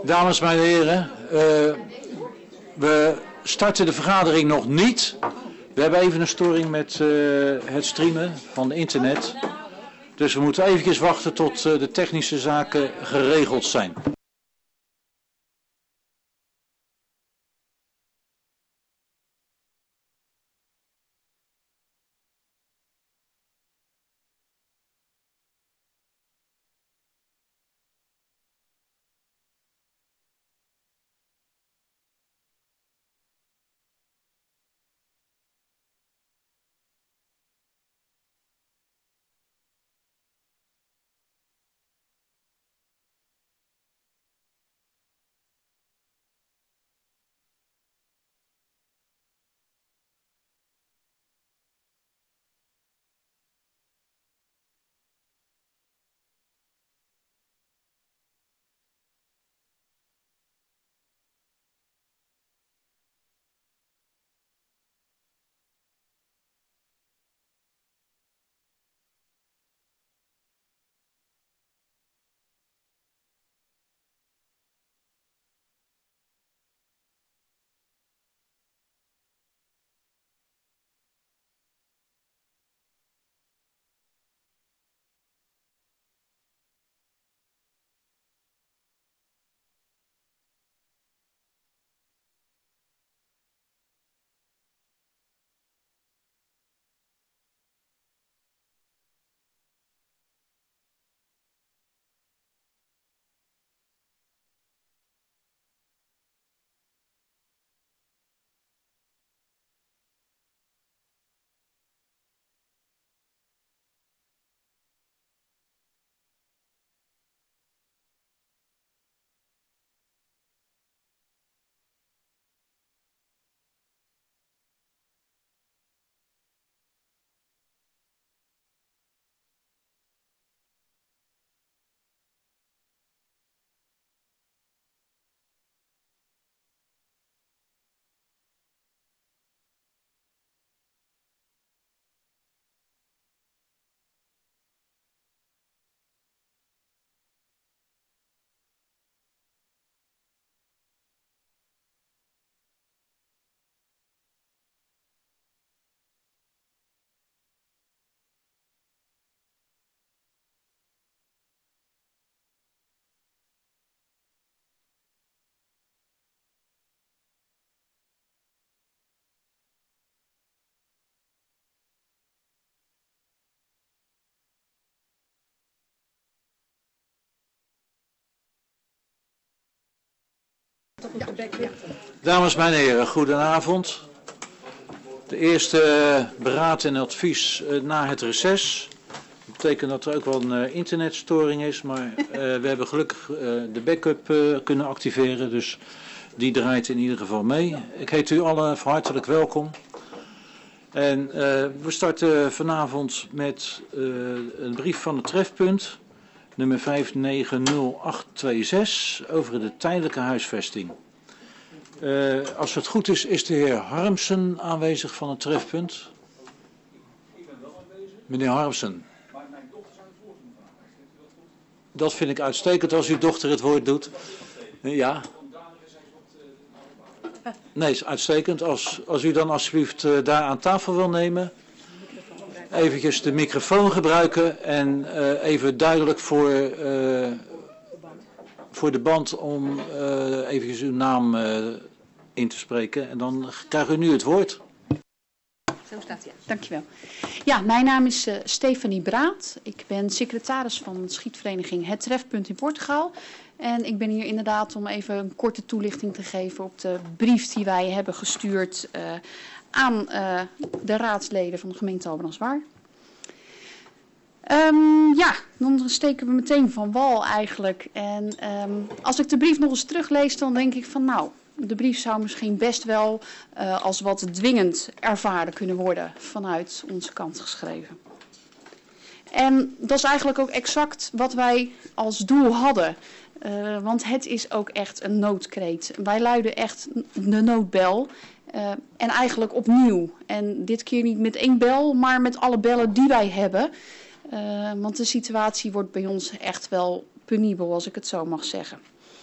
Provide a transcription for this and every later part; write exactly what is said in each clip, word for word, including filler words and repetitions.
Dames en heren, uh, we starten de vergadering nog niet. We hebben even een storing met uh, het streamen van internet. Dus we moeten eventjes wachten tot uh, de technische zaken geregeld zijn. Dames en heren, goedenavond. De eerste beraad en advies uh, na het reces. Dat betekent dat er ook wel een uh, internetstoring is, maar uh, we hebben gelukkig uh, de backup uh, kunnen activeren, dus die draait in ieder geval mee. Ik heet u allen hartelijk welkom. En uh, we starten vanavond met uh, een brief van het trefpunt, nummer vijf negen nul acht twee zes, over de tijdelijke huisvesting. Uh, als het goed is, is de heer Harmsen aanwezig van het trefpunt. Ik ben wel aanwezig. Meneer Harmsen. Maar mijn dochter zou het woord moeten vragen. Dat vind ik uitstekend als uw dochter het woord doet. Ja. Nee, is uitstekend. Als, als u dan alsjeblieft uh, daar aan tafel wil nemen. Eventjes de microfoon gebruiken en uh, even duidelijk voor, uh, voor de band om uh, eventjes uw naam uh, in te spreken. En dan krijgt u nu het woord. Zo staat hij. Dankjewel. Ja, mijn naam is uh, Stefanie Braat. Ik ben secretaris van de schietvereniging Het Trefpunt in Portugal. En ik ben hier inderdaad om even een korte toelichting te geven op de brief die wij hebben gestuurd uh, aan uh, de raadsleden van de gemeente Albrandswaard. Um, ja, dan steken we meteen van wal eigenlijk. En um, als ik de brief nog eens teruglees, dan denk ik van nou, de brief zou misschien best wel uh, als wat dwingend ervaren kunnen worden vanuit onze kant geschreven. En dat is eigenlijk ook exact wat wij als doel hadden. Uh, want het is ook echt een noodkreet. Wij luiden echt de noodbel. Uh, en eigenlijk opnieuw. En dit keer niet met één bel, maar met alle bellen die wij hebben. Uh, want de situatie wordt bij ons echt wel penibel, als ik het zo mag zeggen.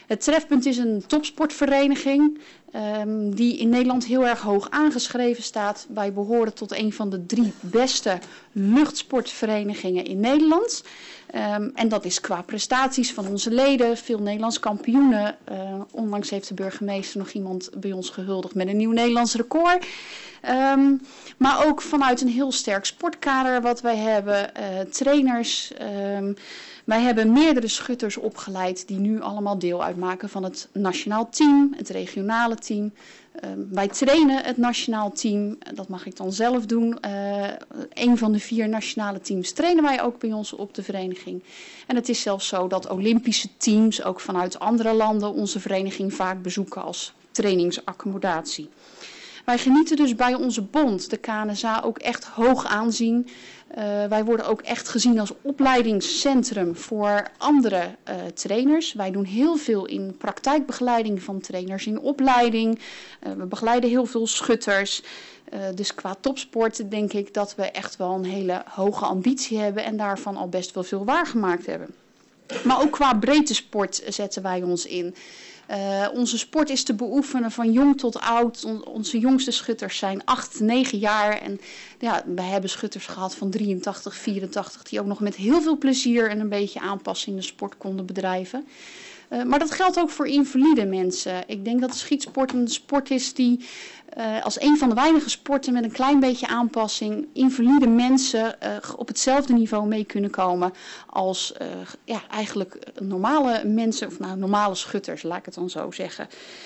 Het Trefpunt is een topsportvereniging um, die in Nederland heel erg hoog aangeschreven staat. Wij behoren tot een van de drie beste luchtsportverenigingen in Nederland. Um, en dat is qua prestaties van onze leden, veel Nederlands kampioenen. Uh, onlangs heeft de burgemeester nog iemand bij ons gehuldigd met een nieuw Nederlands record. Um, maar ook vanuit een heel sterk sportkader wat wij hebben, uh, trainers. Um, wij hebben meerdere schutters opgeleid die nu allemaal deel uitmaken van het nationaal team, het regionale team. Um, wij trainen het nationaal team, dat mag ik dan zelf doen. Uh, een van de vier nationale teams trainen wij ook bij ons op de vereniging. En het is zelfs zo dat Olympische teams ook vanuit andere landen onze vereniging vaak bezoeken als trainingsaccommodatie. Wij genieten dus bij onze bond, de K N S A, ook echt hoog aanzien. Uh, wij worden ook echt gezien als opleidingscentrum voor andere uh, trainers. Wij doen heel veel in praktijkbegeleiding van trainers, in opleiding. Uh, we begeleiden heel veel schutters. Uh, dus qua topsport denk ik dat we echt wel een hele hoge ambitie hebben en daarvan al best wel veel waargemaakt hebben. Maar ook qua breedte sport zetten wij ons in. Uh, onze sport is te beoefenen van jong tot oud. On, onze jongste schutters zijn acht, negen jaar. En ja, wij hebben schutters gehad van drieëntachtig, vierentachtig... die ook nog met heel veel plezier en een beetje aanpassing de sport konden bedrijven. Uh, maar dat geldt ook voor invalide mensen. Ik denk dat de schietsport een sport is die uh, als een van de weinige sporten met een klein beetje aanpassing invalide mensen uh, op hetzelfde niveau mee kunnen komen als uh, ja, eigenlijk normale mensen, of nou normale schutters, laat ik het dan zo zeggen.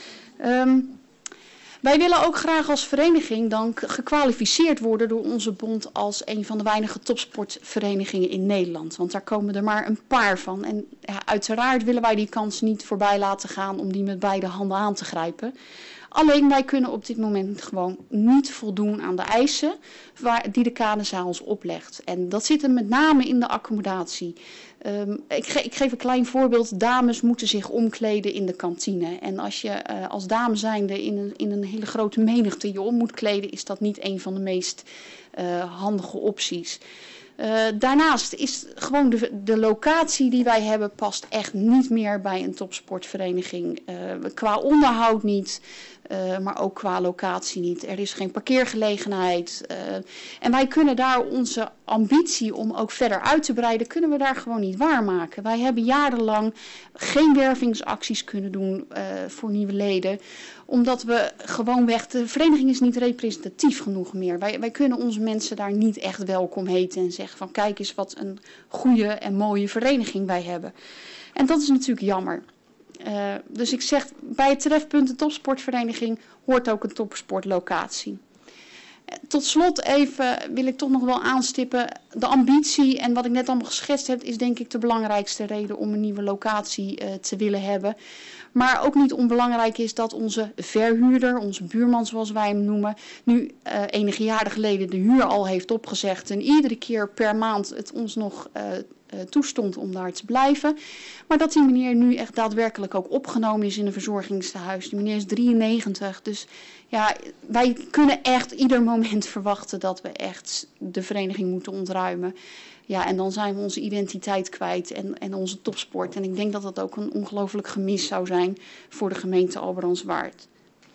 Um, Wij willen ook graag als vereniging dan gekwalificeerd worden door onze bond als een van de weinige topsportverenigingen in Nederland. Want daar komen er maar een paar van. En ja, uiteraard willen wij die kans niet voorbij laten gaan om die met beide handen aan te grijpen. Alleen wij kunnen op dit moment gewoon niet voldoen aan de eisen waar, die de K N S A ons oplegt. En dat zit er met name in de accommodatie. Um, ik, ge ik geef een klein voorbeeld. Dames moeten zich omkleden in de kantine. En als je uh, als dame zijnde in een, in een hele grote menigte je om moet kleden, is dat niet een van de meest uh, handige opties. Uh, daarnaast is gewoon de, de locatie die wij hebben past echt niet meer bij een topsportvereniging. Uh, qua onderhoud niet, uh, maar ook qua locatie niet. Er is geen parkeergelegenheid. Uh, en wij kunnen daar onze ambitie om ook verder uit te breiden, kunnen we daar gewoon niet waarmaken. Wij hebben jarenlang geen wervingsacties kunnen doen uh, voor nieuwe leden, omdat we gewoonweg, de vereniging is niet representatief genoeg meer. Wij, wij kunnen onze mensen daar niet echt welkom heten en zeggen van kijk eens wat een goede en mooie vereniging wij hebben. En dat is natuurlijk jammer. Uh, dus ik zeg, bij het Trefpunt, de topsportvereniging, hoort ook een topsportlocatie. Tot slot even wil ik toch nog wel aanstippen, de ambitie en wat ik net allemaal geschetst heb is denk ik de belangrijkste reden om een nieuwe locatie uh, te willen hebben. Maar ook niet onbelangrijk is dat onze verhuurder, onze buurman zoals wij hem noemen, nu uh, enige jaren geleden de huur al heeft opgezegd en iedere keer per maand het ons nog uh, uh, toestond om daar te blijven. Maar dat die meneer nu echt daadwerkelijk ook opgenomen is in een verzorgingstehuis. Die meneer is drieënnegentig, dus ja, wij kunnen echt ieder moment verwachten dat we echt de vereniging moeten ontruimen. Ja, en dan zijn we onze identiteit kwijt en, en onze topsport. En ik denk dat dat ook een ongelooflijk gemis zou zijn voor de gemeente Albrandswaard.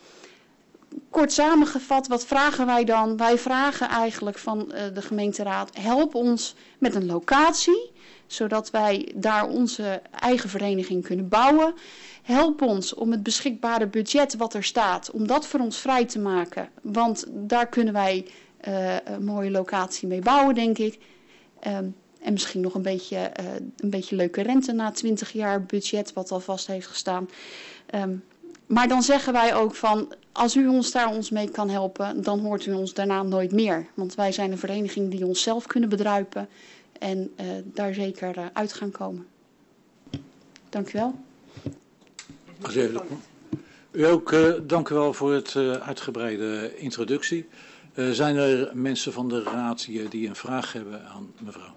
Kort samengevat, wat vragen wij dan? Wij vragen eigenlijk van uh, de gemeenteraad, help ons met een locatie, zodat wij daar onze eigen vereniging kunnen bouwen. Help ons om het beschikbare budget wat er staat, om dat voor ons vrij te maken. Want daar kunnen wij uh, een mooie locatie mee bouwen, denk ik. Um, en misschien nog een beetje, uh, een beetje leuke rente na twintig jaar budget wat al vast heeft gestaan. Um, maar dan zeggen wij ook van, als u ons daar ons mee kan helpen, dan hoort u ons daarna nooit meer. Want wij zijn een vereniging die onszelf kunnen bedruipen en uh, daar zeker uh, uit gaan komen. Dank u wel. U ook, uh, dank u wel voor het uh, uitgebreide introductie. Uh, zijn er mensen van de raad hier die een vraag hebben aan mevrouw?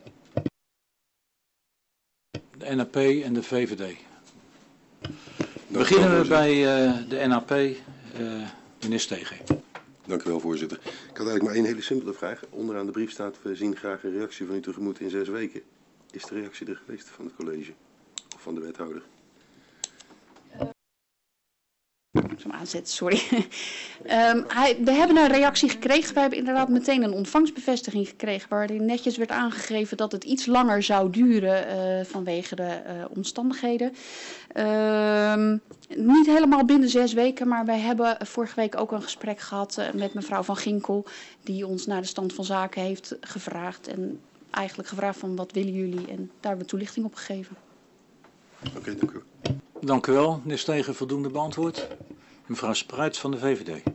De N A P en de V V D. Beginnen we bij uh, de N A P, uh, meneer Steger. Dank u wel, voorzitter. Ik had eigenlijk maar één hele simpele vraag. Onderaan de brief staat, we zien graag een reactie van u tegemoet in zes weken. Is de reactie er geweest van het college of van de wethouder? Um, ik hem aanzetten, sorry. um, hij, we hebben een reactie gekregen. We hebben inderdaad meteen een ontvangstbevestiging gekregen waarin netjes werd aangegeven dat het iets langer zou duren uh, vanwege de uh, omstandigheden. Um, niet helemaal binnen zes weken, maar wij hebben vorige week ook een gesprek gehad uh, met mevrouw Van Ginkel, die ons naar de stand van zaken heeft gevraagd en eigenlijk gevraagd van wat willen jullie, en daar hebben we toelichting op gegeven. Oké, okay, dank u. Dank u wel. Meneer Stegen, voldoende beantwoord. Mevrouw Spruit van de V V D.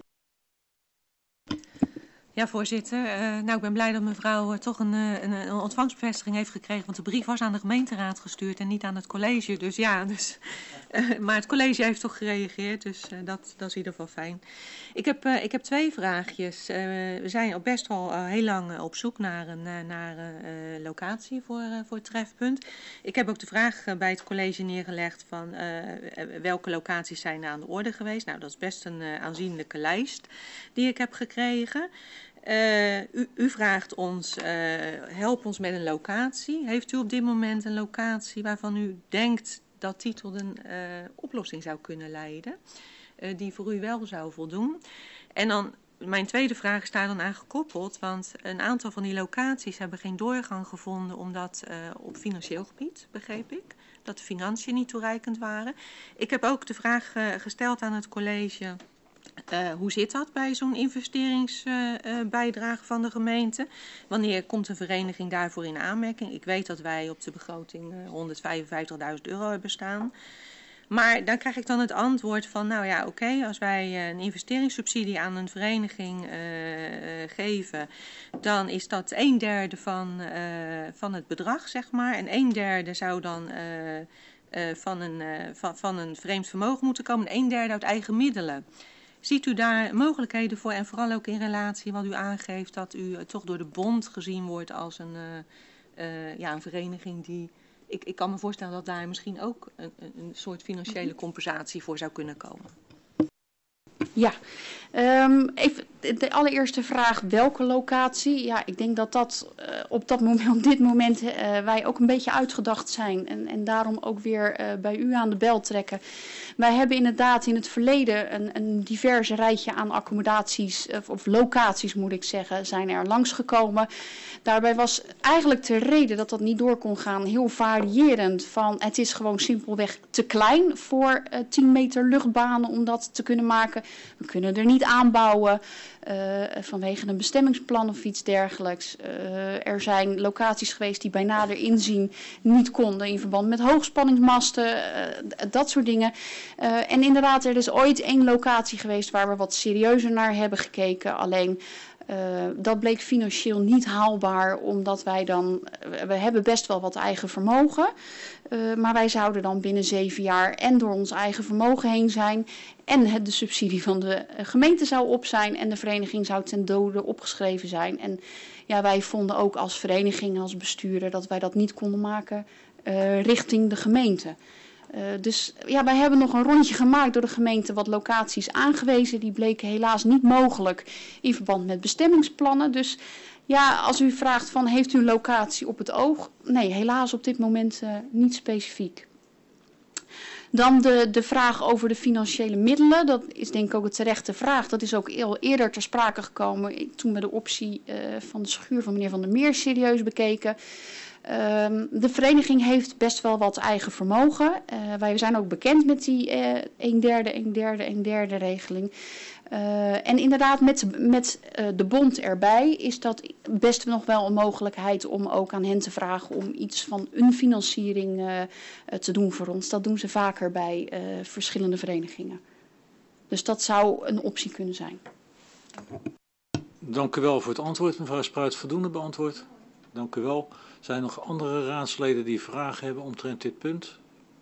Ja, voorzitter. Uh, nou, ik ben blij dat mevrouw uh, toch een, een, een ontvangstbevestiging heeft gekregen. Want de brief was aan de gemeenteraad gestuurd en niet aan het college. Dus ja, dus, uh, maar het college heeft toch gereageerd. Dus uh, dat, dat is in ieder geval fijn. Ik heb, uh, ik heb twee vraagjes. Uh, we zijn al best wel uh, heel lang uh, op zoek naar een uh, naar, uh, locatie voor, uh, voor het trefpunt. Ik heb ook de vraag uh, bij het college neergelegd van uh, welke locaties zijn er aan de orde geweest. Nou, dat is best een uh, aanzienlijke lijst die ik heb gekregen. Uh, u, u vraagt ons, uh, help ons met een locatie. Heeft u op dit moment een locatie waarvan u denkt dat die tot een uh, oplossing zou kunnen leiden, uh, die voor u wel zou voldoen? En dan, mijn tweede vraag is daar dan aan gekoppeld, want een aantal van die locaties hebben geen doorgang gevonden, omdat uh, op financieel gebied, begreep ik, dat de financiën niet toereikend waren. Ik heb ook de vraag uh, gesteld aan het college. Uh, hoe zit dat bij zo'n investeringsbijdrage uh, uh, van de gemeente? Wanneer komt een vereniging daarvoor in aanmerking? Ik weet dat wij op de begroting uh, honderdvijfenvijftigduizend euro hebben staan. Maar dan krijg ik dan het antwoord van, nou ja, oké, okay, als wij uh, een investeringssubsidie aan een vereniging uh, uh, geven, dan is dat een derde van, uh, van het bedrag, zeg maar. En een derde zou dan uh, uh, van, een, uh, van, van een vreemd vermogen moeten komen en een derde uit eigen middelen. Ziet u daar mogelijkheden voor en vooral ook in relatie wat u aangeeft dat u uh, toch door de bond gezien wordt als een, uh, uh, ja, een vereniging die... Ik, ik kan me voorstellen dat daar misschien ook een, een soort financiële compensatie voor zou kunnen komen. Ja, um, even de allereerste vraag, welke locatie? Ja, ik denk dat dat uh, op, dat moment, op dit moment uh, wij ook een beetje uitgedacht zijn. En, en daarom ook weer uh, bij u aan de bel trekken. Wij hebben inderdaad in het verleden een, een diverse rijtje aan accommodaties, of, of locaties moet ik zeggen, zijn er langsgekomen. Daarbij was eigenlijk de reden dat dat niet door kon gaan heel variërend. Van het is gewoon simpelweg te klein voor uh, tien meter luchtbanen om dat te kunnen maken. We kunnen er niet aanbouwen uh, vanwege een bestemmingsplan of iets dergelijks. Uh, er zijn locaties geweest die bij nader inzien niet konden in verband met hoogspanningsmasten, uh, dat soort dingen. Uh, en inderdaad, er is ooit één locatie geweest waar we wat serieuzer naar hebben gekeken. Alleen... Uh, dat bleek financieel niet haalbaar, omdat wij dan, uh, we hebben best wel wat eigen vermogen, uh, maar wij zouden dan binnen zeven jaar en door ons eigen vermogen heen zijn en het de subsidie van de gemeente zou op zijn en de vereniging zou ten dode opgeschreven zijn. En ja, wij vonden ook als vereniging, als bestuurder, dat wij dat niet konden maken uh, richting de gemeente. Uh, dus ja, wij hebben nog een rondje gemaakt door de gemeente wat locaties aangewezen. Die bleken helaas niet mogelijk in verband met bestemmingsplannen. Dus ja, als u vraagt van heeft u een locatie op het oog? Nee, helaas op dit moment uh, niet specifiek. Dan de, de vraag over de financiële middelen. Dat is denk ik ook een terechte vraag. Dat is ook heel eerder ter sprake gekomen toen we de optie uh, van de schuur van meneer Van der Meer serieus bekeken. Um, de vereniging heeft best wel wat eigen vermogen. Uh, wij zijn ook bekend met die uh, een derde, een derde, een derde regeling. Uh, en inderdaad, met, met uh, de bond erbij is dat best nog wel een mogelijkheid om ook aan hen te vragen om iets van een financiering uh, te doen voor ons. Dat doen ze vaker bij uh, verschillende verenigingen. Dus dat zou een optie kunnen zijn. Dank u wel voor het antwoord, mevrouw Spruit. Voldoende beantwoord. Dank u wel. Zijn er nog andere raadsleden die vragen hebben omtrent dit punt?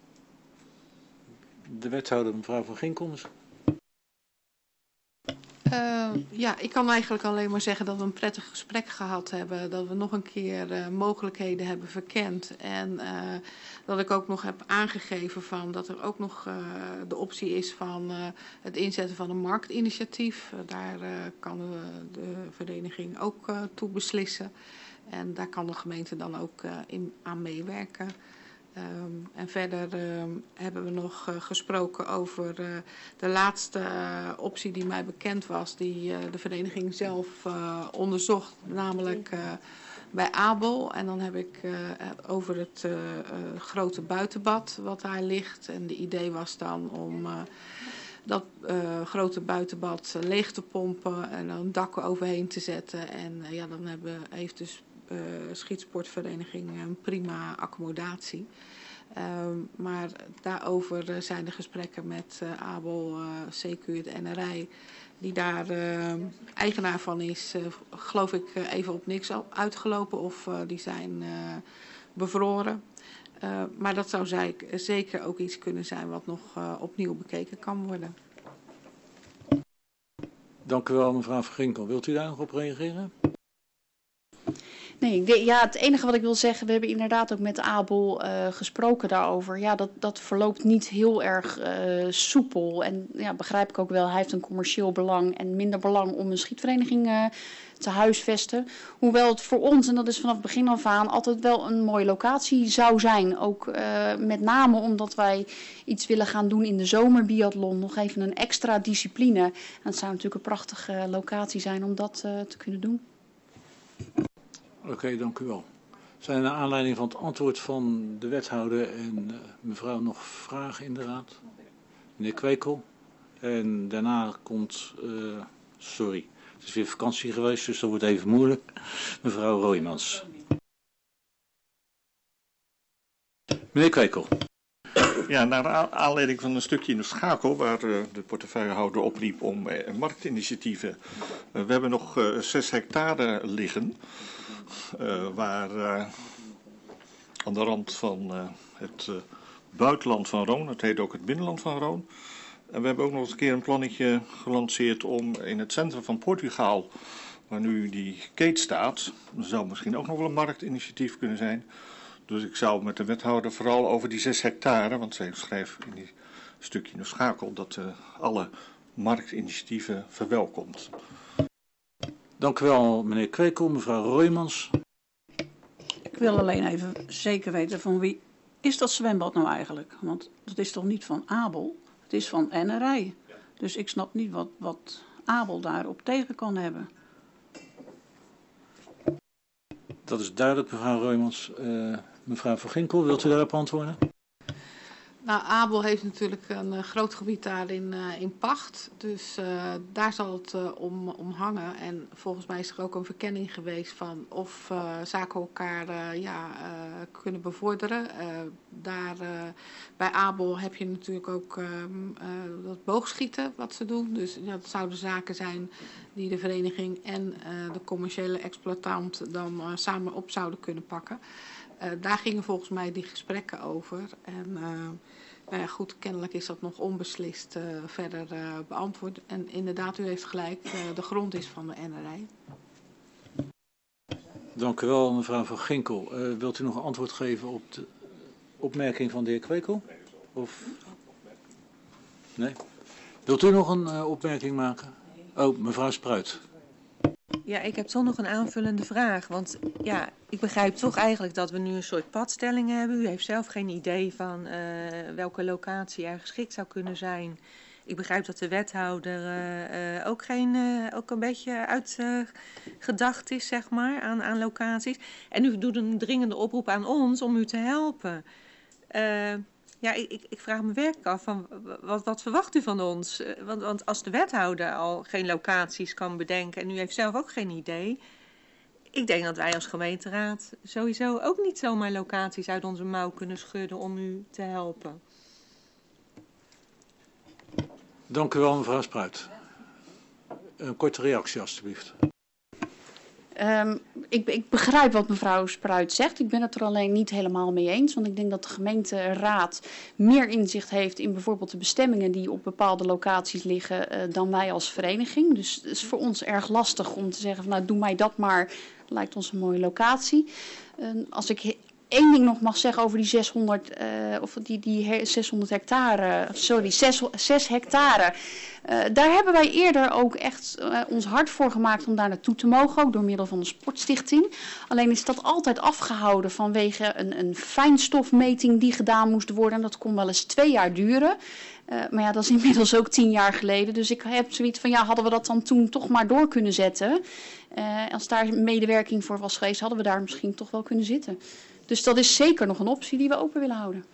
De wethouder, mevrouw Van Ginkel. Uh, ja, ik kan eigenlijk alleen maar zeggen dat we een prettig gesprek gehad hebben. Dat we nog een keer uh, mogelijkheden hebben verkend. En uh, dat ik ook nog heb aangegeven van dat er ook nog uh, de optie is van uh, het inzetten van een marktinitiatief. Uh, daar uh, kan de, de vereniging ook uh, toe beslissen. En daar kan de gemeente dan ook uh, in, aan meewerken. Um, en verder um, hebben we nog uh, gesproken over uh, de laatste uh, optie die mij bekend was, die uh, de vereniging zelf uh, onderzocht, namelijk uh, bij Abel. En dan heb ik uh, over het uh, uh, grote buitenbad wat daar ligt. En de idee was dan om uh, dat uh, grote buitenbad leeg te pompen en dan dak overheen te zetten. En uh, ja, dan hebben, heeft dus uh, schietsportvereniging een prima accommodatie. Uh, maar daarover uh, zijn de gesprekken met uh, Abel, uh, C Q, de N R I, die daar uh, eigenaar van is, uh, geloof ik uh, even op niks uitgelopen of uh, die zijn uh, bevroren. Uh, maar dat zou zij, zeker ook iets kunnen zijn wat nog uh, opnieuw bekeken kan worden. Dank u wel, mevrouw Van Ginkel. Wilt u daar nog op reageren? Nee, de, ja, het enige wat ik wil zeggen, we hebben inderdaad ook met Abel uh, gesproken daarover. Ja, dat, dat verloopt niet heel erg uh, soepel. En ja, begrijp ik ook wel, hij heeft een commercieel belang en minder belang om een schietvereniging uh, te huisvesten. Hoewel het voor ons, en dat is vanaf het begin af aan, altijd wel een mooie locatie zou zijn. Ook uh, met name omdat wij iets willen gaan doen in de zomerbiathlon. Nog even een extra discipline. En het zou natuurlijk een prachtige locatie zijn om dat uh, te kunnen doen. Oké, okay, dank u wel. Zijn er naar aanleiding van het antwoord van de wethouder en uh, mevrouw nog vragen in de raad? Meneer Kwekel. En daarna komt, uh, sorry, het is weer vakantie geweest, dus dat wordt even moeilijk. Mevrouw Roijmans. Meneer Kwekel. Ja, naar aanleiding van een stukje in de schakel waar uh, de portefeuillehouder opriep om uh, marktinitiatieven. Uh, we hebben nog uh, zes hectare liggen. Uh, waar uh, aan de rand van uh, het uh, buitenland van Roon, het heet ook het binnenland van Roon. En we hebben ook nog eens een keer een plannetje gelanceerd om in het centrum van Portugal, waar nu die keet staat, er zou misschien ook nog wel een marktinitiatief kunnen zijn. Dus ik zou met de wethouder vooral over die zes hectare, want zij schreef in die stukje in de schakel dat uh, alle marktinitiatieven verwelkomt. Dank u wel, meneer Kwekel. Mevrouw Roijmans. Ik wil alleen even zeker weten van wie is dat zwembad nou eigenlijk? Want dat is toch niet van Abel, het is van N R I. Dus ik snap niet wat, wat Abel daarop tegen kan hebben. Dat is duidelijk, mevrouw Roijmans. Uh, mevrouw Van Ginkel, wilt u daarop antwoorden? Nou, Abel heeft natuurlijk een uh, groot gebied daarin uh, in pacht. Dus uh, daar zal het uh, om, om hangen. En volgens mij is er ook een verkenning geweest van of uh, zaken elkaar uh, ja, uh, kunnen bevorderen. Uh, daar, uh, bij Abel heb je natuurlijk ook uh, uh, dat boogschieten wat ze doen. Dus ja, dat zouden zaken zijn die de vereniging en uh, de commerciële exploitant dan uh, samen op zouden kunnen pakken. Uh, daar gingen volgens mij die gesprekken over. En uh, nou ja, goed, kennelijk is dat nog onbeslist uh, verder uh, beantwoord. En inderdaad, u heeft gelijk, uh, de grond is van de N R I. Dank u wel, mevrouw Van Ginkel. Uh, wilt u nog een antwoord geven op de opmerking van de heer Kwekel? Of... Nee? Wilt u nog een uh, opmerking maken? Oh, mevrouw Spruit. Ja, ik heb toch nog een aanvullende vraag. Want ja, ik begrijp toch eigenlijk dat we nu een soort padstelling hebben. U heeft zelf geen idee van uh, welke locatie er geschikt zou kunnen zijn. Ik begrijp dat de wethouder uh, uh, ook, geen, uh, ook een beetje uitgedacht uh, is, zeg maar, aan, aan locaties. En u doet een dringende oproep aan ons om u te helpen. Uh, Ja, ik, ik vraag me werkelijk af, van, wat, wat verwacht u van ons? Want, want als de wethouder al geen locaties kan bedenken en u heeft zelf ook geen idee. Ik denk dat wij als gemeenteraad sowieso ook niet zomaar locaties uit onze mouw kunnen schudden om u te helpen. Dank u wel, mevrouw Spruit. Een korte reactie, alstublieft. Um, ik, ik begrijp wat mevrouw Spruit zegt. Ik ben het er alleen niet helemaal mee eens. Want ik denk dat de gemeenteraad meer inzicht heeft in bijvoorbeeld de bestemmingen die op bepaalde locaties liggen uh, dan wij als vereniging. Dus het is voor ons erg lastig om te zeggen van nou doe mij dat maar. Dat lijkt ons een mooie locatie. Uh, als ik één ding nog mag zeggen over die zeshonderd, uh, of die, die zeshonderd hectare, sorry, zes hectare. Uh, daar hebben wij eerder ook echt uh, ons hard voor gemaakt om daar naartoe te mogen, ook door middel van de Sportstichting. Alleen is dat altijd afgehouden vanwege een, een fijnstofmeting die gedaan moest worden. En dat kon wel eens twee jaar duren. Uh, maar ja, dat is inmiddels ook tien jaar geleden. Dus ik heb zoiets van, ja, hadden we dat dan toen toch maar door kunnen zetten? Uh, als daar medewerking voor was geweest, hadden we daar misschien toch wel kunnen zitten. Dus dat is zeker nog een optie die we open willen houden.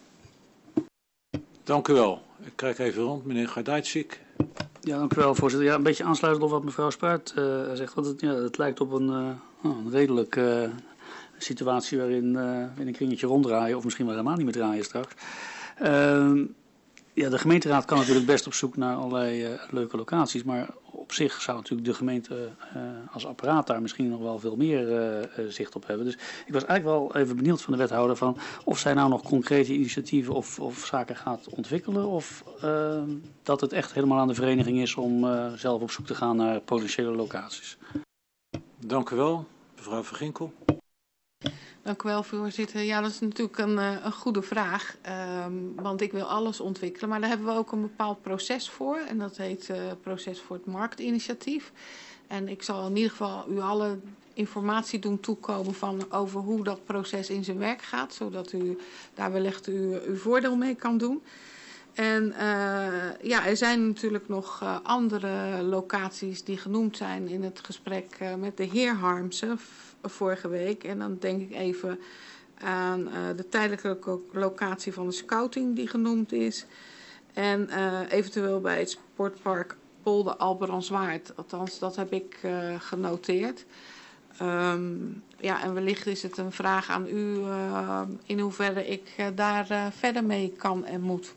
Dank u wel. Ik kijk even rond, meneer Gardijtsik. Ja, dank u wel, voorzitter. Ja, een beetje aansluitend op wat mevrouw Spruit uh, zegt. Want het, ja, het lijkt op een, uh, een redelijk uh, situatie waarin uh, in een kringetje ronddraaien, of misschien wel helemaal niet meer draaien straks. Uh, ja, de gemeenteraad kan natuurlijk best op zoek naar allerlei uh, leuke locaties, maar op zich zou natuurlijk de gemeente uh, als apparaat daar misschien nog wel veel meer uh, uh, zicht op hebben. Dus ik was eigenlijk wel even benieuwd van de wethouder van of zij nou nog concrete initiatieven of, of zaken gaat ontwikkelen, of uh, dat het echt helemaal aan de vereniging is om uh, zelf op zoek te gaan naar potentiële locaties. Dank u wel, mevrouw Van Ginkel. Dank u wel, voorzitter. Ja, dat is natuurlijk een, een goede vraag, um, want ik wil alles ontwikkelen. Maar daar hebben we ook een bepaald proces voor en dat heet uh, proces voor het marktinitiatief. En ik zal in ieder geval u alle informatie doen toekomen van over hoe dat proces in zijn werk gaat, zodat u daar wellicht uw, uw voordeel mee kan doen. En uh, ja, er zijn natuurlijk nog uh, andere locaties die genoemd zijn in het gesprek uh, met de heer Harmsen vorige week. En dan denk ik even aan uh, de tijdelijke locatie van de scouting die genoemd is. En uh, eventueel bij het sportpark Polder Alberans-Waard. Althans, dat heb ik uh, genoteerd. Um, ja, en wellicht is het een vraag aan u uh, in hoeverre ik uh, daar uh, verder mee kan en moet.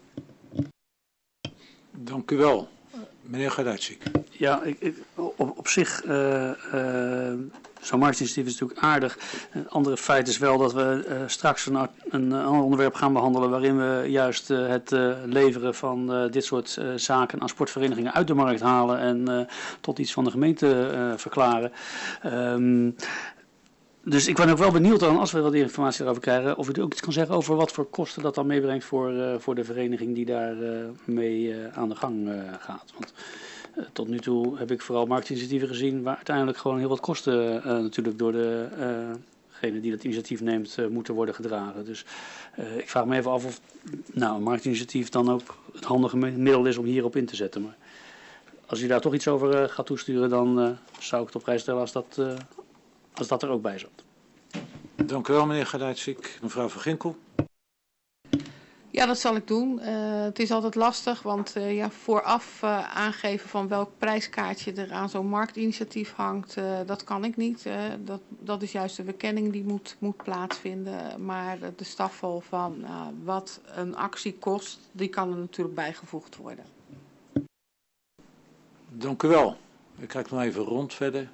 Dank u wel. Meneer Gardijtsik. Ja, ik, ik, op, op zich, uh, uh, zo'n marktinitiatief is natuurlijk aardig. Een andere feit is wel dat we uh, straks een, een ander onderwerp gaan behandelen waarin we juist uh, het uh, leveren van uh, dit soort uh, zaken aan sportverenigingen uit de markt halen en uh, tot iets van de gemeente uh, verklaren. Um, Dus ik ben ook wel benieuwd dan, als we wat informatie daarover krijgen, of u ook iets kan zeggen over wat voor kosten dat dan meebrengt voor, uh, voor de vereniging die daar uh, mee uh, aan de gang uh, gaat. Want uh, tot nu toe heb ik vooral marktinitiatieven gezien waar uiteindelijk gewoon heel wat kosten uh, natuurlijk door degene uh die dat initiatief neemt uh, moeten worden gedragen. Dus uh, ik vraag me even af of nou, een marktinitiatief dan ook het handige middel is om hierop in te zetten. Maar als u daar toch iets over uh, gaat toesturen, dan uh, zou ik het op prijs stellen als dat... Uh, als dat er ook bij zat. Dank u wel, meneer Gardijtsik. Mevrouw Van Ginkel. Ja, dat zal ik doen. Uh, het is altijd lastig, want uh, ja, vooraf uh, aangeven van welk prijskaartje er aan zo'n marktinitiatief hangt, uh, dat kan ik niet. Uh, dat, dat is juist de verkenning die moet, moet plaatsvinden. Maar de stafvol van uh, wat een actie kost, die kan er natuurlijk bijgevoegd worden. Dank u wel. Ik kijk nog even rond verder.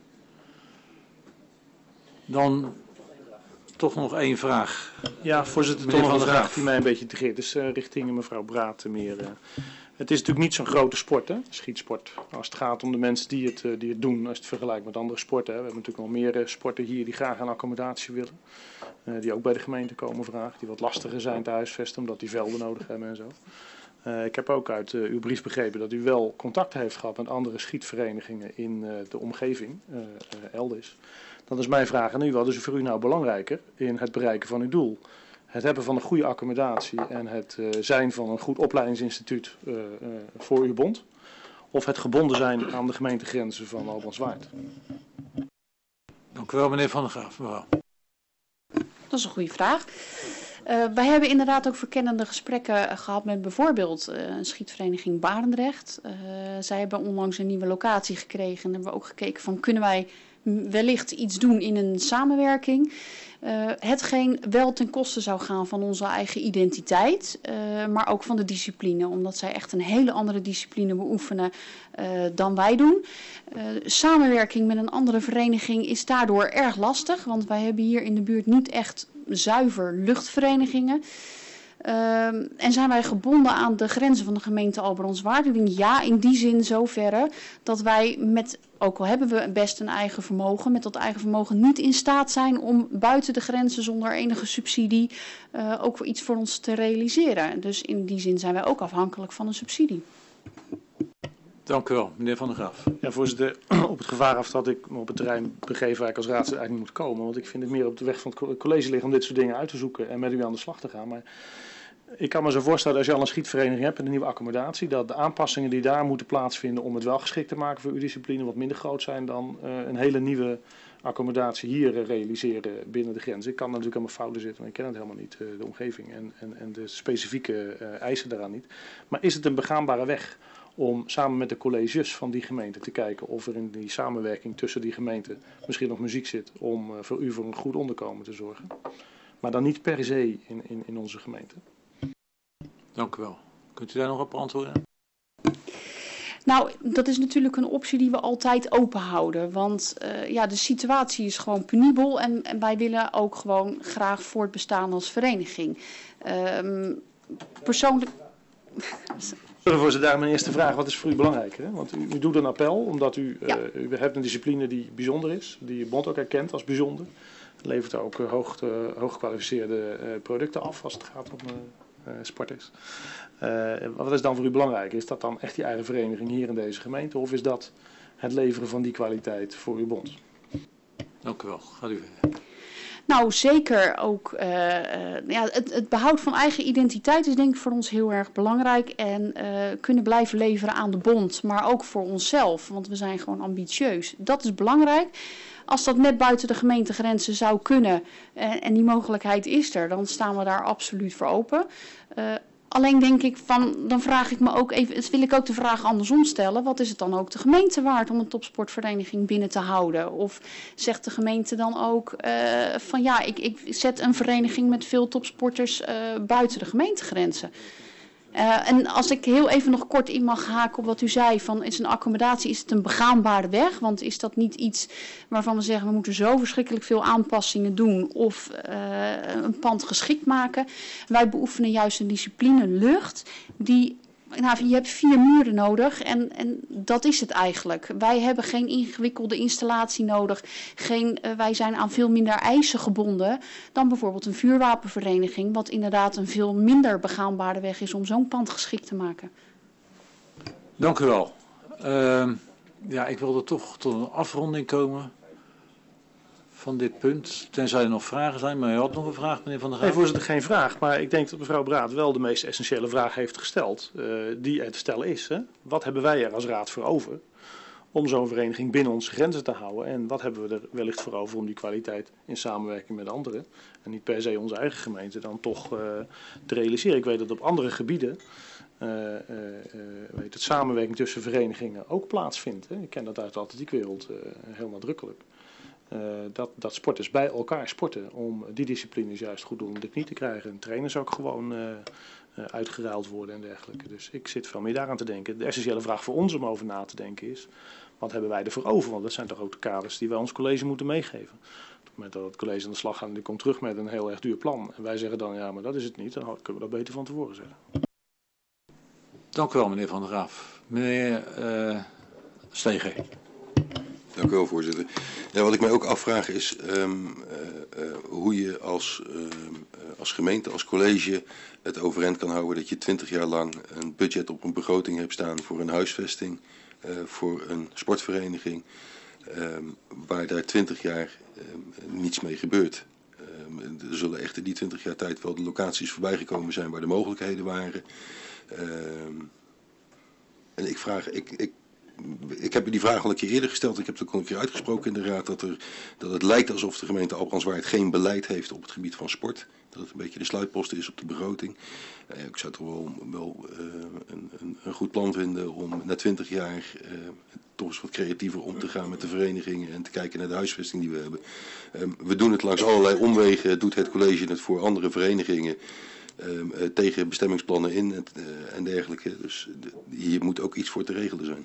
Dan toch nog één vraag. Ja, voorzitter, toch nog een vraag die mij een beetje integreert. Dus uh, richting mevrouw Braat meer. Uh, het is natuurlijk niet zo'n grote sport, hè, schietsport. Als het gaat om de mensen die het, uh, die het doen, als je het vergelijkt met andere sporten. Hè. We hebben natuurlijk nog meer uh, sporten hier die graag een accommodatie willen. Uh, die ook bij de gemeente komen vragen. Die wat lastiger zijn te huisvesten, omdat die velden nodig hebben en zo. Uh, ik heb ook uit uh, uw brief begrepen dat u wel contact heeft gehad met andere schietverenigingen in uh, de omgeving, uh, uh, elders. Dat is mijn vraag aan u. Wat is voor u nou belangrijker in het bereiken van uw doel? Het hebben van een goede accommodatie en het uh, zijn van een goed opleidingsinstituut uh, uh, voor uw bond? Of het gebonden zijn aan de gemeentegrenzen van Alberans-Waard? Dank u wel, meneer Van der Graaf. Mevrouw. Dat is een goede vraag. Uh, wij hebben inderdaad ook verkennende gesprekken gehad met bijvoorbeeld uh, een schietvereniging Barendrecht. Uh, zij hebben onlangs een nieuwe locatie gekregen en hebben we ook gekeken van kunnen wij wellicht iets doen in een samenwerking. Uh, hetgeen wel ten koste zou gaan van onze eigen identiteit, uh, maar ook van de discipline. Omdat zij echt een hele andere discipline beoefenen uh, dan wij doen. Uh, samenwerking met een andere vereniging is daardoor erg lastig. Want wij hebben hier in de buurt niet echt zuiver luchtverenigingen. Um, en zijn wij gebonden aan de grenzen van de gemeente Albrandswaard? Ik denk ja, in die zin zoverre dat wij met, ook al hebben we best een eigen vermogen, met dat eigen vermogen niet in staat zijn om buiten de grenzen zonder enige subsidie uh, ook iets voor ons te realiseren. Dus in die zin zijn wij ook afhankelijk van een subsidie. Dank u wel, meneer Van der Graaf. Ja, voorzitter, op het gevaar af dat ik me op het terrein begeef waar ik als raadslid eigenlijk niet moet komen. Want ik vind het meer op de weg van het college liggen om dit soort dingen uit te zoeken en met u aan de slag te gaan. Maar ik kan me zo voorstellen, als je al een schietvereniging hebt en een nieuwe accommodatie, dat de aanpassingen die daar moeten plaatsvinden om het wel geschikt te maken voor uw discipline wat minder groot zijn dan uh, een hele nieuwe accommodatie hier uh, realiseren binnen de grens. Ik kan natuurlijk helemaal fouten zitten, maar ik ken het helemaal niet, uh, de omgeving en, en, en de specifieke uh, eisen daaraan niet. Maar is het een begaanbare weg om samen met de colleges van die gemeente te kijken of er in die samenwerking tussen die gemeenten misschien nog muziek zit om uh, voor u voor een goed onderkomen te zorgen. Maar dan niet per se in, in, in onze gemeente. Dank u wel. Kunt u daar nog op antwoorden? Nou, dat is natuurlijk een optie die we altijd open houden. Want uh, ja, de situatie is gewoon penibel en, en wij willen ook gewoon graag voortbestaan als vereniging. Um, persoonlijk... Voorzitter, daar mijn eerste vraag. Wat is voor u belangrijker? Hè? Want u, u doet een appel omdat u, ja. uh, u hebt een discipline die bijzonder is. Die je bond ook erkent als bijzonder. Levert ook uh, hoog, uh, hooggekwalificeerde uh, producten af als het gaat om uh, uh, sporters. Uh, wat is dan voor u belangrijk? Is dat dan echt die eigen vereniging hier in deze gemeente? Of is dat het leveren van die kwaliteit voor uw bond? Dank u wel. Gaat u verder. Nou, zeker ook. Uh, uh, ja, het, het behoud van eigen identiteit is denk ik voor ons heel erg belangrijk. En uh, kunnen blijven leveren aan de bond, maar ook voor onszelf. Want we zijn gewoon ambitieus. Dat is belangrijk. Als dat net buiten de gemeentegrenzen zou kunnen uh, en die mogelijkheid is er, dan staan we daar absoluut voor open. Uh, Alleen denk ik van, dan vraag ik me ook even, wil ik ook de vraag andersom stellen. Wat is het dan ook de gemeente waard om een topsportvereniging binnen te houden? Of zegt de gemeente dan ook uh, van ja, ik, ik zet een vereniging met veel topsporters uh, buiten de gemeentegrenzen. Uh, en als ik heel even nog kort in mag haken op wat u zei, van is een accommodatie, is het een begaanbare weg? Want is dat niet iets waarvan we zeggen, we moeten zo verschrikkelijk veel aanpassingen doen of uh, een pand geschikt maken? Wij beoefenen juist een discipline lucht die... Nou, je hebt vier muren nodig en, en dat is het eigenlijk. Wij hebben geen ingewikkelde installatie nodig. Geen, uh, wij zijn aan veel minder eisen gebonden dan bijvoorbeeld een vuurwapenvereniging, wat inderdaad een veel minder begaanbare weg is om zo'n pand geschikt te maken. Dank u wel. Uh, ja, ik wilde toch tot een afronding komen van dit punt. Tenzij er nog vragen zijn, maar u had nog een vraag, meneer Van der Graaf. Nee, voorzitter, geen vraag. Maar ik denk dat mevrouw Braat wel de meest essentiële vraag heeft gesteld. Uh, die er te stellen is. Hè? Wat hebben wij er als raad voor over om zo'n vereniging binnen onze grenzen te houden? En wat hebben we er wellicht voor over om die kwaliteit in samenwerking met anderen, en niet per se onze eigen gemeente, dan toch uh, te realiseren? Ik weet dat op andere gebieden uh, uh, uh, weet het, samenwerking tussen verenigingen ook plaatsvindt. Hè? Ik ken dat uit de atletiekwereld uh, heel nadrukkelijk. Uh, dat, dat sporters bij elkaar sporten om die disciplines juist goed onder de knie te krijgen. En trainers ook gewoon uh, uh, uitgeruild worden en dergelijke. Dus ik zit veel meer daaraan te denken. De essentiële vraag voor ons om over na te denken is, wat hebben wij ervoor over? Want dat zijn toch ook de kaders die wij ons college moeten meegeven. Op het moment dat het college aan de slag gaat en die komt terug met een heel erg duur plan. En wij zeggen dan, ja, maar dat is het niet. Dan kunnen we dat beter van tevoren zeggen. Dank u wel, meneer Van der Graaf. Meneer uh, Steger. Dank u wel, voorzitter. Ja, wat ik mij ook afvraag is um, uh, uh, hoe je als, uh, uh, als gemeente, als college het overeind kan houden dat je twintig jaar lang een budget op een begroting hebt staan voor een huisvesting, uh, voor een sportvereniging, um, waar daar twintig jaar um, niets mee gebeurt. Um, er zullen echt in die twintig jaar tijd wel de locaties voorbijgekomen zijn waar de mogelijkheden waren. Um, en ik vraag, ik, ik Ik heb die vraag al een keer eerder gesteld. Ik heb het ook al een keer uitgesproken in de raad dat, er, dat het lijkt alsof de gemeente Albrandswaard geen beleid heeft op het gebied van sport. Dat het een beetje de sluitpost is op de begroting. Uh, ik zou toch wel, wel uh, een, een, een goed plan vinden om na twintig jaar uh, toch eens wat creatiever om te gaan met de verenigingen en te kijken naar de huisvesting die we hebben. Um, we doen het langs allerlei omwegen, doet het college het voor andere verenigingen. Um, uh, tegen bestemmingsplannen in en, uh, en dergelijke. Dus de, hier moet ook iets voor te regelen zijn.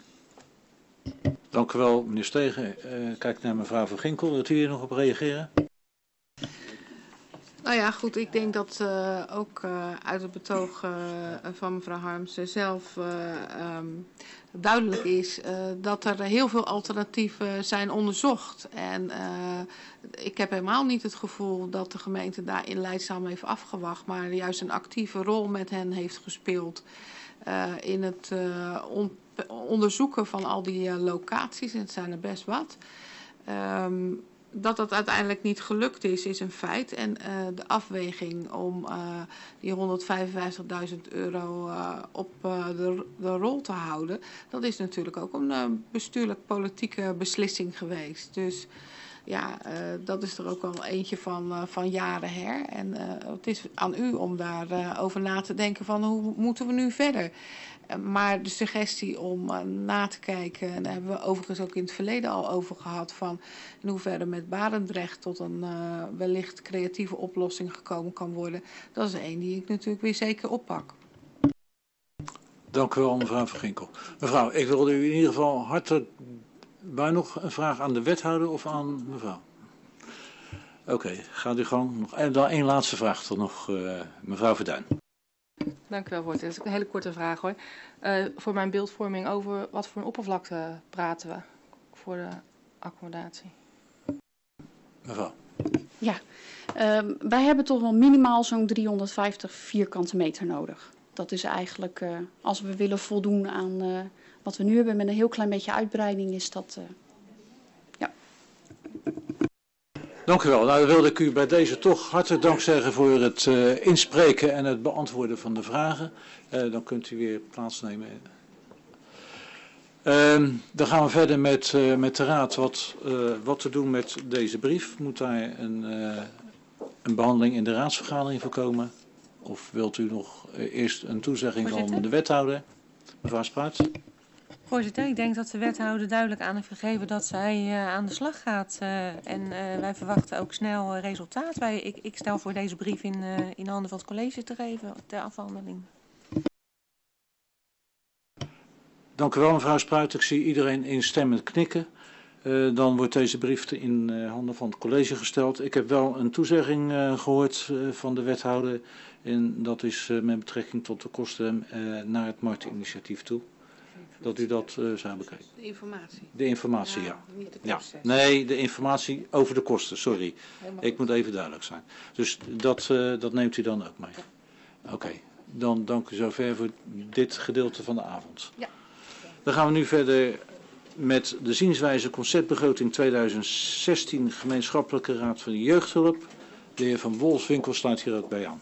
Dank u wel, meneer Stegen. Uh, kijk naar mevrouw Van Ginkel. Wilt u hier nog op reageren? Nou ja, goed, ik denk dat uh, ook uh, uit het betoog uh, van mevrouw Harms zelf uh, um, duidelijk is uh, dat er heel veel alternatieven zijn onderzocht. En uh, ik heb helemaal niet het gevoel dat de gemeente daarin leidzaam heeft afgewacht, maar juist een actieve rol met hen heeft gespeeld uh, in het uh, on onderzoeken van al die uh, locaties. En het zijn er best wat. Um, Dat dat uiteindelijk niet gelukt is, is een feit. En uh, de afweging om uh, die honderdvijfenvijftigduizend euro uh, op uh, de, de rol te houden, dat is natuurlijk ook een uh, bestuurlijk-politieke beslissing geweest. Dus ja, uh, dat is er ook al eentje van, uh, van jaren her. En uh, het is aan u om daarover uh, over na te denken van hoe moeten we nu verder. Maar de suggestie om uh, na te kijken, en daar hebben we overigens ook in het verleden al over gehad, van in hoeverre met Barendrecht tot een uh, wellicht creatieve oplossing gekomen kan worden, dat is één die ik natuurlijk weer zeker oppak. Dank u wel, mevrouw Van Ginkel. Mevrouw, ik wilde u in ieder geval hartelijk... Waar nog een vraag aan de wethouder of aan mevrouw? Oké, okay, gaat u gang. Nog, en dan één laatste vraag tot nog, uh, mevrouw Verduin. Dank u wel, voorzitter. Dat is ook een hele korte vraag hoor. Uh, voor mijn beeldvorming, over wat voor een oppervlakte praten we voor de accommodatie? Mevrouw. Ja, uh, wij hebben toch wel minimaal zo'n driehonderdvijftig vierkante meter nodig. Dat is eigenlijk, uh, als we willen voldoen aan uh, wat we nu hebben met een heel klein beetje uitbreiding, is dat... Uh, ja. Dank u wel. Nou, dan wilde ik u bij deze toch hartelijk dank zeggen voor het uh, inspreken en het beantwoorden van de vragen. Uh, dan kunt u weer plaatsnemen. Uh, dan gaan we verder met, uh, met de raad wat, uh, wat te doen met deze brief. Moet daar een, uh, een behandeling in de raadsvergadering voorkomen? Of wilt u nog uh, eerst een toezegging Voorzitter? van de wethouder? Mevrouw Spruit. Voorzitter, ik denk dat de wethouder duidelijk aan heeft gegeven dat zij uh, aan de slag gaat. Uh, en uh, wij verwachten ook snel uh, resultaat. Wij, ik, ik stel voor deze brief in, uh, in handen van het college te geven ter afhandeling. Dank u wel, mevrouw Spruit. Ik zie iedereen instemmend knikken. Uh, dan wordt deze brief in uh, handen van het college gesteld. Ik heb wel een toezegging uh, gehoord uh, van de wethouder. En dat is uh, met betrekking tot de kosten uh, naar het marktinitiatief toe. Dat u dat uh, zou bekijken. De informatie. De informatie, ja. ja. Niet de ja. Nee, de informatie over de kosten, sorry. Helemaal ik moet even duidelijk zijn. Dus dat, uh, dat neemt u dan ook mee. Oké, okay. Dan dank u zover voor dit gedeelte van de avond. Ja. Dan gaan we nu verder met de zienswijze conceptbegroting tweeduizend zestien gemeenschappelijke raad van de jeugdhulp. De heer Van Wolfswinkel sluit hier ook bij aan.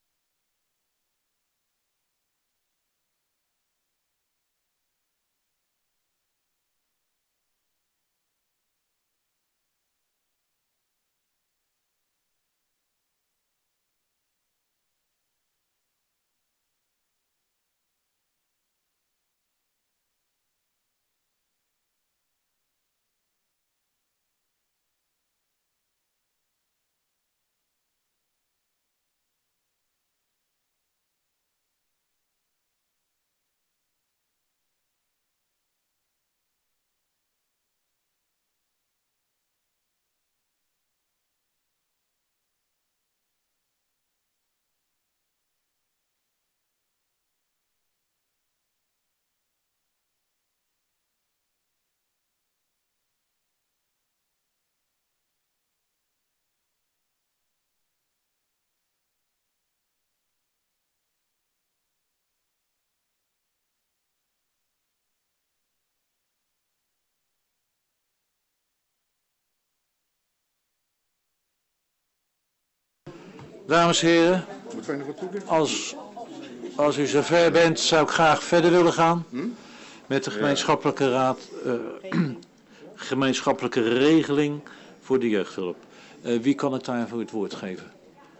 Dames en heren, als, als u zover bent, zou ik graag verder willen gaan met de gemeenschappelijke raad, uh, gemeenschappelijke regeling voor de jeugdhulp. Uh, wie kan ik daarvoor het woord geven?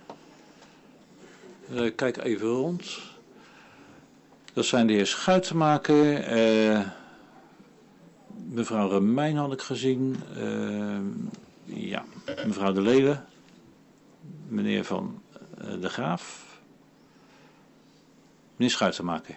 Uh, kijk even rond. Dat zijn de heer Schuitenmaker, uh, mevrouw Remijn had ik gezien, uh, ja, mevrouw De Leeuwen. Meneer Van de Graaf. Meneer Schuitenmaker.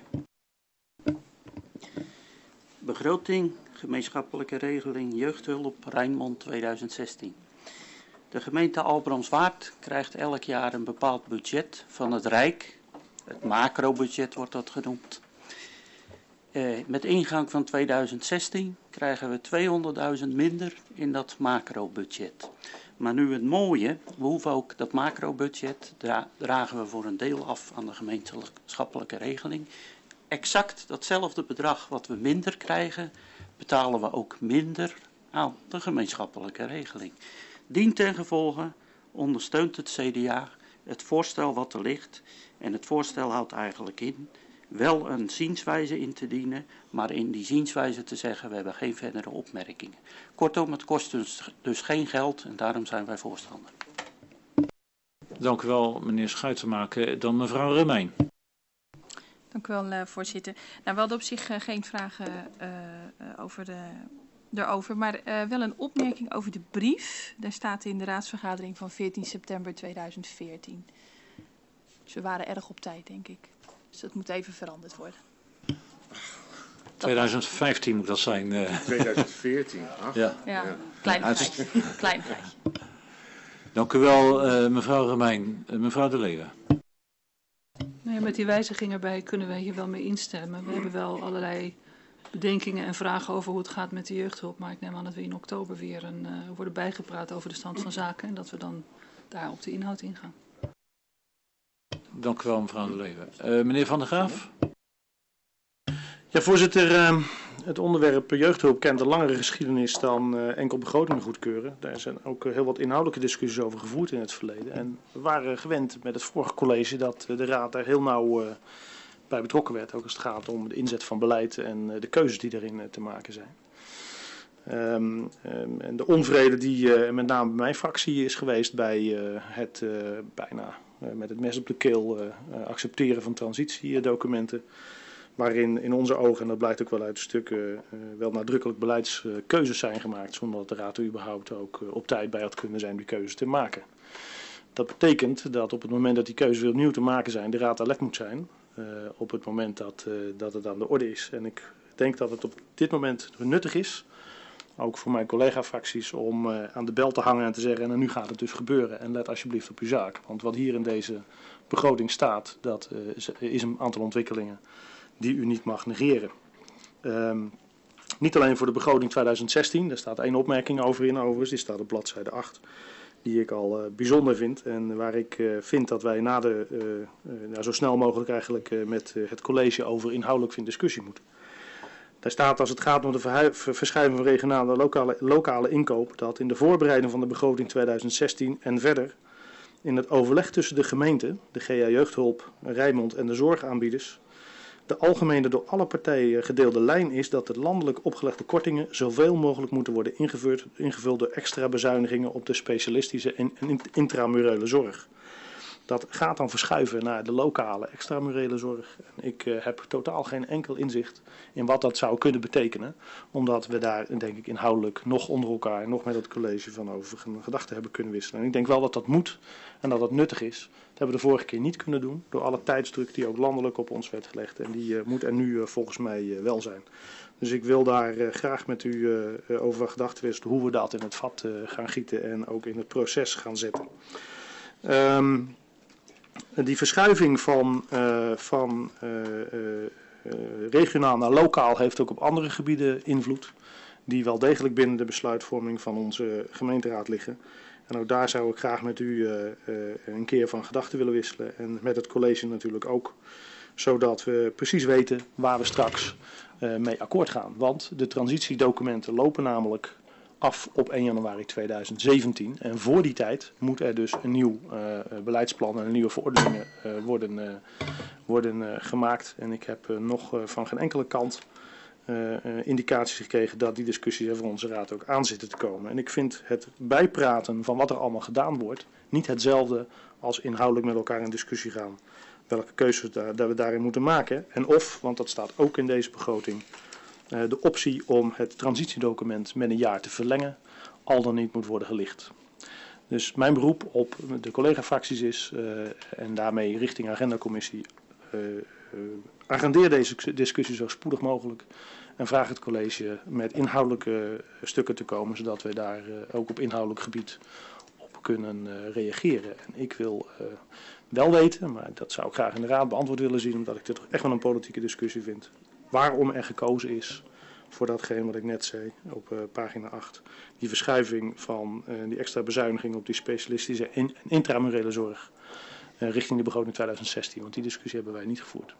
Begroting, gemeenschappelijke regeling, jeugdhulp, Rijnmond tweeduizend zestien. De gemeente Albrandswaard krijgt elk jaar een bepaald budget van het Rijk. Het macrobudget wordt dat genoemd. Eh, met ingang van tweeduizend zestien krijgen we tweehonderdduizend minder in dat macrobudget. Maar nu het mooie, we hoeven ook dat macrobudget, dra dragen we voor een deel af aan de gemeenschappelijke regeling. Exact datzelfde bedrag wat we minder krijgen, betalen we ook minder aan de gemeenschappelijke regeling. Dien ten gevolge ondersteunt het C D A het voorstel wat er ligt. En het voorstel houdt eigenlijk in wel een zienswijze in te dienen, maar in die zienswijze te zeggen we hebben geen verdere opmerkingen. Kortom, het kost dus, dus geen geld en daarom zijn wij voorstander. Dank u wel, meneer Schuitenmaker. Dan mevrouw Remijn. Dank u wel, uh, voorzitter. Nou, we hadden op zich uh, geen vragen uh, uh, over de, erover, maar uh, wel een opmerking over de brief. Daar staat in de raadsvergadering van veertien september tweeduizend veertien. Dus we waren erg op tijd, denk ik. Dus dat moet even veranderd worden. tweeduizend vijftien moet dat zijn. Uh. tweeduizend veertien, ach. Ja, ja. Klein feitje. Klein feitje. Dank u wel, uh, mevrouw Remijn. Uh, mevrouw De Leeuwen. Nou ja, met die wijziging erbij kunnen wij hier wel mee instemmen. We hebben wel allerlei bedenkingen en vragen over hoe het gaat met de jeugdhulp. Maar ik neem aan dat we in oktober weer een, uh, worden bijgepraat over de stand van zaken. En dat we dan daar op de inhoud ingaan. Dank u wel, mevrouw De Leeuwen. Uh, meneer Van der Graaf. Ja, voorzitter, uh, het onderwerp jeugdhulp kent een langere geschiedenis dan uh, enkel begrotingen goedkeuren. Daar zijn ook uh, heel wat inhoudelijke discussies over gevoerd in het verleden. En we waren gewend met het vorige college dat uh, de raad daar heel nauw uh, bij betrokken werd. Ook als het gaat om de inzet van beleid en uh, de keuzes die daarin uh, te maken zijn. Um, um, en de onvrede die uh, met name bij mijn fractie is geweest bij uh, het uh, bijna uh, met het mes op de keel uh, uh, accepteren van transitiedocumenten. Waarin in onze ogen, en dat blijkt ook wel uit de stukken, uh, wel nadrukkelijk beleidskeuzes zijn gemaakt. Zonder dat de raad er überhaupt ook uh, op tijd bij had kunnen zijn die keuzes te maken. Dat betekent dat op het moment dat die keuzes weer opnieuw te maken zijn, de raad alert moet zijn. Uh, op het moment dat, uh, dat het aan de orde is. En ik denk dat het op dit moment nuttig is, ook voor mijn collega-fracties, om uh, aan de bel te hangen en te zeggen, en nu gaat het dus gebeuren. En let alsjeblieft op uw zaak. Want wat hier in deze begroting staat, dat uh, is een aantal ontwikkelingen die u niet mag negeren. Um, niet alleen voor de begroting tweeduizend zestien, daar staat één opmerking over in overigens, die staat op bladzijde acht, die ik al uh, bijzonder vind en waar ik uh, vind dat wij na de, uh, uh, nou, zo snel mogelijk eigenlijk uh, met uh, het college over inhoudelijk in discussie moeten. Daar staat als het gaat om de verschuiving van regionale lokale, lokale inkoop, dat in de voorbereiding van de begroting tweeduizend zestien en verder in het overleg tussen de gemeente, de G A Jeugdhulp, Rijnmond en de zorgaanbieders, de algemene door alle partijen gedeelde lijn is dat de landelijk opgelegde kortingen zoveel mogelijk moeten worden ingevuld, ingevuld door extra bezuinigingen op de specialistische en intramurele zorg. Dat gaat dan verschuiven naar de lokale extramurele zorg. En ik uh, heb totaal geen enkel inzicht in wat dat zou kunnen betekenen. Omdat we daar, denk ik, inhoudelijk nog onder elkaar, nog met het college van over gedachten hebben kunnen wisselen. En ik denk wel dat dat moet en dat dat nuttig is. Dat hebben we de vorige keer niet kunnen doen. Door alle tijdsdruk die ook landelijk op ons werd gelegd. En die uh, moet er nu uh, volgens mij uh, wel zijn. Dus ik wil daar uh, graag met u uh, over gedachten wisselen hoe we dat in het vat uh, gaan gieten en ook in het proces gaan zetten. Um, Die verschuiving van, uh, van uh, uh, regionaal naar lokaal heeft ook op andere gebieden invloed. Die wel degelijk binnen de besluitvorming van onze gemeenteraad liggen. En ook daar zou ik graag met u uh, uh, een keer van gedachten willen wisselen. En met het college natuurlijk ook. Zodat we precies weten waar we straks uh, mee akkoord gaan. Want de transitiedocumenten lopen namelijk af op één januari tweeduizend zeventien. En voor die tijd moet er dus een nieuw uh, beleidsplan en een nieuwe verordeningen uh, worden, uh, worden uh, gemaakt. En ik heb uh, nog uh, van geen enkele kant uh, uh, indicaties gekregen dat die discussies er voor onze raad ook aan zitten te komen. En ik vind het bijpraten van wat er allemaal gedaan wordt niet hetzelfde als inhoudelijk met elkaar in discussie gaan. Welke keuzes daar, dat we daarin moeten maken. En of, want dat staat ook in deze begroting, de optie om het transitiedocument met een jaar te verlengen al dan niet moet worden gelicht. Dus mijn beroep op de collega-fracties is, uh, en daarmee richting agendacommissie, uh, uh, agendeer deze discussie zo spoedig mogelijk en vraag het college met inhoudelijke stukken te komen, zodat we daar uh, ook op inhoudelijk gebied op kunnen uh, reageren. En ik wil uh, wel weten, maar dat zou ik graag in de raad beantwoord willen zien, omdat ik dit toch echt wel een politieke discussie vind. Waarom er gekozen is voor datgene wat ik net zei op uh, pagina acht. Die verschuiving van uh, die extra bezuiniging op die specialistische en in, intramurele zorg uh, richting de begroting twintig zestien. Want die discussie hebben wij niet gevoerd.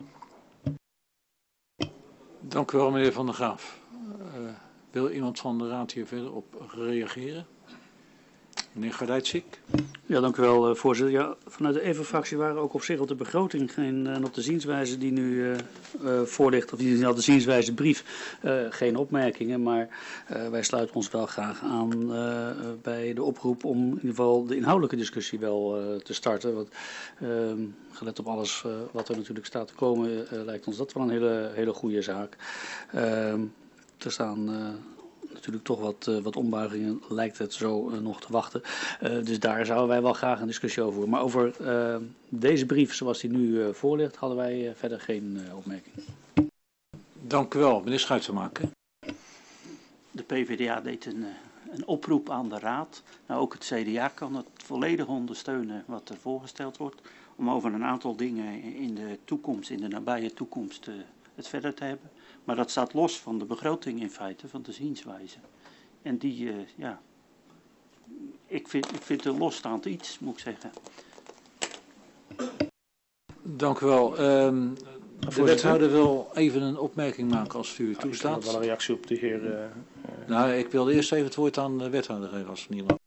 Dank u wel, meneer Van der Graaf. Uh, wil iemand van de raad hier verder op reageren? Meneer Gardijtsik. Ja, dank u wel, voorzitter. Ja, vanuit de E V A-fractie waren ook op zich op de begroting geen, en op de zienswijze die nu uh, uh, voorligt, of die op de zienswijze brief, uh, geen opmerkingen. Maar uh, wij sluiten ons wel graag aan uh, bij de oproep om in ieder geval de inhoudelijke discussie wel uh, te starten. Want uh, gelet op alles uh, wat er natuurlijk staat te komen, uh, lijkt ons dat wel een hele, hele goede zaak. Uh, er staan... Uh, natuurlijk toch wat, uh, wat ombuigingen, lijkt het zo uh, nog te wachten. Uh, dus daar zouden wij wel graag een discussie over voeren. Maar over uh, deze brief zoals die nu uh, voor ligt, hadden wij uh, verder geen uh, opmerking. Dank u wel. Meneer Schuitenmaker. De P v d A deed een, een oproep aan de Raad. Nou, ook het C D A kan het volledig ondersteunen wat er voorgesteld wordt. Om over een aantal dingen in de toekomst, in de nabije toekomst, uh, het verder te hebben. Maar dat staat los van de begroting in feite, van de zienswijze. En die, uh, ja, ik vind, ik vind het een losstaand iets, moet ik zeggen. Dank u wel. Um, de wethouder wil even een opmerking maken als u het toestaat. Ik heb wel een reactie op de heer... Uh, uh... Nou, ik wilde eerst even het woord aan de wethouder geven als het niet mag.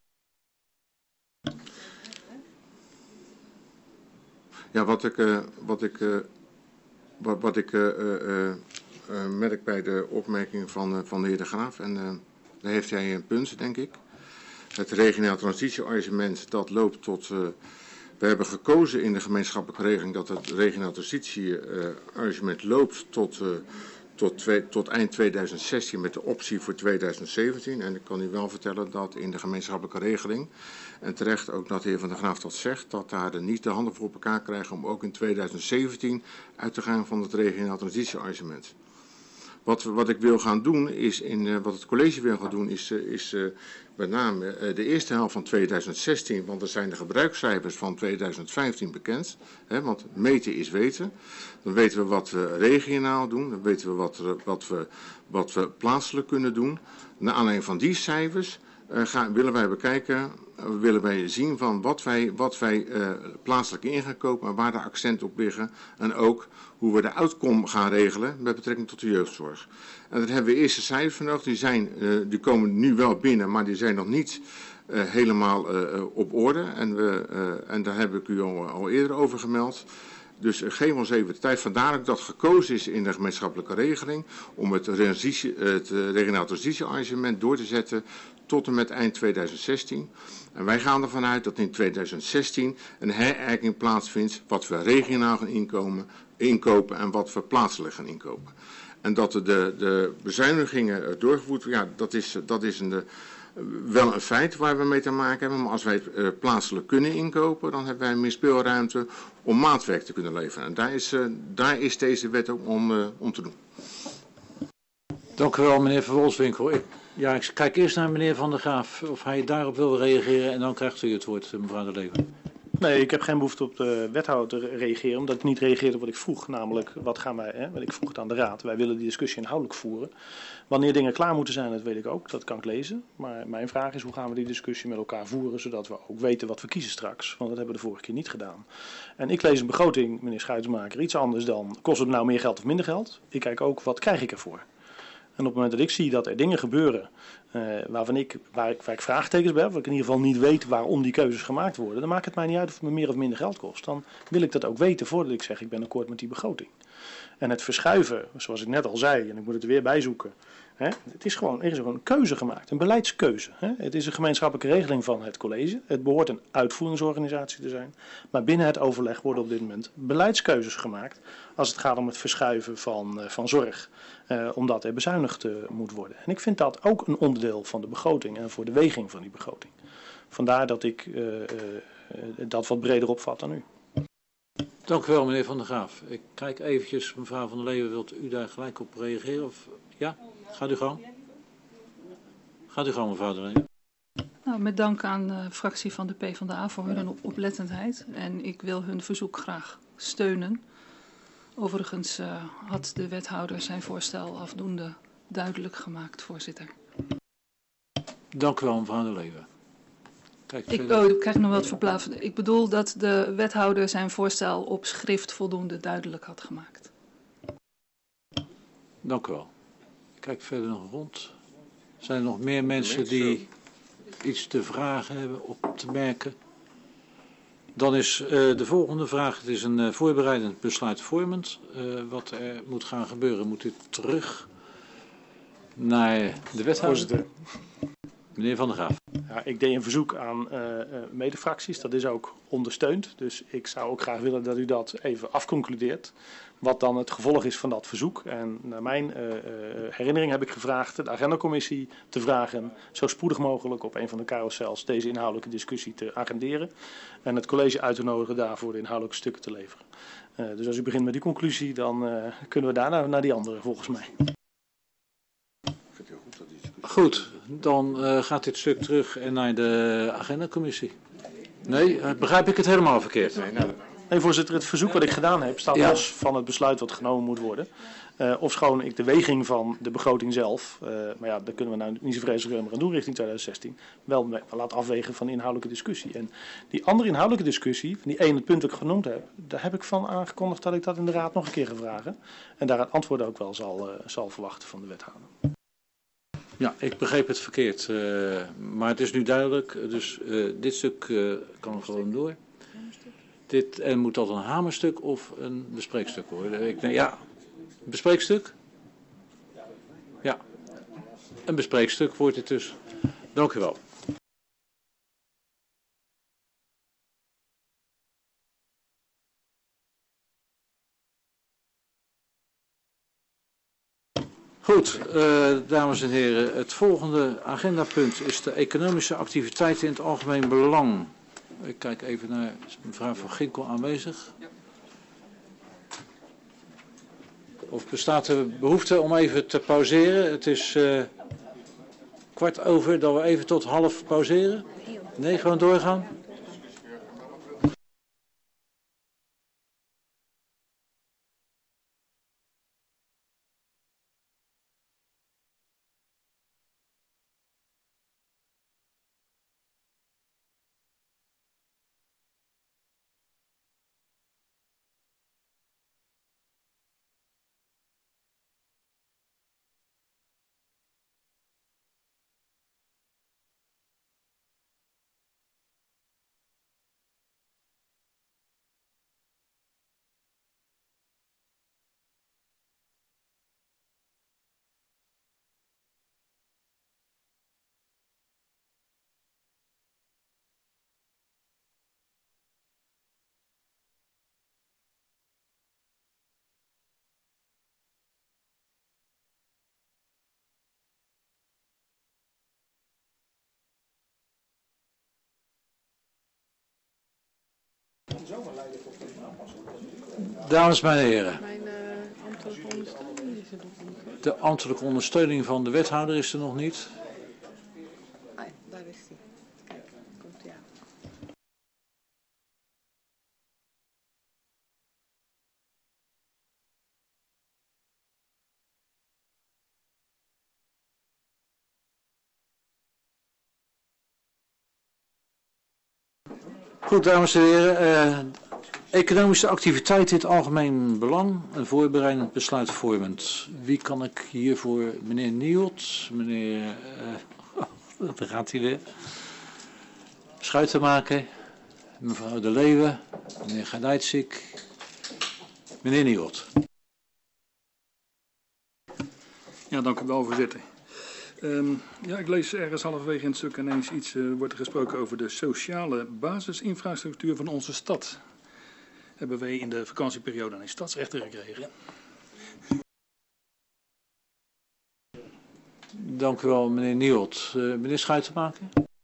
Ja, wat ik, uh, wat ik, uh, wat, wat ik uh, uh, uh, merk bij de opmerking van, uh, van de heer De Graaf, en uh, daar heeft hij een punt, denk ik. Het regionaal transitiearrangement, dat loopt tot... Uh, we hebben gekozen in de gemeenschappelijke regeling dat het regionaal transitiearrangement uh, loopt tot, uh, tot, twee, tot eind tweeduizend zestien met de optie voor tweeduizend zeventien. En ik kan u wel vertellen dat in de gemeenschappelijke regeling, en terecht ook dat de heer Van der Graaf dat zegt, dat daar niet de handen voor op elkaar krijgen om ook in tweeduizend zeventien uit te gaan van het regionaal transitiearrangement. Wat, wat ik wil gaan doen, is in, uh, wat het college wil gaan doen, is, uh, is uh, met name uh, de eerste helft van tweeduizend zestien, want er zijn de gebruikscijfers van tweeduizend vijftien bekend. Hè, want meten is weten. Dan weten we wat we regionaal doen, dan weten we wat, uh, wat, we, wat we plaatselijk kunnen doen. Naar aanleiding van die cijfers uh, gaan, willen wij bekijken, uh, willen wij zien van wat wij, wat wij uh, plaatselijk in gaan kopen en waar de accenten op liggen. En ook hoe we de outcome gaan regelen met betrekking tot de jeugdzorg. En daar hebben we eerste cijfers voor nodig. Die, zijn, uh, die komen nu wel binnen, maar die zijn nog niet uh, helemaal uh, op orde. En, we, uh, en daar heb ik u al, al eerder over gemeld. Dus uh, geef ons even de tijd. Vandaar ook dat gekozen is in de gemeenschappelijke regeling om het, transitie, het uh, regionaal transitiearrangement door te zetten tot en met eind tweeduizend zestien. En wij gaan ervan uit dat in tweeduizend zestien een herijking plaatsvindt wat we regionaal gaan inkomen, inkopen en wat we plaatselijk gaan inkopen. En dat de, de bezuinigingen doorgevoerd worden, ja, dat is, dat is een, de, wel een feit waar we mee te maken hebben. Maar als wij het uh, plaatselijk kunnen inkopen, dan hebben wij meer speelruimte om maatwerk te kunnen leveren. En daar is, uh, daar is deze wet ook om, uh, om te doen. Dank u wel, meneer Van Wolfswinkel. Ik, ja, ik kijk eerst naar meneer Van der Graaf of hij daarop wil reageren en dan krijgt u het woord, mevrouw De Leven. Nee, ik heb geen behoefte op de wethouder te reageren, omdat ik niet reageerde op wat ik vroeg. Namelijk, wat gaan wij, hè, wat ik vroeg het aan de raad. Wij willen die discussie inhoudelijk voeren. Wanneer dingen klaar moeten zijn, dat weet ik ook, dat kan ik lezen. Maar mijn vraag is, hoe gaan we die discussie met elkaar voeren, zodat we ook weten wat we kiezen straks. Want dat hebben we de vorige keer niet gedaan. En ik lees een begroting, meneer Schuitenmaker, iets anders dan, kost het nou meer geld of minder geld? Ik kijk ook, wat krijg ik ervoor? En op het moment dat ik zie dat er dingen gebeuren uh, waarvan ik, waar, ik, waar ik vraagtekens bij heb, waar ik in ieder geval niet weet waarom die keuzes gemaakt worden, dan maakt het mij niet uit of het me meer of minder geld kost. Dan wil ik dat ook weten voordat ik zeg ik ben akkoord met die begroting. En het verschuiven, zoals ik net al zei, en ik moet het er weer bijzoeken, hè, het is gewoon, er is gewoon een keuze gemaakt, een beleidskeuze. Hè. Het is een gemeenschappelijke regeling van het college. Het behoort een uitvoeringsorganisatie te zijn. Maar binnen het overleg worden op dit moment beleidskeuzes gemaakt als het gaat om het verschuiven van, uh, van zorg. Uh, omdat er bezuinigd uh, moet worden. En ik vind dat ook een onderdeel van de begroting en voor de weging van die begroting. Vandaar dat ik uh, uh, dat wat breder opvat dan u. Dank u wel, meneer Van der Graaf. Ik kijk eventjes, mevrouw Van der Leeuwen, wilt u daar gelijk op reageren? Of, ja, gaat u gang. Gaat u gang, mevrouw De Leeuwen. Nou, Nou, met dank aan de fractie van de PvdA voor hun op oplettendheid. En ik wil hun verzoek graag steunen. Overigens uh, had de wethouder zijn voorstel afdoende duidelijk gemaakt, voorzitter. Dank u wel, mevrouw De Leeuwen. Kijk, ik, oh, ik krijg nog wat verplaatst. Ik bedoel dat de wethouder zijn voorstel op schrift voldoende duidelijk had gemaakt. Dank u wel. Ik kijk verder nog rond. Zijn er nog meer mensen die iets te vragen hebben, op te merken? Dan is uh, de volgende vraag, het is een uh, voorbereidend besluit vormend. Uh, wat er moet gaan gebeuren, moet u terug naar de wethouder. Voorzitter. Meneer Van der Graaf. Ja, ik deed een verzoek aan uh, uh, medefracties, dat is ook ondersteund. Dus ik zou ook graag willen dat u dat even afconcludeert. Wat dan het gevolg is van dat verzoek. En naar mijn uh, uh, herinnering heb ik gevraagd de agendacommissie te vragen zo spoedig mogelijk op een van de carousels deze inhoudelijke discussie te agenderen. En het college uit te nodigen daarvoor de inhoudelijke stukken te leveren. Uh, dus als u begint met die conclusie, dan uh, kunnen we daarna naar die andere volgens mij. Goed, dan uh, gaat dit stuk terug en naar de agendacommissie. Nee, uh, begrijp ik het helemaal verkeerd? Nee, nou, nee, voorzitter, het verzoek wat ik gedaan heb staat ja. los van het besluit wat genomen moet worden. Uh, ofschoon ik de weging van de begroting zelf, uh, maar ja, daar kunnen we nou niet zo vreselijk meer gaan doen richting twintig zestien, wel laat afwegen van de inhoudelijke discussie. En die andere inhoudelijke discussie, van die ene punt dat ik genoemd heb, daar heb ik van aangekondigd dat ik dat in de raad nog een keer ga vragen. En daar het antwoord ook wel zal, uh, zal verwachten van de wethouder. Ja, ik begreep het verkeerd, uh, maar het is nu duidelijk, dus uh, dit stuk uh, kan gewoon door. Dit, en moet dat een hamerstuk of een bespreekstuk worden? Ik, ja, een bespreekstuk? Ja, een bespreekstuk wordt het dus. Dank u wel. Goed, uh, dames en heren, het volgende agendapunt is de economische activiteiten in het algemeen belang. Ik kijk even naar mevrouw Van Ginkel aanwezig. Of bestaat er behoefte om even te pauzeren? Het is uh, kwart over, dat we even tot half pauzeren. Nee, gewoon doorgaan. Dames en heren, de ambtelijke ondersteuning van de wethouder is er nog niet. Ah, daar is hij. Komt hij aan. Goed, dames en heren. Uh, Economische activiteit in het algemeen belang. Een voorbereidend besluit vormend. Wie kan ik hiervoor? Meneer Nielt, meneer... Uh, oh, daar gaat hij weer. Schuitenmaker, mevrouw De Leeuwen, meneer Gadijtsik, meneer Nielt. Ja, dank u wel, voorzitter. Um, ja, ik lees ergens halverwege in het stuk ineens iets, uh, wordt er gesproken over de sociale basisinfrastructuur van onze stad. Hebben wij in de vakantieperiode een stadsrechter gekregen. Dank u wel, meneer Nielt. Uh, meneer Schuitenmaker.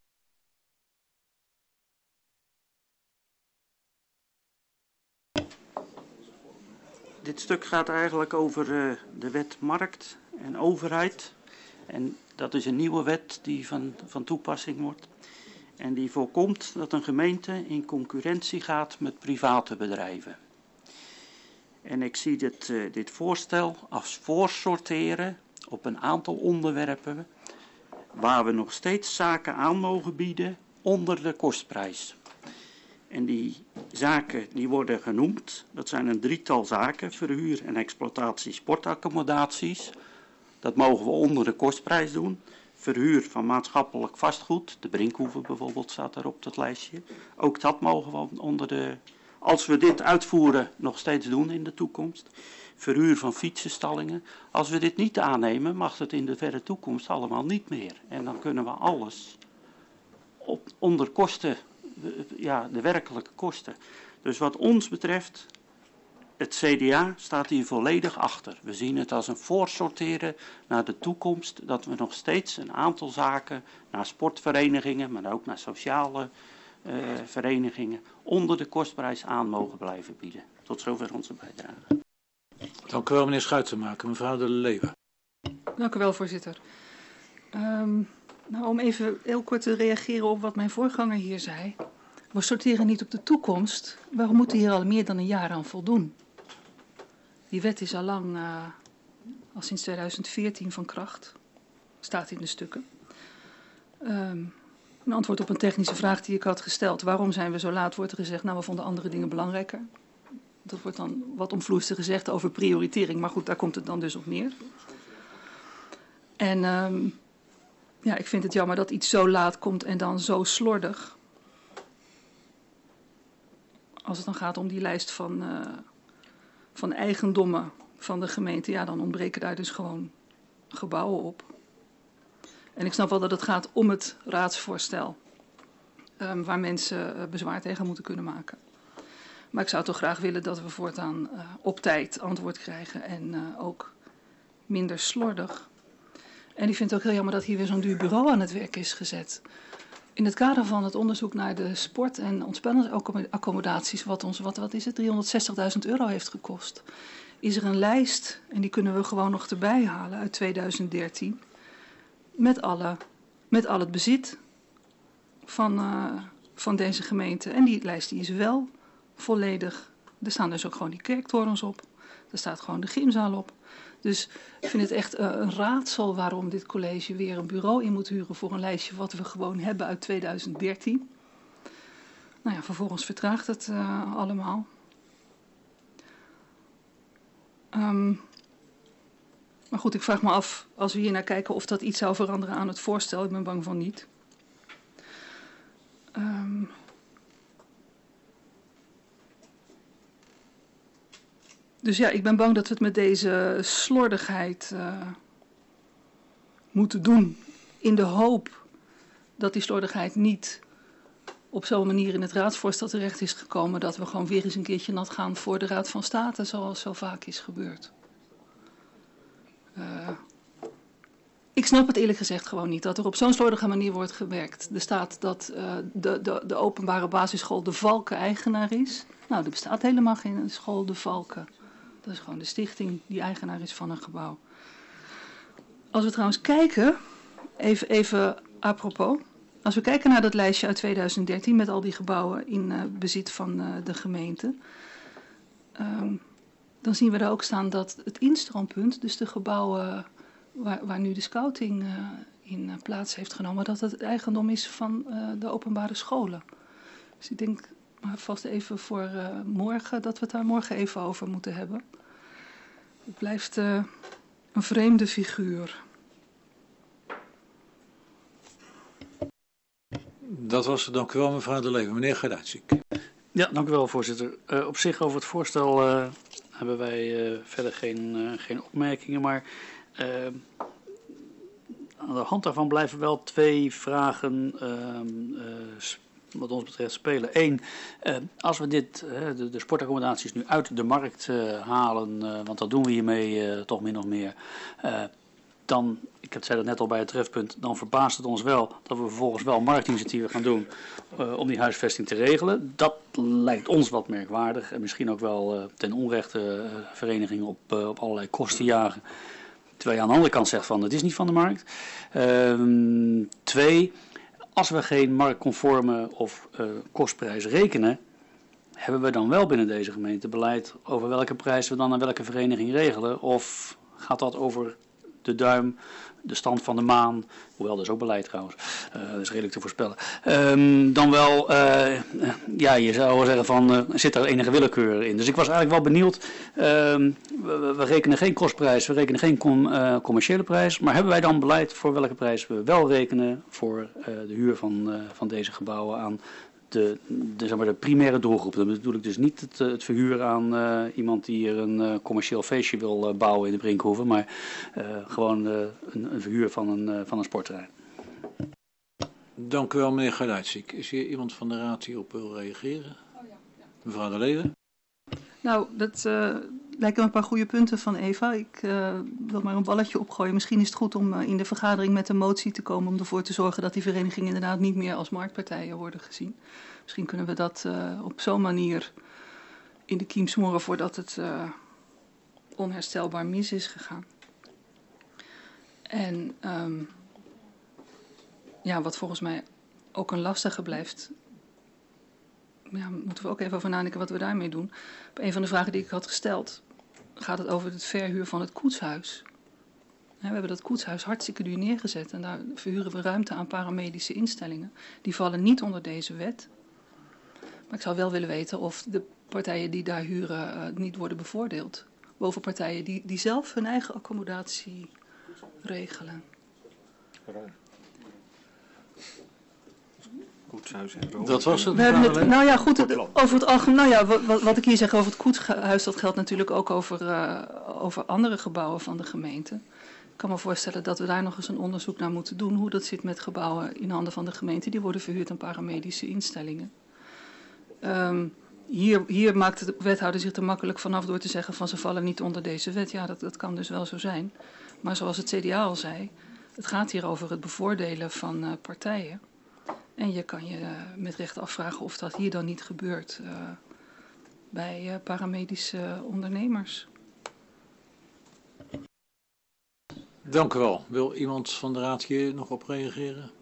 Dit stuk gaat eigenlijk over uh, de wet markt en overheid. En dat is een nieuwe wet die van, van toepassing wordt. En die voorkomt dat een gemeente in concurrentie gaat met private bedrijven. En ik zie dit, uh, dit voorstel als voorsorteren op een aantal onderwerpen waar we nog steeds zaken aan mogen bieden onder de kostprijs. En die zaken die worden genoemd, dat zijn een drietal zaken, verhuur en exploitatie sportaccommodaties. Dat mogen we onder de kostprijs doen. Verhuur van maatschappelijk vastgoed, de Brinkhoeve bijvoorbeeld staat er op dat lijstje. Ook dat mogen we onder de, als we dit uitvoeren, nog steeds doen in de toekomst. Verhuur van fietsenstallingen. Als we dit niet aannemen, mag het in de verre toekomst allemaal niet meer. En dan kunnen we alles op, onder kosten, ja, de werkelijke kosten. Dus wat ons betreft, het C D A staat hier volledig achter. We zien het als een voorsorteren naar de toekomst, dat we nog steeds een aantal zaken naar sportverenigingen, maar ook naar sociale uh, verenigingen, onder de kostprijs aan mogen blijven bieden. Tot zover onze bijdrage. Dank u wel, meneer Schuitenmaker. Mevrouw De Leeuwen. Dank u wel, voorzitter. Um, nou, om even heel kort te reageren op wat mijn voorganger hier zei. We sorteren niet op de toekomst. Waarom moeten we hier al meer dan een jaar aan voldoen? Die wet is al lang, uh, al sinds tweeduizend veertien van kracht. Staat in de stukken. Um, een antwoord op een technische vraag die ik had gesteld. Waarom zijn we zo laat? Wordt er gezegd, nou, we vonden andere dingen belangrijker. Dat wordt dan wat omvloerste gezegd over prioritering. Maar goed, daar komt het dan dus op neer. En um, ja, ik vind het jammer dat iets zo laat komt en dan zo slordig. Als het dan gaat om die lijst van, uh, van eigendommen van de gemeente, ja, dan ontbreken daar dus gewoon gebouwen op. En ik snap wel dat het gaat om het raadsvoorstel, um, waar mensen uh, bezwaar tegen moeten kunnen maken. Maar ik zou toch graag willen dat we voortaan uh, op tijd antwoord krijgen en uh, ook minder slordig. En ik vind het ook heel jammer dat hier weer zo'n duur bureau aan het werk is gezet. In het kader van het onderzoek naar de sport- en ontspanningsaccommodaties, wat ons, wat, wat is het, driehonderdzestigduizend euro heeft gekost, is er een lijst, en die kunnen we gewoon nog erbij halen uit tweeduizend dertien, met, alle, met al het bezit van, uh, van deze gemeente. En die lijst die is wel volledig. Er staan dus ook gewoon die kerktorens op. Er staat gewoon de gymzaal op. Dus ik vind het echt uh, een raadsel waarom dit college weer een bureau in moet huren voor een lijstje wat we gewoon hebben uit tweeduizend dertien. Nou ja, vervolgens vertraagt het uh, allemaal. Um, maar goed, ik vraag me af, als we hier naar kijken, of dat iets zou veranderen aan het voorstel. Ik ben bang van niet. Um, Dus ja, ik ben bang dat we het met deze slordigheid uh, moeten doen. In de hoop dat die slordigheid niet op zo'n manier in het raadsvoorstel terecht is gekomen, dat we gewoon weer eens een keertje nat gaan voor de Raad van State, zoals zo vaak is gebeurd. Uh, ik snap het eerlijk gezegd gewoon niet, dat er op zo'n slordige manier wordt gewerkt. Er staat dat uh, de, de, de openbare basisschool De Valken eigenaar is. Nou, er bestaat helemaal geen school De Valken. Dat is gewoon de stichting die eigenaar is van een gebouw. Als we trouwens kijken, even, even apropos, als we kijken naar dat lijstje uit tweeduizend dertien met al die gebouwen in uh, bezit van uh, de gemeente, um, dan zien we daar ook staan dat het instroompunt, dus de gebouwen waar, waar nu de scouting uh, in uh, plaats heeft genomen, dat het eigendom is van uh, de openbare scholen. Dus ik denk maar vast even voor uh, morgen, dat we het daar morgen even over moeten hebben. Het blijft uh, een vreemde figuur. Dat was het, dank u wel, mevrouw De Leeuwen. Meneer Gardacik. Ja, dank u wel, voorzitter. Uh, op zich over het voorstel uh, hebben wij uh, verder geen, uh, geen opmerkingen, maar uh, aan de hand daarvan blijven wel twee vragen uh, uh, wat ons betreft spelen. Eén, uh, als we dit, uh, de, de sportaccommodaties nu uit de markt uh, halen, uh, want dat doen we hiermee uh, toch min of meer, uh, dan, ik zei dat net al bij het trefpunt, dan verbaast het ons wel dat we vervolgens wel marktinitiatieven gaan doen uh, om die huisvesting te regelen. Dat lijkt ons wat merkwaardig en misschien ook wel uh, ten onrechte uh, verenigingen op, uh, op allerlei kosten jagen. Terwijl je aan de andere kant zegt van het is niet van de markt. Uh, twee, als we geen marktconforme of uh, kostprijs rekenen, hebben we dan wel binnen deze gemeente beleid over welke prijs we dan aan welke vereniging regelen? Of gaat dat over de duim, de stand van de maan, hoewel dat is ook beleid trouwens, uh, dat is redelijk te voorspellen. Um, dan wel, uh, ja, je zou wel zeggen van, uh, zit er enige willekeur in. Dus ik was eigenlijk wel benieuwd, um, we, we rekenen geen kostprijs, we rekenen geen com, uh, commerciële prijs, maar hebben wij dan beleid voor welke prijs we wel rekenen voor uh, de huur van, uh, van deze gebouwen aan de, de, zeg maar de primaire doelgroep? Dat bedoel ik dus niet het, het verhuur aan uh, iemand die hier een uh, commercieel feestje wil uh, bouwen in de Brinkhoeve, maar uh, gewoon uh, een, een verhuur van een, uh, van een sportterrein. Dank u wel, meneer Geluidsziek. Is hier iemand van de raad die op wil reageren? Oh ja, ja. Mevrouw De Leeuwen? Nou, dat uh, lijken me een paar goede punten van Eva. Ik uh, wil maar een balletje opgooien. Misschien is het goed om uh, in de vergadering met een motie te komen om ervoor te zorgen dat die verenigingen inderdaad niet meer als marktpartijen worden gezien. Misschien kunnen we dat uh, op zo'n manier in de kiem smoren voordat het uh, onherstelbaar mis is gegaan. En um, ja, wat volgens mij ook een lastige blijft, ja, moeten we ook even over nadenken wat we daarmee doen. Op een van de vragen die ik had gesteld gaat het over het verhuur van het koetshuis. We hebben dat koetshuis hartstikke duur neergezet en daar verhuren we ruimte aan paramedische instellingen. Die vallen niet onder deze wet. Maar ik zou wel willen weten of de partijen die daar huren uh, niet worden bevoordeeld boven partijen die, die zelf hun eigen accommodatie regelen. Koetshuis en Rome. Dat was het. We hebben het, nou ja, goed, het, over het algemeen, nou ja, wat, wat ik hier zeg over het koetshuis, dat geldt natuurlijk ook over, uh, over andere gebouwen van de gemeente. Ik kan me voorstellen dat we daar nog eens een onderzoek naar moeten doen, hoe dat zit met gebouwen in handen van de gemeente, die worden verhuurd aan paramedische instellingen. Um, hier, hier maakt de wethouder zich er makkelijk vanaf door te zeggen van ze vallen niet onder deze wet. Ja, dat, dat kan dus wel zo zijn. Maar zoals het C D A al zei, het gaat hier over het bevoordelen van uh, partijen. En je kan je uh, met recht afvragen of dat hier dan niet gebeurt uh, bij uh, paramedische ondernemers. Dank u wel. Wil iemand van de raad hier nog op reageren?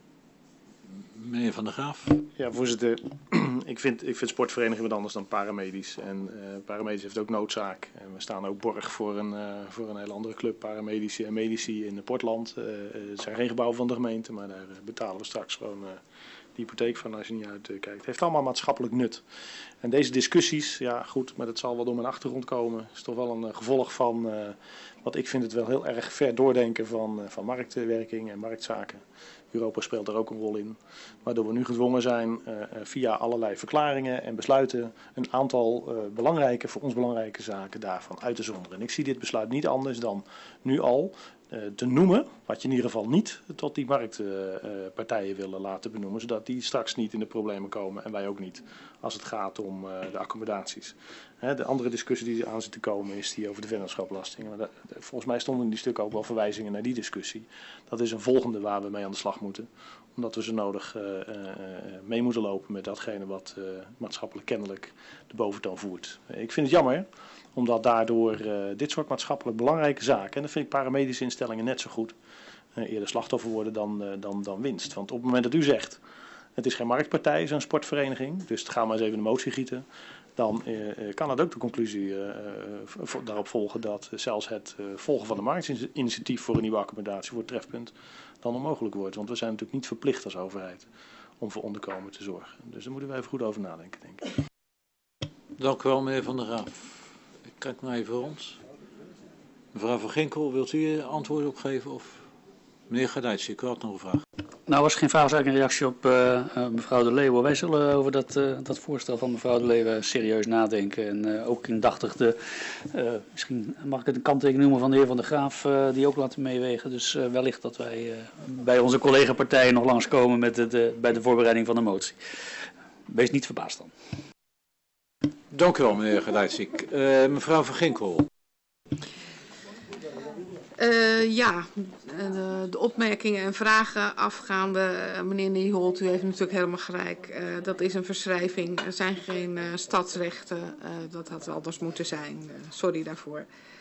Meneer Van der Graaf. Ja, voorzitter. ik, vind, ik vind sportvereniging wat anders dan paramedisch. En uh, paramedisch heeft ook noodzaak. En we staan ook borg voor een, uh, voor een hele andere club, paramedici en medici in Portland. Uh, het zijn geen gebouwen van de gemeente, maar daar uh, betalen we straks gewoon uh, de hypotheek van als je niet uitkijkt. Uh, het heeft allemaal maatschappelijk nut. En deze discussies, ja goed, maar dat zal wel door mijn achtergrond komen. Is toch wel een uh, gevolg van uh, wat ik vind het wel heel erg ver doordenken van, uh, van marktwerking en marktzaken. Europa speelt daar ook een rol in. Waardoor we nu gedwongen zijn uh, via allerlei verklaringen en besluiten een aantal uh, belangrijke, voor ons belangrijke zaken daarvan uit te zonderen. En ik zie dit besluit niet anders dan nu al uh, te noemen, wat je in ieder geval niet tot die marktpartijen uh, willen laten benoemen, zodat die straks niet in de problemen komen en wij ook niet, als het gaat om uh, de accommodaties. Hè, de andere discussie die aan zit te komen is die over de vennootschapbelasting. Maar de, de, volgens mij stonden in die stukken ook wel verwijzingen naar die discussie. Dat is een volgende waar we mee aan de slag moeten. Omdat we zo nodig uh, uh, mee moeten lopen met datgene wat uh, maatschappelijk kennelijk de boventoon voert. Uh, ik vind het jammer, omdat daardoor uh, dit soort maatschappelijk belangrijke zaken, en dat vind ik paramedische instellingen net zo goed, uh, eerder slachtoffer worden dan, uh, dan, dan winst. Want op het moment dat u zegt, het is geen marktpartij, zo'n sportvereniging, dus ga maar eens even de motie gieten. Dan uh, kan het ook de conclusie uh, uh, daarop volgen dat uh, zelfs het uh, volgen van de marktinitiatief voor een nieuwe accommodatie voor het trefpunt dan onmogelijk wordt. Want we zijn natuurlijk niet verplicht als overheid om voor onderkomen te zorgen. Dus daar moeten we even goed over nadenken, denk ik. Dank u wel, meneer Van der Graaf. Ik kijk maar even rond. Mevrouw Van Ginkel, wilt u antwoorden op geven? Of meneer Gardijtje, ik had nog een vraag. Nou, was geen vraag, was eigenlijk een reactie op uh, uh, mevrouw De Leeuwen. Wij zullen over dat, uh, dat voorstel van mevrouw De Leeuwen serieus nadenken. En uh, ook indachtig de, uh, misschien mag ik het een kanttekening noemen van de heer Van der Graaf, uh, die ook laten meewegen. Dus uh, wellicht dat wij uh, bij onze collega-partijen nog langskomen met het, uh, bij de voorbereiding van de motie. Wees niet verbaasd dan. Dank u wel, meneer Gardijtziek. Uh, mevrouw Van Ginkel. Uh, ja, de, de opmerkingen en vragen afgaande, uh, meneer Nieholt, u heeft natuurlijk helemaal gelijk. Uh, dat is een verschrijving, er zijn geen uh, stadsrechten, uh, dat had anders moeten zijn. Uh, sorry daarvoor.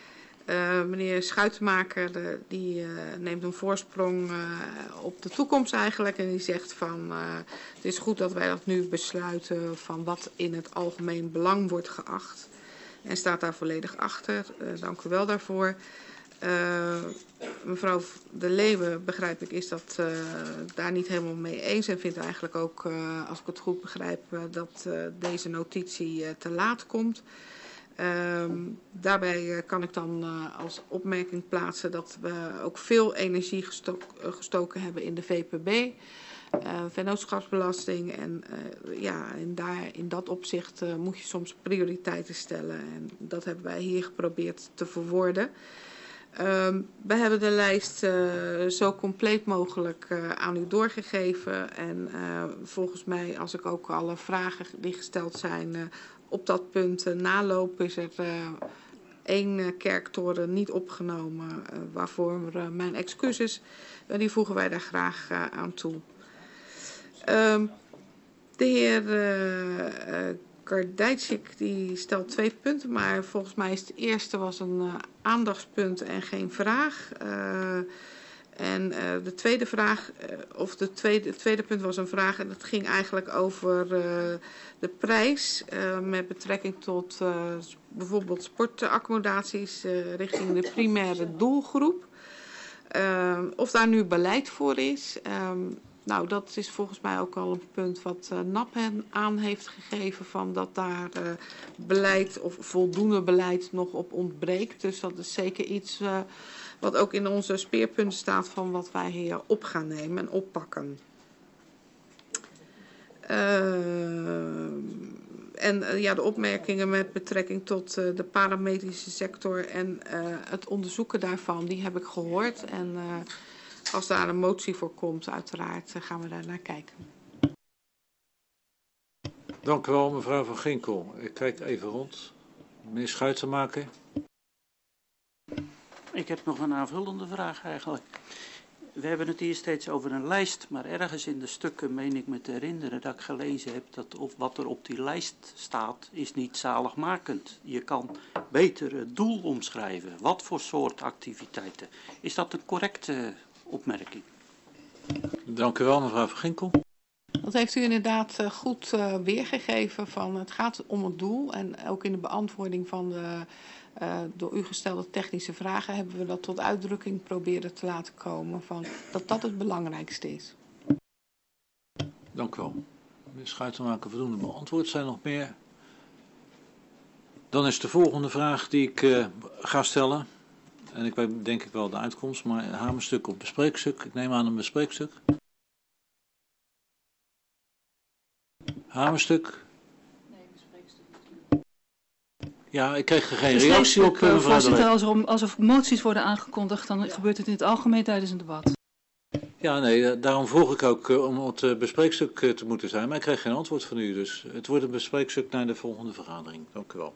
Uh, meneer Schuitenmaker de, die uh, neemt een voorsprong uh, op de toekomst eigenlijk. En die zegt van uh, het is goed dat wij dat nu besluiten van wat in het algemeen belang wordt geacht. En staat daar volledig achter. Uh, dank u wel daarvoor. Uh, mevrouw De Leeuwen, begrijp ik, is dat uh, daar niet helemaal mee eens. En vindt eigenlijk ook, uh, als ik het goed begrijp, uh, dat uh, deze notitie uh, te laat komt. Uh, daarbij uh, kan ik dan uh, als opmerking plaatsen dat we ook veel energie gesto uh, gestoken hebben in de V P B. Uh, vennootschapsbelasting. En uh, ja, en daar, in dat opzicht uh, moet je soms prioriteiten stellen. En dat hebben wij hier geprobeerd te verwoorden. Uh, we hebben de lijst uh, zo compleet mogelijk uh, aan u doorgegeven. En uh, volgens mij, als ik ook alle vragen die gesteld zijn uh, op dat punt uh, naloop, is er uh, één uh, kerktoren niet opgenomen. Uh, waarvoor uh, mijn excuses, uh, die voegen wij daar graag uh, aan toe. Uh, de heer uh, uh, Kardijtschik die stelt twee punten, maar volgens mij is het eerste was een uh, aandachtspunt en geen vraag. Uh, en uh, de tweede vraag, uh, of de tweede, het tweede punt was een vraag en dat ging eigenlijk over uh, de prijs uh, met betrekking tot uh, bijvoorbeeld sportaccommodaties uh, richting de primaire doelgroep. Uh, of daar nu beleid voor is. Um, Nou, dat is volgens mij ook al een punt wat uh, N A P hen aan heeft gegeven, van dat daar uh, beleid of voldoende beleid nog op ontbreekt. Dus dat is zeker iets uh, wat ook in onze speerpunten staat van wat wij hier op gaan nemen en oppakken. Uh, en uh, ja, de opmerkingen met betrekking tot uh, de paramedische sector en uh, het onderzoeken daarvan, die heb ik gehoord. En uh, als daar een motie voor komt, uiteraard gaan we daar naar kijken. Dank u wel, mevrouw Van Ginkel. Ik kijk even rond. Meneer Schuitenmaker. Ik heb nog een aanvullende vraag eigenlijk. We hebben het hier steeds over een lijst, maar ergens in de stukken meen ik me te herinneren dat ik gelezen heb dat of wat er op die lijst staat is niet zaligmakend. Je kan beter het doel omschrijven. Wat voor soort activiteiten? Is dat een correcte opmerking? Dank u wel, mevrouw Van Ginkel. Dat heeft u inderdaad uh, goed uh, weergegeven. Van, het gaat om het doel en ook in de beantwoording van de uh, door u gestelde technische vragen hebben we dat tot uitdrukking proberen te laten komen van dat dat het belangrijkste is. Dank u wel. Meneer Schuitenmaker, voldoende beantwoord. Zijn er nog meer? Dan is de volgende vraag die ik uh, ga stellen. En ik weet denk ik wel de uitkomst, maar een hamerstuk of bespreekstuk. Ik neem aan een bespreekstuk. Hamerstuk. Nee, bespreekstuk. Ja, ik kreeg er geen Dus reactie op. Uh, voorzitter, als er, om, als er moties worden aangekondigd, dan gebeurt het in het algemeen tijdens een debat. Ja, nee, daarom vroeg ik ook uh, om het uh, bespreekstuk uh, te moeten zijn, maar ik kreeg geen antwoord van u. Dus het wordt een bespreekstuk naar de volgende vergadering. Dank u wel.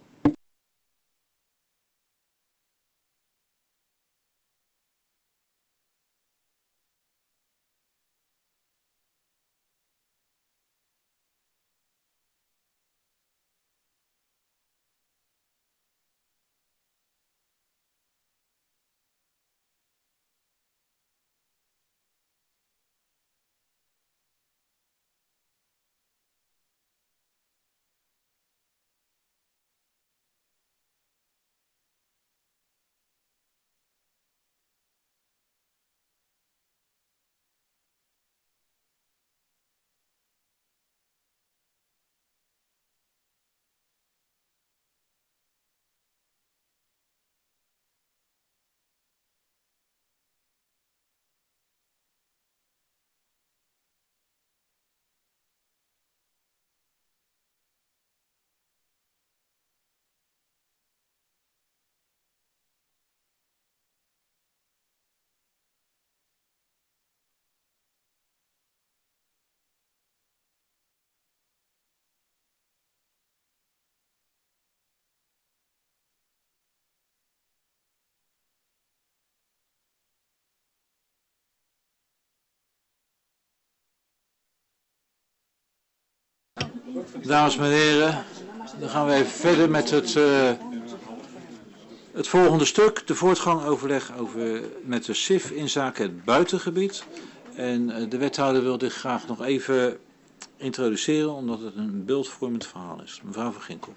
Dames en heren, dan gaan we even verder met het uh, Het volgende stuk, de voortgang overleg over, met de S I F in zaken het buitengebied. En uh, de wethouder wil dit graag nog even introduceren, omdat het een beeldvormend verhaal is. Mevrouw Van Ginkel.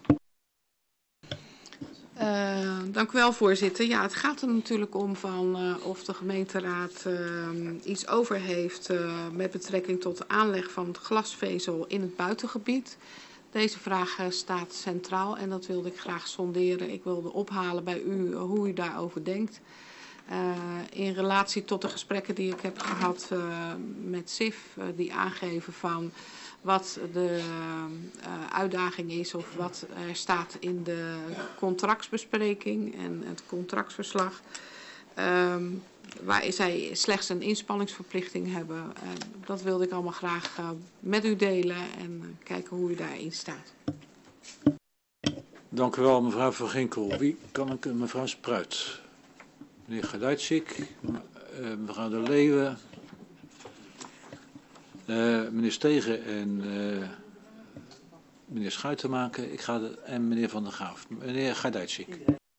Uh, dank u wel, voorzitter. Ja, het gaat er natuurlijk om van uh, of de gemeenteraad uh, iets over heeft uh, met betrekking tot de aanleg van het glasvezel in het buitengebied. Deze vraag uh, staat centraal en dat wilde ik graag sonderen. Ik wilde ophalen bij u uh, hoe u daarover denkt. Uh, in relatie tot de gesprekken die ik heb gehad uh, met S I F, uh, die aangeven van wat de uh, uitdaging is of wat er staat in de contractsbespreking en het contractverslag. Um, waar zij slechts een inspanningsverplichting hebben. Uh, dat wilde ik allemaal graag uh, met u delen en uh, kijken hoe u daarin staat. Dank u wel, mevrouw Van Ginkel. Wie kan ik? Mevrouw Spruit. Meneer Gaduitsik, uh, mevrouw De Leeuwen, uh, meneer Stegen en uh, meneer Schuitenmaker ik ga de, en meneer Van der Graaf. Meneer Gaduitsik.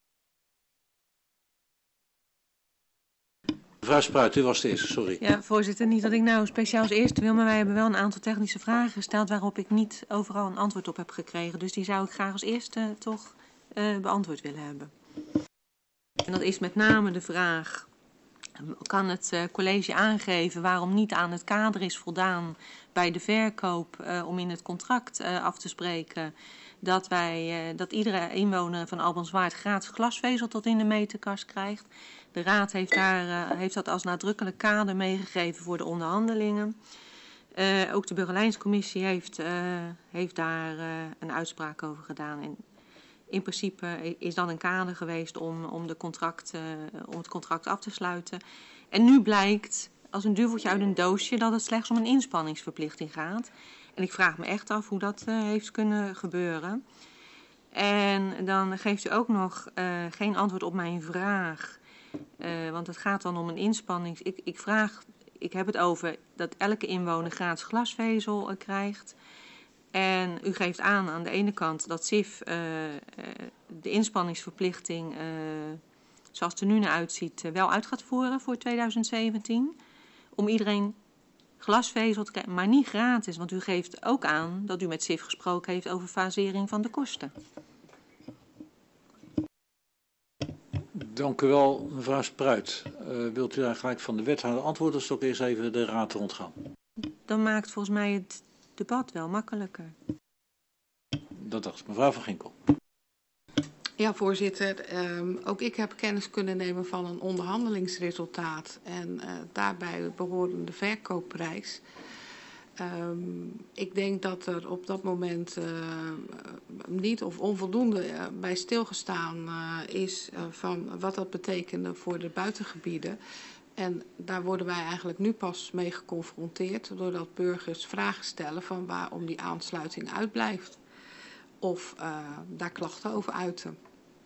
Mevrouw Spruit, u was de eerste, sorry. Ja, voorzitter, niet dat ik nou speciaal als eerste wil, maar wij hebben wel een aantal technische vragen gesteld waarop ik niet overal een antwoord op heb gekregen. Dus die zou ik graag als eerste toch uh, beantwoord willen hebben. En dat is met name de vraag, kan het uh, college aangeven waarom niet aan het kader is voldaan bij de verkoop uh, om in het contract uh, af te spreken dat, wij, uh, dat iedere inwoner van Albrandswaard gratis glasvezel tot in de meterkast krijgt. De raad heeft, daar, uh, heeft dat als nadrukkelijk kader meegegeven voor de onderhandelingen. Uh, ook de Burgerlijnscommissie heeft, uh, heeft daar uh, een uitspraak over gedaan. En in principe is dat een kader geweest om, om, de contract, uh, om het contract af te sluiten. En nu blijkt als een duveltje uit een doosje dat het slechts om een inspanningsverplichting gaat. En ik vraag me echt af hoe dat uh, heeft kunnen gebeuren. En dan geeft u ook nog uh, geen antwoord op mijn vraag. Uh, want het gaat dan om een inspannings... Ik, ik vraag, ik heb het over dat elke inwoner gratis glasvezel uh, krijgt. En u geeft aan aan de ene kant dat S I F uh, uh, de inspanningsverplichting, uh, zoals het er nu naar uitziet, uh, wel uit gaat voeren voor tweeduizend zeventien. Om iedereen glasvezel te krijgen, maar niet gratis. Want u geeft ook aan dat u met S I F gesproken heeft over fasering van de kosten. Dank u wel, mevrouw Spruit. Uh, wilt u daar gelijk van de wethouder antwoorden of toch eerst even de raad rondgaan? Dan maakt volgens mij het debat wel makkelijker. Dat dacht ik. Mevrouw Van Ginkel. Ja, voorzitter. Um, ook ik heb kennis kunnen nemen van een onderhandelingsresultaat en uh, daarbij behorende verkoopprijs. Um, ik denk dat er op dat moment uh, niet of onvoldoende uh, bij stilgestaan uh, is uh, van wat dat betekende voor de buitengebieden. En daar worden wij eigenlijk nu pas mee geconfronteerd doordat burgers vragen stellen van waarom die aansluiting uitblijft. Of uh, daar klachten over uiten.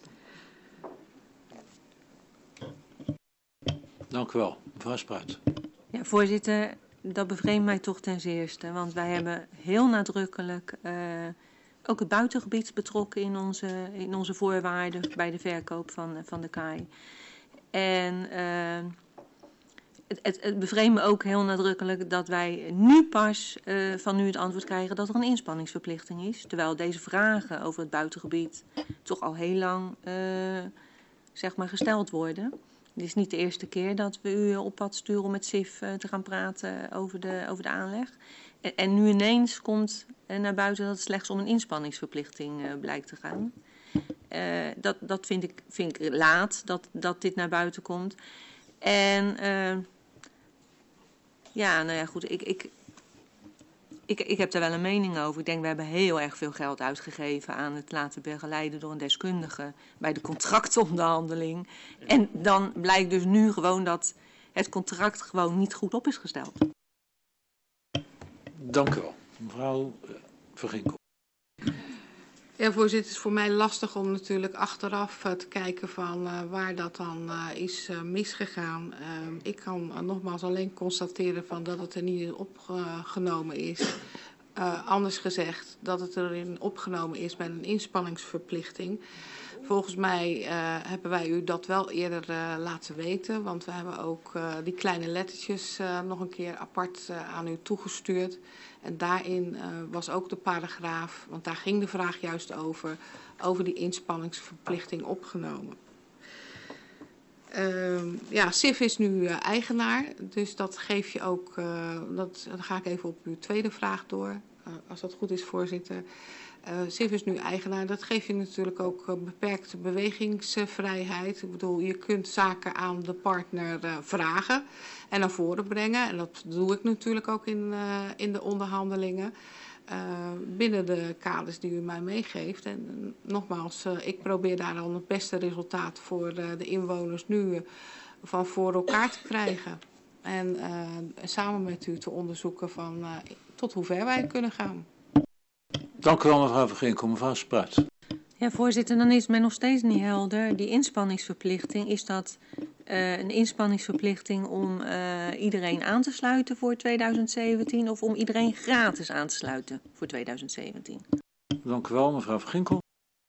Dank u wel. Mevrouw Spruit. Ja, voorzitter, dat bevreemdt mij toch ten zeerste. Want wij hebben heel nadrukkelijk uh, ook het buitengebied betrokken in onze, in onze voorwaarden bij de verkoop van, van de kaai. En uh, het, het, het bevreemdt me ook heel nadrukkelijk dat wij nu pas uh, van u het antwoord krijgen dat er een inspanningsverplichting is. Terwijl deze vragen over het buitengebied toch al heel lang uh, zeg maar gesteld worden. Het is niet de eerste keer dat we u op pad sturen om met S I F uh, te gaan praten over de, over de aanleg. En, en nu ineens komt uh, naar buiten dat het slechts om een inspanningsverplichting uh, blijkt te gaan. Uh, dat dat vind, ik, vind ik laat, dat, dat dit naar buiten komt. En uh, ja, nou ja, goed, ik, ik, ik, ik heb daar wel een mening over. Ik denk, we hebben heel erg veel geld uitgegeven aan het laten begeleiden door een deskundige bij de contractonderhandeling. En dan blijkt dus nu gewoon dat het contract gewoon niet goed op is gesteld. Dank u wel. Mevrouw Van Ginkel. Ja, voorzitter, het is voor mij lastig om natuurlijk achteraf uh, te kijken van uh, waar dat dan uh, is uh, misgegaan. Uh, ik kan uh, nogmaals alleen constateren van dat het er niet in opgenomen is. Uh, anders gezegd dat het erin opgenomen is met een inspanningsverplichting. Volgens mij uh, hebben wij u dat wel eerder uh, laten weten. Want we hebben ook uh, die kleine lettertjes uh, nog een keer apart uh, aan u toegestuurd. En daarin uh, was ook de paragraaf, want daar ging de vraag juist over, over die inspanningsverplichting opgenomen. Uh, ja, S I F is nu uh, eigenaar, dus dat geef je ook, uh, dat, dan ga ik even op uw tweede vraag door, uh, als dat goed is, voorzitter. Uh, S I F is nu eigenaar, dat geeft je natuurlijk ook uh, beperkte bewegingsvrijheid. Ik bedoel, je kunt zaken aan de partner uh, vragen en naar voren brengen. En dat doe ik natuurlijk ook in, uh, in de onderhandelingen. Uh, binnen de kaders die u mij meegeeft. En uh, nogmaals, uh, ik probeer daar dan het beste resultaat voor uh, de inwoners nu uh, van voor elkaar te krijgen. En uh, samen met u te onderzoeken van uh, tot hoe ver wij kunnen gaan. Dank u wel, mevrouw Van Ginkel. Mevrouw Spruit. Ja, voorzitter, dan is mij nog steeds niet helder. Die inspanningsverplichting, is dat uh, een inspanningsverplichting om uh, iedereen aan te sluiten voor tweeduizend zeventien of om iedereen gratis aan te sluiten voor tweeduizend zeventien? Dank u wel, mevrouw Van Ginkel.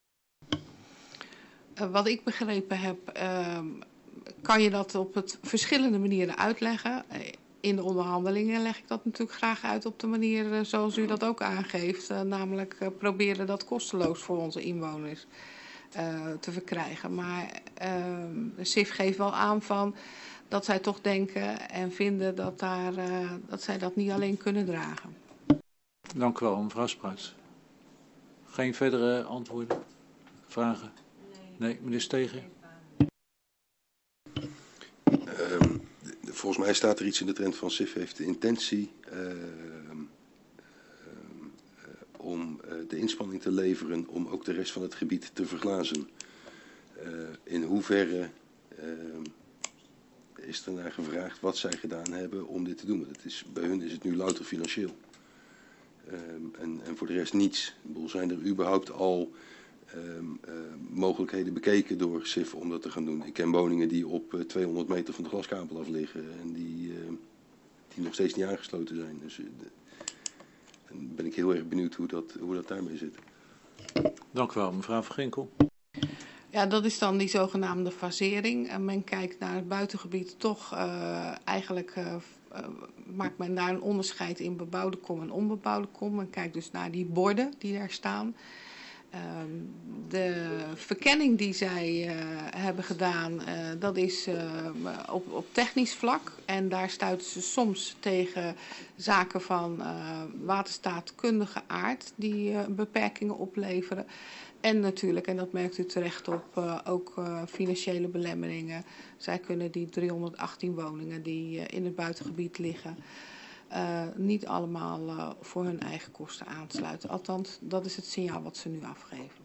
Uh, wat ik begrepen heb, uh, kan je dat op het verschillende manieren uitleggen. Uh, In de onderhandelingen leg ik dat natuurlijk graag uit op de manier uh, zoals u dat ook aangeeft. Uh, namelijk uh, proberen dat kosteloos voor onze inwoners uh, te verkrijgen. Maar uh, S I F geeft wel aan van dat zij toch denken en vinden dat, daar, uh, dat zij dat niet alleen kunnen dragen. Dank u wel, mevrouw Spruit. Geen verdere antwoorden? Vragen? Nee, meneer Stegen? Um, volgens mij staat er iets in de trend van S I F heeft de intentie uh, uh, uh, om uh, de inspanning te leveren om ook de rest van het gebied te verglazen. Uh, in hoeverre uh, is er naar gevraagd wat zij gedaan hebben om dit te doen? Want het is, bij hun is het nu louter financieel. Uh, en, en voor de rest niets. Ik bedoel, zijn er überhaupt al Um, uh, mogelijkheden bekeken door S I F om dat te gaan doen? Ik ken woningen die op uh, tweehonderd meter van de glaskabel af liggen en die, uh, die nog steeds niet aangesloten zijn. Dus uh, de, dan ben ik heel erg benieuwd hoe dat, hoe dat daarmee zit. Dank u wel, mevrouw Van Ginkel. Ja, dat is dan die zogenaamde fasering. En men kijkt naar het buitengebied toch uh, eigenlijk... Uh, Uh, maakt men daar een onderscheid in bebouwde kom en onbebouwde kom. Men kijkt dus naar die borden die daar staan. Uh, de verkenning die zij uh, hebben gedaan, uh, dat is uh, op, op technisch vlak. En daar stuiten ze soms tegen zaken van uh, waterstaatkundige aard die uh, beperkingen opleveren. En natuurlijk, en dat merkt u terecht op, uh, ook uh, financiële belemmeringen. Zij kunnen die driehonderdachttien woningen die uh, in het buitengebied liggen, uh, niet allemaal uh, voor hun eigen kosten aansluiten. Althans, dat is het signaal wat ze nu afgeven.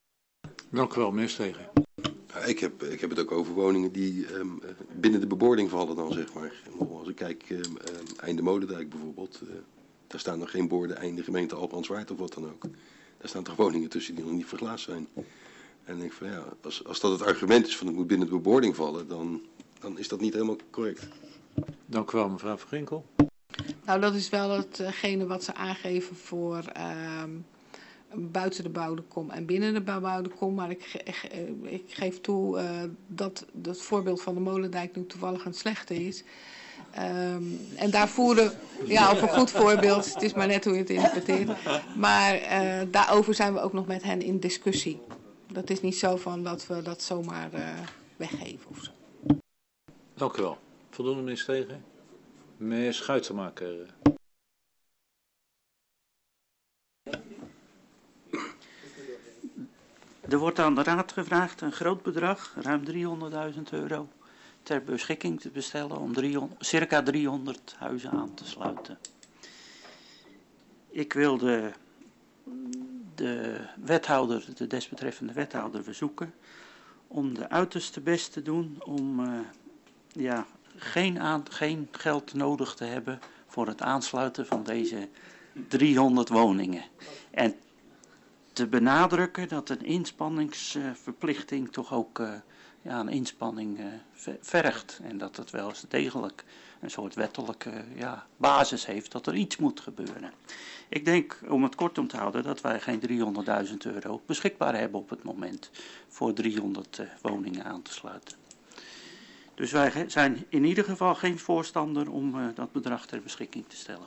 Dank u wel, meneer Stegen. Ja, ik, heb, ik heb het ook over woningen die um, binnen de bebording vallen dan, zeg maar. Als ik kijk, um, um, Einde Molendijk bijvoorbeeld, uh, daar staan nog geen borden Einde gemeente Albrandswaard of wat dan ook. Daar staan toch woningen tussen die nog niet verglaasd zijn. En dan denk ik van ja, als, als dat het argument is van het moet binnen de bebording vallen, dan, dan is dat niet helemaal correct. Dank u wel, mevrouw Van Ginkel. Nou, dat is wel hetgene wat ze aangeven voor uh, buiten de bebouwde kom en binnen de bebouwde kom. Maar ik, ik, ik geef toe uh, dat het voorbeeld van de Molendijk nu toevallig een slechte is. Um, en daar voeren, ja, op een goed voorbeeld, het is maar net hoe je het interpreteert. Maar uh, daarover zijn we ook nog met hen in discussie. Dat is niet zo van dat we dat zomaar uh, weggeven of zo. Dank u wel. Voldoende, meneer Stegen. Meneer Schuitenmaker. Er wordt aan de Raad gevraagd een groot bedrag, ruim driehonderdduizend euro, ter beschikking te bestellen om driehonderd, circa driehonderd huizen aan te sluiten. Ik wil de, de wethouder, de desbetreffende wethouder verzoeken om de uiterste best te doen om uh, ja, geen, aan, geen geld nodig te hebben voor het aansluiten van deze driehonderd woningen. En te benadrukken dat een inspanningsverplichting toch ook uh, ja, een inspanning uh, vergt. En dat het wel eens degelijk een soort wettelijke ja, basis heeft dat er iets moet gebeuren. Ik denk, om het kort om te houden, dat wij geen driehonderdduizend euro beschikbaar hebben op het moment voor driehonderd uh, woningen aan te sluiten. Dus wij zijn in ieder geval geen voorstander om uh, dat bedrag ter beschikking te stellen.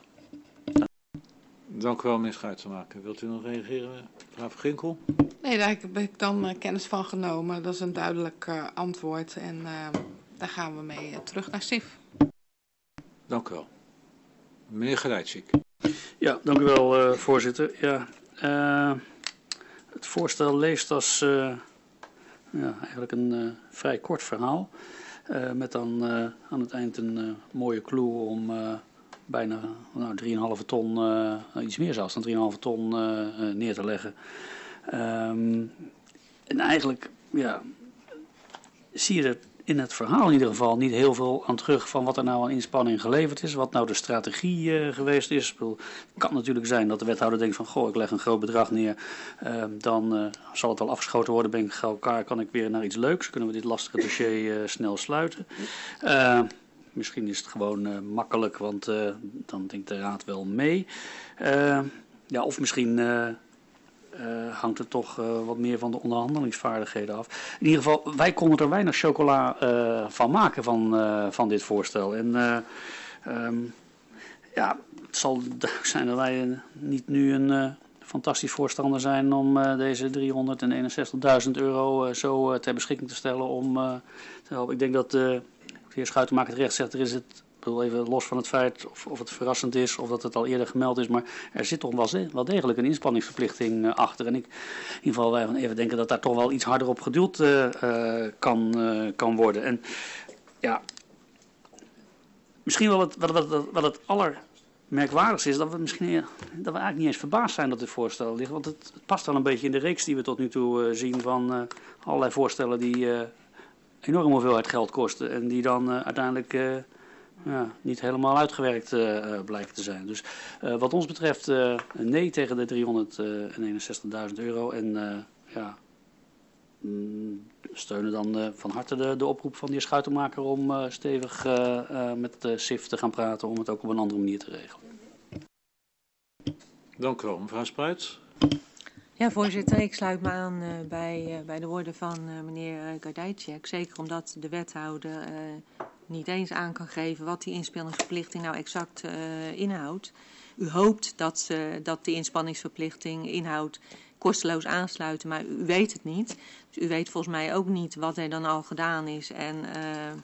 Dank u wel, meneer Schuitenmaker. Wilt u nog reageren, mevrouw Van Ginkel? Nee, daar heb ik dan uh, kennis van genomen. Dat is een duidelijk uh, antwoord en uh, daar gaan we mee uh, terug naar S I F. Dank u wel. Meneer Geleitschik. Ja, dank u wel, uh, voorzitter. Ja, uh, het voorstel leest als uh, ja, eigenlijk een uh, vrij kort verhaal. Uh, met dan uh, aan het eind een uh, mooie clue om uh, bijna nou, drie komma vijf ton, uh, iets meer zelfs dan drie komma vijf ton uh, uh, neer te leggen. Um, en eigenlijk ja, zie je er in het verhaal in ieder geval niet heel veel aan terug van wat er nou aan inspanning geleverd is, wat nou de strategie uh, geweest is. Het kan natuurlijk zijn dat de wethouder denkt van goh, ik leg een groot bedrag neer, uh, dan uh, zal het wel afgeschoten worden, ben ik gauw elkaar, kan ik weer naar iets leuks, kunnen we dit lastige dossier uh, snel sluiten. Uh, misschien is het gewoon uh, makkelijk, want uh, dan denkt de raad wel mee. Uh, ja, of misschien Uh, Uh, hangt het toch uh, wat meer van de onderhandelingsvaardigheden af. In ieder geval, wij konden er weinig chocola uh, van maken van, uh, van dit voorstel. En uh, um, ja, het zal duidelijk zijn dat wij uh, niet nu een uh, fantastisch voorstander zijn om uh, deze driehonderdeenenzestigduizend euro uh, zo uh, ter beschikking te stellen om uh, te helpen. Ik denk dat uh, de heer Schuitenmaker terecht zegt, er is het. Ik bedoel, even los van het feit of, of het verrassend is of dat het al eerder gemeld is, maar er zit toch wel, wel degelijk een inspanningsverplichting uh, achter. En ik, in ieder geval wij van even denken dat daar toch wel iets harder op geduwd uh, uh, kan, uh, kan worden. En ja, misschien wel het, wat, wat, wat, wat het allermerkwaardigste is, dat we misschien dat we eigenlijk niet eens verbaasd zijn dat dit voorstel ligt. Want het, het past wel een beetje in de reeks die we tot nu toe uh, zien van uh, allerlei voorstellen die uh, enorm hoeveelheid geld kosten en die dan uh, uiteindelijk Uh, Ja, niet helemaal uitgewerkt uh, blijkt te zijn. Dus uh, wat ons betreft uh, nee tegen de driehonderdeenenzestigduizend euro. En uh, ja, mm, steunen dan uh, van harte de, de oproep van de heer Schuitenmaker om uh, stevig uh, uh, met de S I F te gaan praten om het ook op een andere manier te regelen. Dank u wel, mevrouw Spruit. Ja, voorzitter, ik sluit me aan uh, bij, uh, bij de woorden van uh, meneer Gardijtjek. Zeker omdat de wethouder uh, niet eens aan kan geven wat die inspanningsverplichting nou exact uh, inhoudt. U hoopt dat, uh, dat die inspanningsverplichting inhoudt kosteloos aansluiten, maar u weet het niet. Dus u weet volgens mij ook niet wat er dan al gedaan is en uh,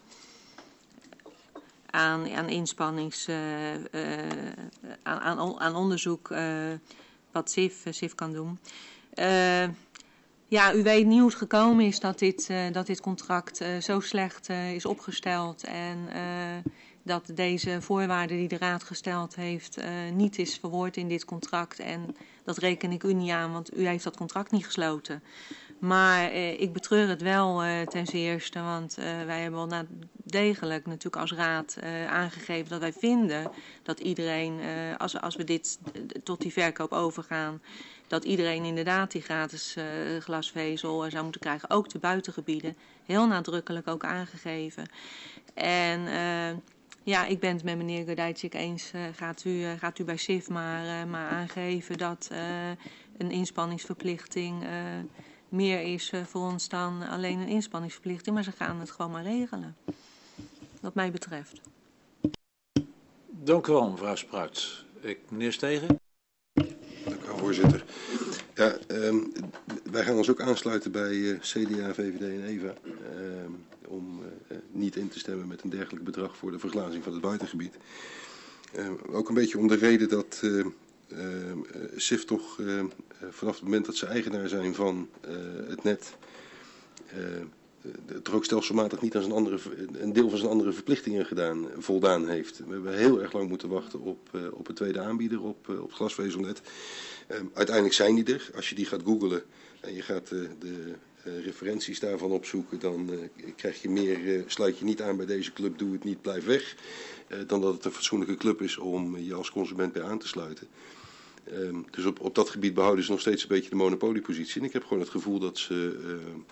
aan, aan inspannings, uh, uh, aan, aan, aan onderzoek uh, wat S I F, S I F kan doen. Uh, ja, u weet niet hoe het gekomen is dat dit, uh, dat dit contract uh, zo slecht uh, is opgesteld en uh, dat deze voorwaarden die de Raad gesteld heeft uh, niet is verwoord in dit contract. En dat reken ik u niet aan, want u heeft dat contract niet gesloten. Maar uh, ik betreur het wel uh, ten zeerste, want uh, wij hebben wel degelijk natuurlijk als Raad uh, aangegeven dat wij vinden dat iedereen, uh, als, als we dit uh, tot die verkoop overgaan, dat iedereen inderdaad die gratis uh, glasvezel uh, zou moeten krijgen. Ook de buitengebieden, heel nadrukkelijk ook aangegeven. En uh, ja, ik ben het met meneer Gardijtjik eens. Uh, gaat, u, uh, gaat u bij S I F maar, uh, maar aangeven dat uh, een inspanningsverplichting uh, meer is uh, voor ons dan alleen een inspanningsverplichting. Maar ze gaan het gewoon maar regelen. Wat mij betreft. Dank u wel, mevrouw Spruit. Ik, meneer Stegen. Dank u wel, voorzitter. Ja, um, wij gaan ons ook aansluiten bij uh, C D A, V V D en E V A. Um, om uh, niet in te stemmen met een dergelijk bedrag voor de verglazing van het buitengebied. Uh, ook een beetje om de reden dat uh, uh, S I F toch uh, vanaf het moment dat ze eigenaar zijn van uh, het net Uh, toch ook stelselmatig niet aan zijn andere, een deel van zijn andere verplichtingen gedaan, voldaan heeft. We hebben heel erg lang moeten wachten op, uh, op een tweede aanbieder op, uh, op het glasvezelnet. Uh, uiteindelijk zijn die er. Als je die gaat googlen en je gaat uh, de uh, referenties daarvan opzoeken, dan uh, krijg je meer, uh, sluit je niet aan bij deze club, doe het niet, blijf weg. Uh, dan dat het een fatsoenlijke club is om je als consument bij aan te sluiten. Um, dus op, op dat gebied behouden ze nog steeds een beetje de monopoliepositie. En ik heb gewoon het gevoel dat ze Uh,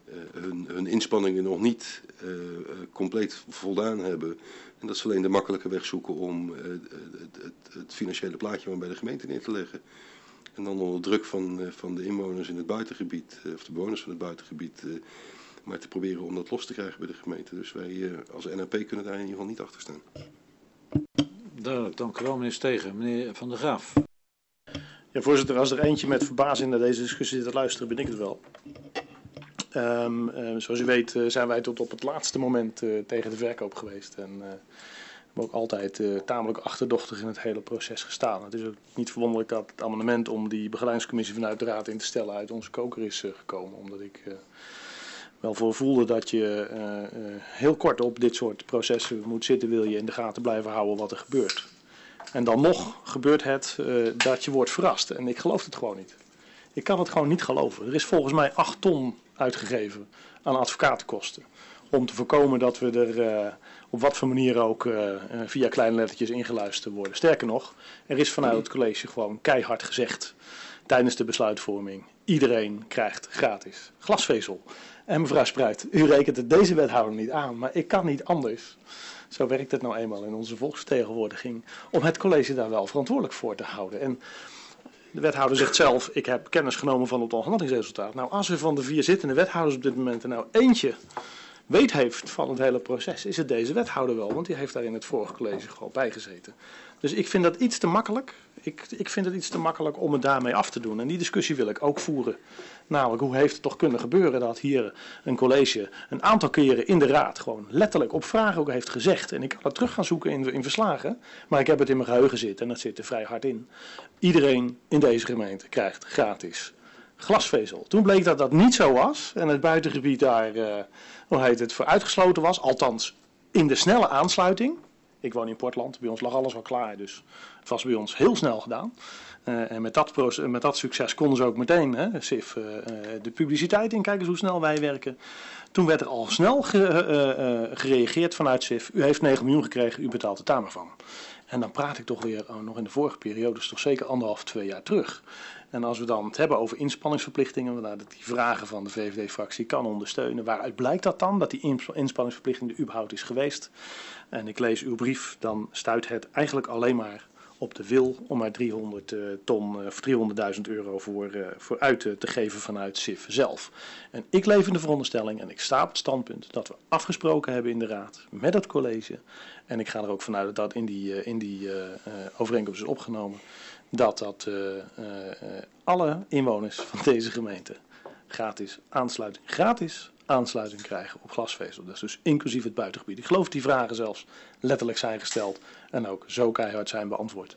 hun, hun inspanningen nog niet uh, uh, compleet voldaan hebben. En dat ze alleen de makkelijke weg zoeken om uh, het, het, het financiële plaatje maar bij de gemeente neer te leggen. En dan onder druk van, uh, van de inwoners in het buitengebied, uh, of de bewoners van het buitengebied, uh, maar te proberen om dat los te krijgen bij de gemeente. Dus wij uh, als N A P kunnen daar in ieder geval niet achter staan. Duidelijk, dank u wel meneer Stegen. Meneer Van der Graaf. Ja, voorzitter, als er eentje met verbazing naar deze discussie zit te luisteren, ben ik het wel. Um, uh, zoals u weet uh, zijn wij tot op het laatste moment uh, tegen de verkoop geweest. En uh, hebben ook altijd uh, tamelijk achterdochtig in het hele proces gestaan. Het is ook niet verwonderlijk dat het amendement om die begeleidingscommissie vanuit de raad in te stellen uit onze koker is uh, gekomen. Omdat ik uh, wel voor voelde dat je uh, uh, heel kort op dit soort processen moet zitten, wil je in de gaten blijven houden wat er gebeurt. En dan nog gebeurt het uh, dat je wordt verrast. En ik geloof het gewoon niet. Ik kan het gewoon niet geloven. Er is volgens mij acht ton uitgegeven aan advocatenkosten. Om te voorkomen dat we er uh, op wat voor manier ook uh, via kleine lettertjes ingeluisterd worden. Sterker nog, er is vanuit het college gewoon keihard gezegd tijdens de besluitvorming: iedereen krijgt gratis glasvezel. En mevrouw Spruit, u rekent het deze wethouder niet aan, maar ik kan niet anders. Zo werkt het nou eenmaal in onze volksvertegenwoordiging, om het college daar wel verantwoordelijk voor te houden. En de wethouder zegt zelf: ik heb kennis genomen van het onderhandelingsresultaat. Nou, als er van de vier zittende wethouders op dit moment er nou eentje weet heeft van het hele proces, is het deze wethouder wel, want die heeft daar in het vorige college gewoon bij gezeten. Dus ik vind dat iets te makkelijk. Ik, ik vind het iets te makkelijk om het daarmee af te doen. En die discussie wil ik ook voeren. Namelijk, hoe heeft het toch kunnen gebeuren dat hier een college een aantal keren in de raad gewoon letterlijk op vragen ook heeft gezegd. En ik kan het terug gaan zoeken in, in verslagen, maar ik heb het in mijn geheugen zitten en dat zit er vrij hard in. Iedereen in deze gemeente krijgt gratis glasvezel. Toen bleek dat dat niet zo was en het buitengebied daar, uh, hoe heet het, voor uitgesloten was. Althans, in de snelle aansluiting. Ik woon in Portland, bij ons lag alles al klaar, dus het was bij ons heel snel gedaan. Uh, en met dat, met dat succes konden ze ook meteen, hè, S I F, uh, de publiciteit in, kijk eens hoe snel wij werken. Toen werd er al snel ge, uh, uh, gereageerd vanuit S I F: u heeft negen miljoen gekregen, u betaalt de tamer van. En dan praat ik toch weer, oh, nog in de vorige periode, dus toch zeker anderhalf, twee jaar terug. En als we dan het hebben over inspanningsverplichtingen, dat die vragen van de V V D-fractie kan ondersteunen, waaruit blijkt dat dan, dat die inspanningsverplichting er überhaupt is geweest? En ik lees uw brief, dan stuit het eigenlijk alleen maar op de wil om maar driehonderd ton of driehonderdduizend euro voor, uh, voor uit te, te geven vanuit S I F zelf. En ik leef in de veronderstelling en ik sta op het standpunt dat we afgesproken hebben in de raad met het college. En ik ga er ook vanuit dat dat in die, uh, in die uh, uh, overeenkomst is opgenomen. Dat dat uh, uh, alle inwoners van deze gemeente gratis aansluiting, gratis aansluiting krijgen op glasvezel. Dat is dus inclusief het buitengebied. Ik geloof dat die vragen zelfs letterlijk zijn gesteld en ook zo keihard zijn beantwoord.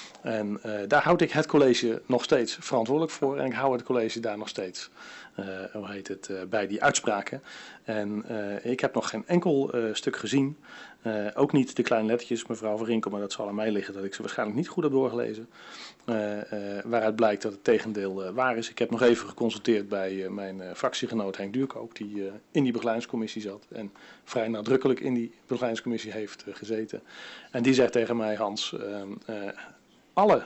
En uh, daar houd ik het college nog steeds verantwoordelijk voor en ik hou het college daar nog steeds uh, hoe heet het, uh, bij die uitspraken. En uh, ik heb nog geen enkel uh, stuk gezien, uh, ook niet de kleine lettertjes, mevrouw Van Rinkel, maar dat zal aan mij liggen dat ik ze waarschijnlijk niet goed heb doorgelezen. Uh, uh, waaruit blijkt dat het tegendeel uh, waar is. Ik heb nog even geconsulteerd bij uh, mijn uh, fractiegenoot Henk Duurkoop, die uh, in die begeleidingscommissie zat en vrij nadrukkelijk in die begeleidingscommissie heeft uh, gezeten. En die zegt tegen mij: Hans, uh, uh, alle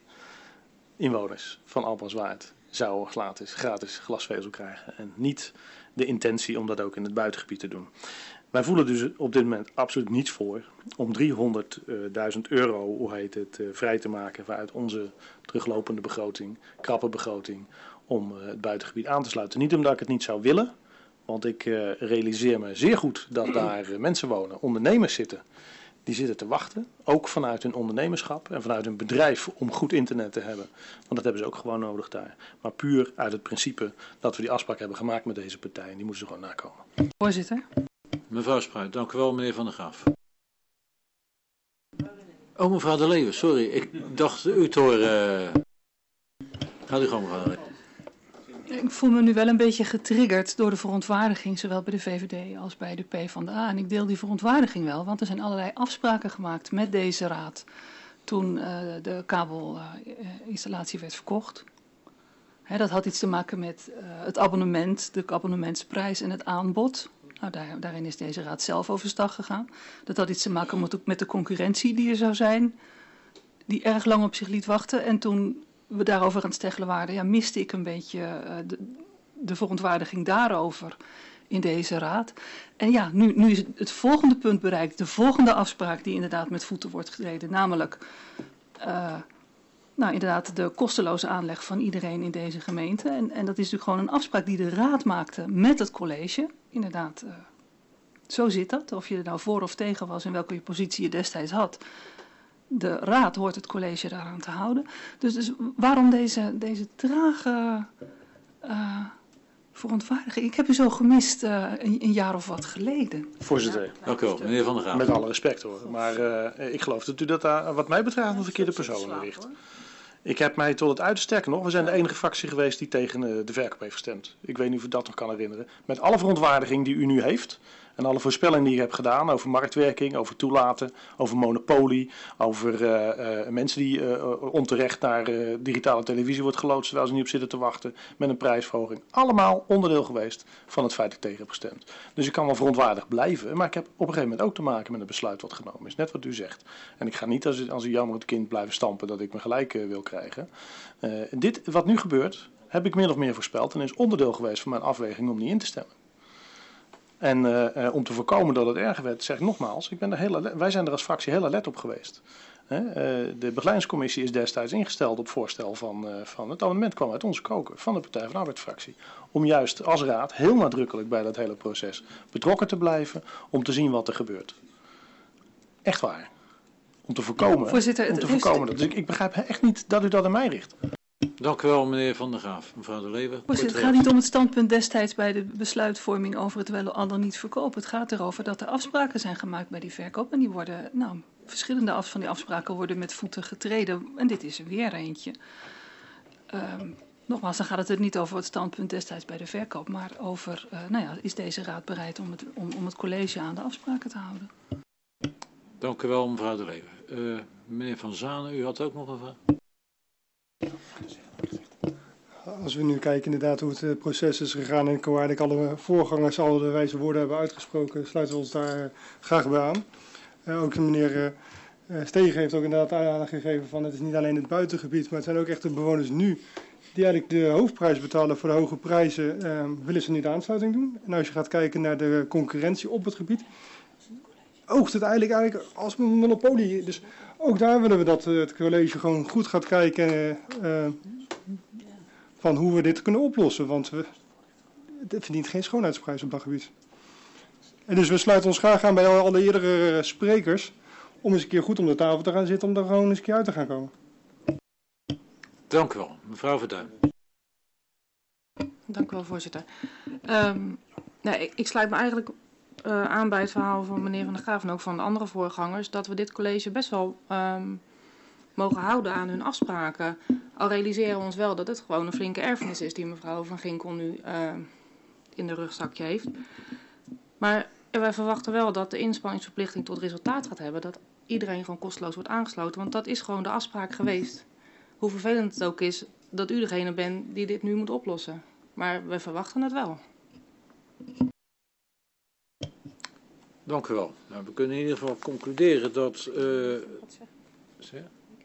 inwoners van Albrandswaard zouden gratis, gratis glasvezel krijgen en niet de intentie om dat ook in het buitengebied te doen. Wij voelen dus op dit moment absoluut niets voor om driehonderdduizend euro, hoe heet het, uh, vrij te maken vanuit onze teruglopende begroting, krappe begroting, om uh, het buitengebied aan te sluiten. Niet omdat ik het niet zou willen, want ik uh, realiseer me zeer goed dat daar uh, mensen wonen, ondernemers zitten, die zitten te wachten, ook vanuit hun ondernemerschap en vanuit hun bedrijf om goed internet te hebben. Want dat hebben ze ook gewoon nodig daar. Maar puur uit het principe dat we die afspraak hebben gemaakt met deze partij en die moeten ze gewoon nakomen. Voorzitter. Mevrouw Spruit, dank u wel, meneer Van der Graaf. Oh, mevrouw De Leeuwen, sorry. Ik dacht u te horen. Gaat u gewoon, mevrouw De Leeuwen. Ik voel me nu wel een beetje getriggerd door de verontwaardiging, zowel bij de V V D als bij de PvdA. En ik deel die verontwaardiging wel, want er zijn allerlei afspraken gemaakt met deze raad toen uh, de kabelinstallatie uh, werd verkocht. Hè, dat had iets te maken met uh, het abonnement, de abonnementsprijs en het aanbod. Nou, daar, daarin is deze raad zelf overstag gegaan. Dat had iets te maken met, met de concurrentie die er zou zijn, die erg lang op zich liet wachten. En toen we daarover aan het steggelen waren, ja, miste ik een beetje uh, de, de verontwaardiging daarover in deze raad. En ja, nu, nu is het volgende punt bereikt, de volgende afspraak die inderdaad met voeten wordt getreden, namelijk uh, nou, inderdaad de kosteloze aanleg van iedereen in deze gemeente. En, en dat is natuurlijk gewoon een afspraak die de raad maakte met het college. Inderdaad, uh, zo zit dat. Of je er nou voor of tegen was en welke positie je destijds had. De raad hoort het college daaraan te houden. Dus, dus waarom deze, deze trage uh, verontwaardiging? Ik heb u zo gemist uh, een, een jaar of wat geleden. Voorzitter. Dank u wel, meneer Van der Graaf. Met alle respect hoor. Maar uh, ik geloof dat u dat uh, wat mij betreft een verkeerde persoon richt. Ik heb mij tot het uiterste, sterker nog, we zijn de enige fractie geweest die tegen uh, de verkoop heeft gestemd. Ik weet niet of u dat nog kan herinneren. Met alle verontwaardiging die u nu heeft en alle voorspellingen die ik heb gedaan over marktwerking, over toelaten, over monopolie, over uh, uh, mensen die uh, onterecht naar uh, digitale televisie wordt geloodst terwijl ze niet op zitten te wachten met een prijsverhoging. Allemaal onderdeel geweest van het feit dat ik tegen heb gestemd. Dus ik kan wel verontwaardigd blijven, maar ik heb op een gegeven moment ook te maken met een besluit wat genomen is. Net wat u zegt. En ik ga niet als, als een jammerend kind blijven stampen dat ik me gelijk uh, wil krijgen. Uh, dit wat nu gebeurt, heb ik min of meer voorspeld en is onderdeel geweest van mijn afweging om niet in te stemmen. En uh, uh, om te voorkomen dat het erger werd, zeg ik nogmaals, ik ben er heel alert, wij zijn er als fractie heel alert op geweest. He, uh, de begeleidingscommissie is destijds ingesteld op voorstel van, uh, van het amendement kwam uit onze koker, van de Partij van de Arbeidsfractie. Om juist als raad heel nadrukkelijk bij dat hele proces betrokken te blijven, om te zien wat er gebeurt. Echt waar. Om te voorkomen, Voorzitter, om te heeft... voorkomen dat. Dus ik, ik begrijp echt niet dat u dat aan mij richt. Dank u wel, meneer Van der Graaf. Mevrouw De Leeuwen. Het gaat niet om het standpunt destijds bij de besluitvorming over het wel al dan niet verkopen. Het gaat erover dat er afspraken zijn gemaakt bij die verkoop. En die worden, nou, verschillende af van die afspraken worden met voeten getreden. En dit is er weer eentje. Um, nogmaals, dan gaat het er niet over het standpunt destijds bij de verkoop. Maar over, uh, nou ja, is deze raad bereid om het, om, om het college aan de afspraken te houden? Dank u wel, mevrouw De Leeuwen. Uh, meneer Van Zanen, u had ook nog een vraag. Als we nu kijken inderdaad hoe het proces is gegaan en waar alle voorgangers al de wijze woorden hebben uitgesproken, sluiten we ons daar graag bij aan. Uh, ook de meneer uh, Stegen heeft ook inderdaad aangegeven van het is niet alleen het buitengebied, maar het zijn ook echt de bewoners nu die eigenlijk de hoofdprijs betalen voor de hoge prijzen, uh, willen ze niet de aansluiting doen. En als je gaat kijken naar de concurrentie op het gebied, oogt het eigenlijk, eigenlijk als een monopolie. Dus ook daar willen we dat uh, het college gewoon goed gaat kijken uh, van hoe we dit kunnen oplossen. Want we, het verdient geen schoonheidsprijs op dat gebied. En dus we sluiten ons graag aan bij al de eerdere sprekers om eens een keer goed om de tafel te gaan zitten om er gewoon eens een keer uit te gaan komen. Dank u wel. Mevrouw Verduin. Dank u wel, voorzitter. Um, nou, ik, ik sluit me eigenlijk uh, aan bij het verhaal van meneer Van der Graaf en ook van de andere voorgangers, dat we dit college best wel um, mogen houden aan hun afspraken. Al realiseren we ons wel dat het gewoon een flinke erfenis is die mevrouw Van Ginkel nu uh, in de rugzakje heeft. Maar wij verwachten wel dat de inspanningsverplichting tot resultaat gaat hebben, dat iedereen gewoon kosteloos wordt aangesloten, want dat is gewoon de afspraak geweest. Hoe vervelend het ook is dat u degene bent die dit nu moet oplossen. Maar we verwachten het wel. Dank u wel. Nou, we kunnen in ieder geval concluderen dat... Uh... Zeg?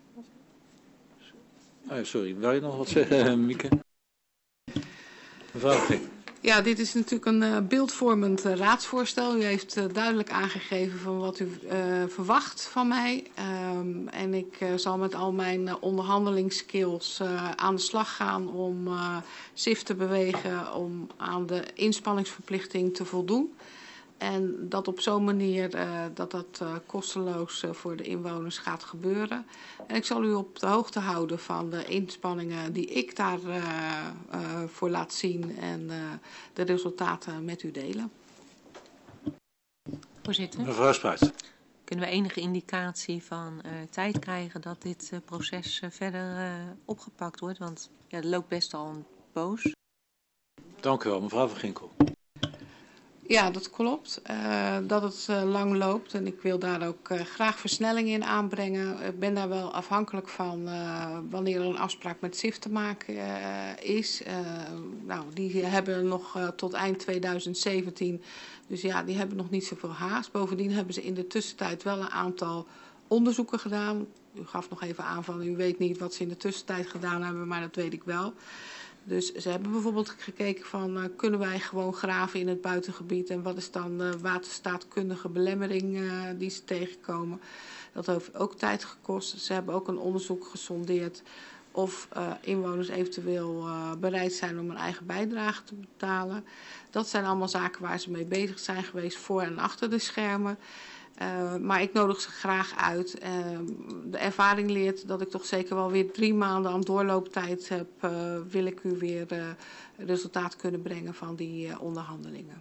Ah, sorry, wil je nog wat zeggen, Mieke? Mevrouw G. Ja, dit is natuurlijk een uh, beeldvormend uh, raadsvoorstel. U heeft uh, duidelijk aangegeven van wat u uh, verwacht van mij. Um, en ik uh, zal met al mijn uh, onderhandelingsskills uh, aan de slag gaan om uh, S I F te bewegen om aan de inspanningsverplichting te voldoen. En dat op zo'n manier uh, dat dat uh, kosteloos uh, voor de inwoners gaat gebeuren. En ik zal u op de hoogte houden van de inspanningen die ik daarvoor uh, uh, voor laat zien en uh, de resultaten met u delen. Voorzitter. Mevrouw Spruit. Kunnen we enige indicatie van uh, tijd krijgen dat dit uh, proces uh, verder uh, opgepakt wordt? Want ja, het loopt best al een poos. Dank u wel, mevrouw Van Ginkel. Ja, dat klopt. Uh, dat het uh, lang loopt en ik wil daar ook uh, graag versnelling in aanbrengen. Ik ben daar wel afhankelijk van uh, wanneer er een afspraak met S I F te maken uh, is. Uh, nou, die hebben nog uh, tot eind tweeduizend zeventien, dus ja, die hebben nog niet zoveel haast. Bovendien hebben ze in de tussentijd wel een aantal onderzoeken gedaan. U gaf nog even aan van u weet niet wat ze in de tussentijd gedaan hebben, maar dat weet ik wel. Dus ze hebben bijvoorbeeld gekeken van, uh, kunnen wij gewoon graven in het buitengebied en wat is dan de waterstaatkundige belemmering uh, die ze tegenkomen. Dat heeft ook tijd gekost. Ze hebben ook een onderzoek gesondeerd of uh, inwoners eventueel uh, bereid zijn om een eigen bijdrage te betalen. Dat zijn allemaal zaken waar ze mee bezig zijn geweest voor en achter de schermen. Uh, maar ik nodig ze graag uit. Uh, de ervaring leert dat ik toch zeker wel weer drie maanden aan doorlooptijd heb. Uh, wil ik u weer uh, resultaat kunnen brengen van die uh, onderhandelingen.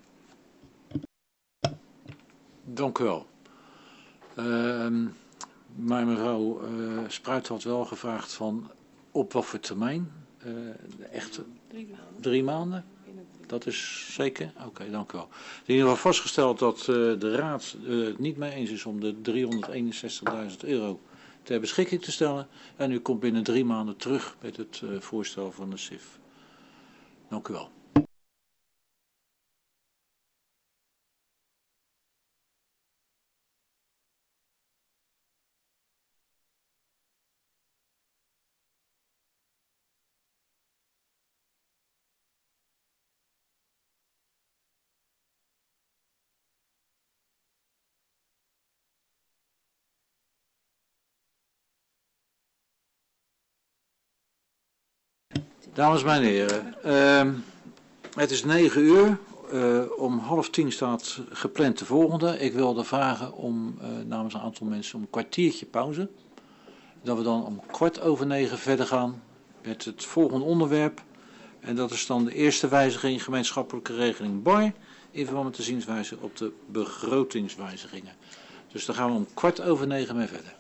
Dank u wel. Uh, maar mevrouw uh, Spruit had wel gevraagd van op wat voor termijn? Uh, echt drie maanden. Drie maanden? Dat is zeker? Oké, okay, dank u wel. Het is in ieder geval vastgesteld dat uh, de Raad uh, het niet mee eens is om de driehonderdeenenzestigduizend euro ter beschikking te stellen. En u komt binnen drie maanden terug met het uh, voorstel van de S I F. Dank u wel. Dames en heren, uh, het is negen uur. Uh, om half tien staat gepland de volgende. Ik wilde vragen om uh, namens een aantal mensen om een kwartiertje pauze. Dat we dan om kwart over negen verder gaan met het volgende onderwerp. En dat is dan de eerste wijziging gemeenschappelijke regeling B A R. In verband met de zienswijze op de begrotingswijzigingen. Dus daar gaan we om kwart over negen mee verder.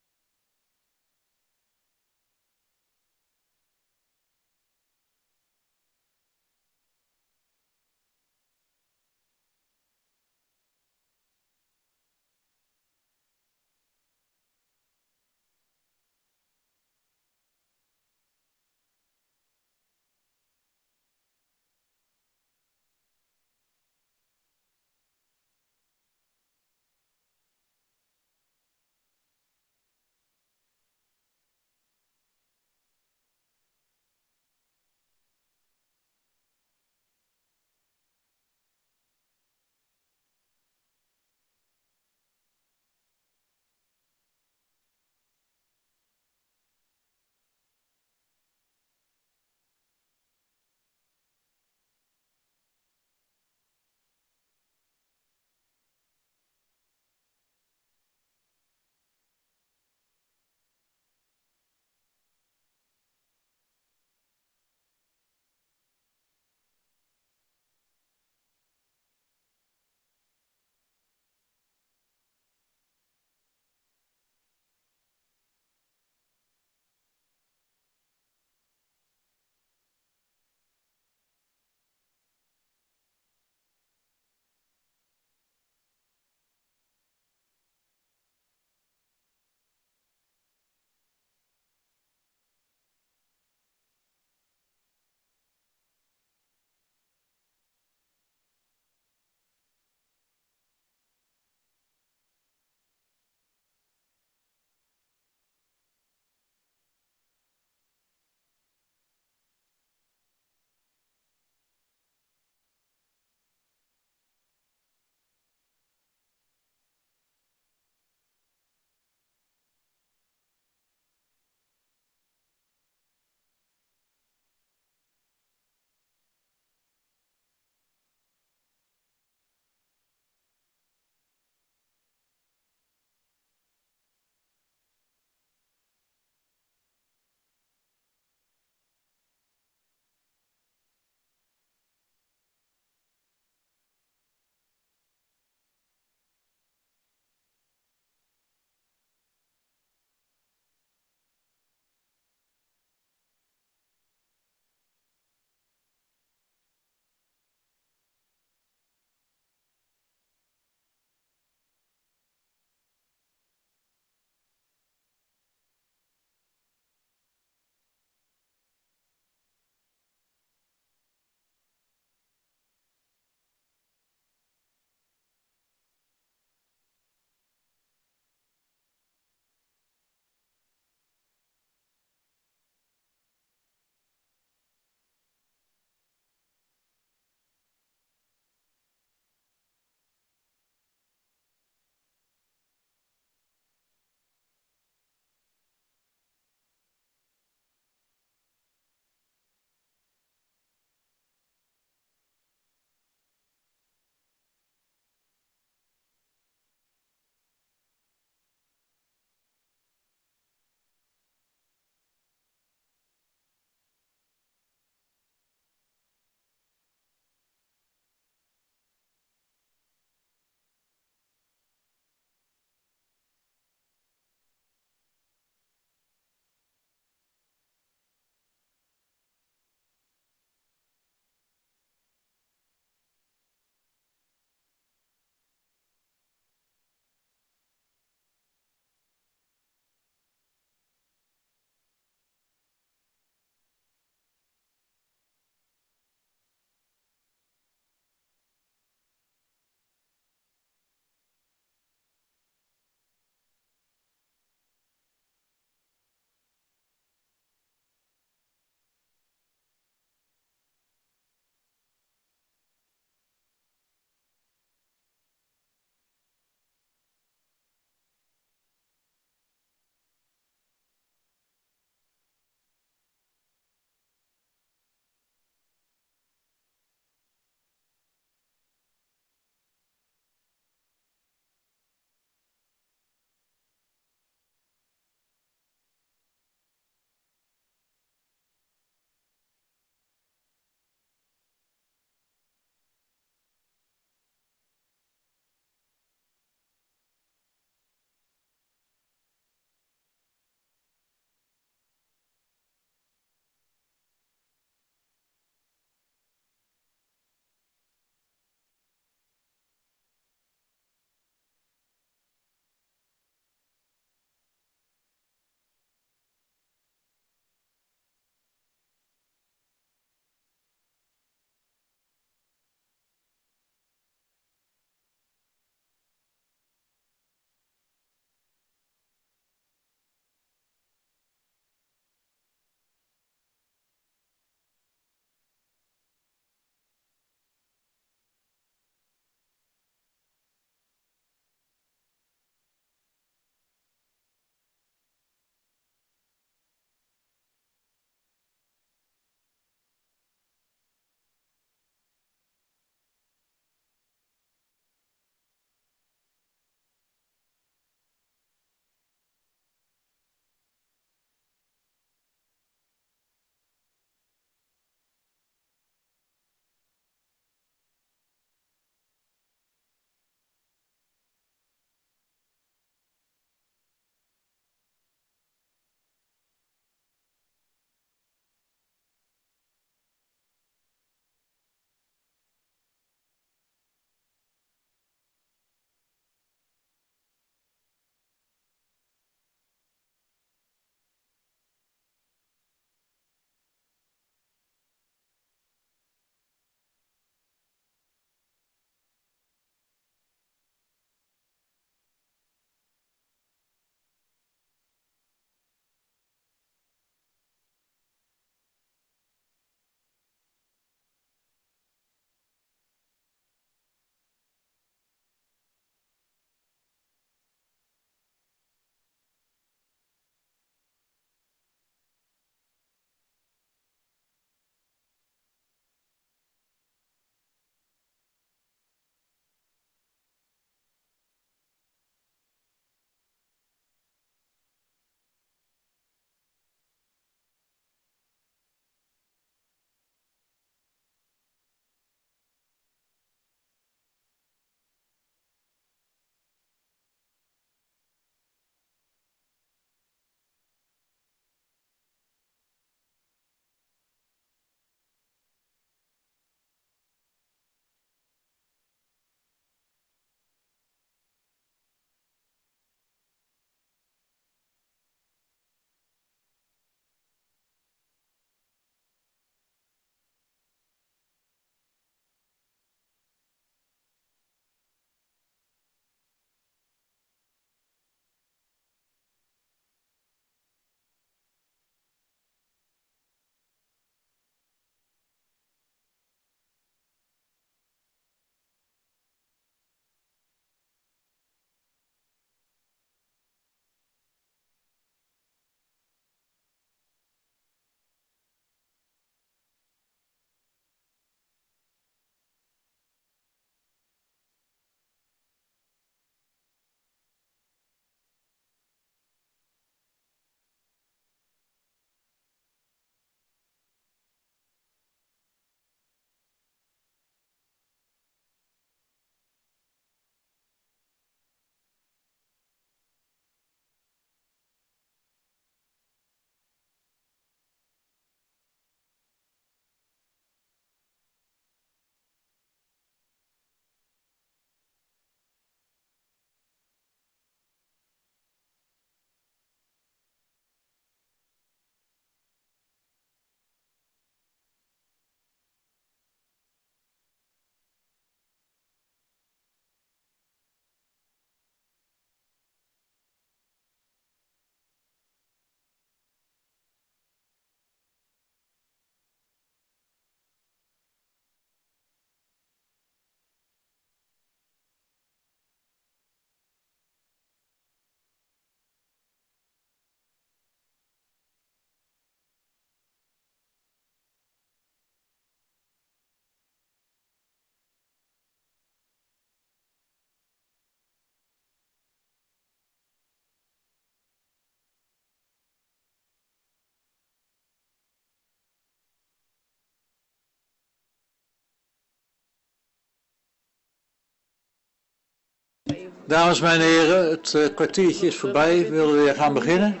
Dames en heren, het uh, kwartiertje is voorbij. We willen weer gaan beginnen.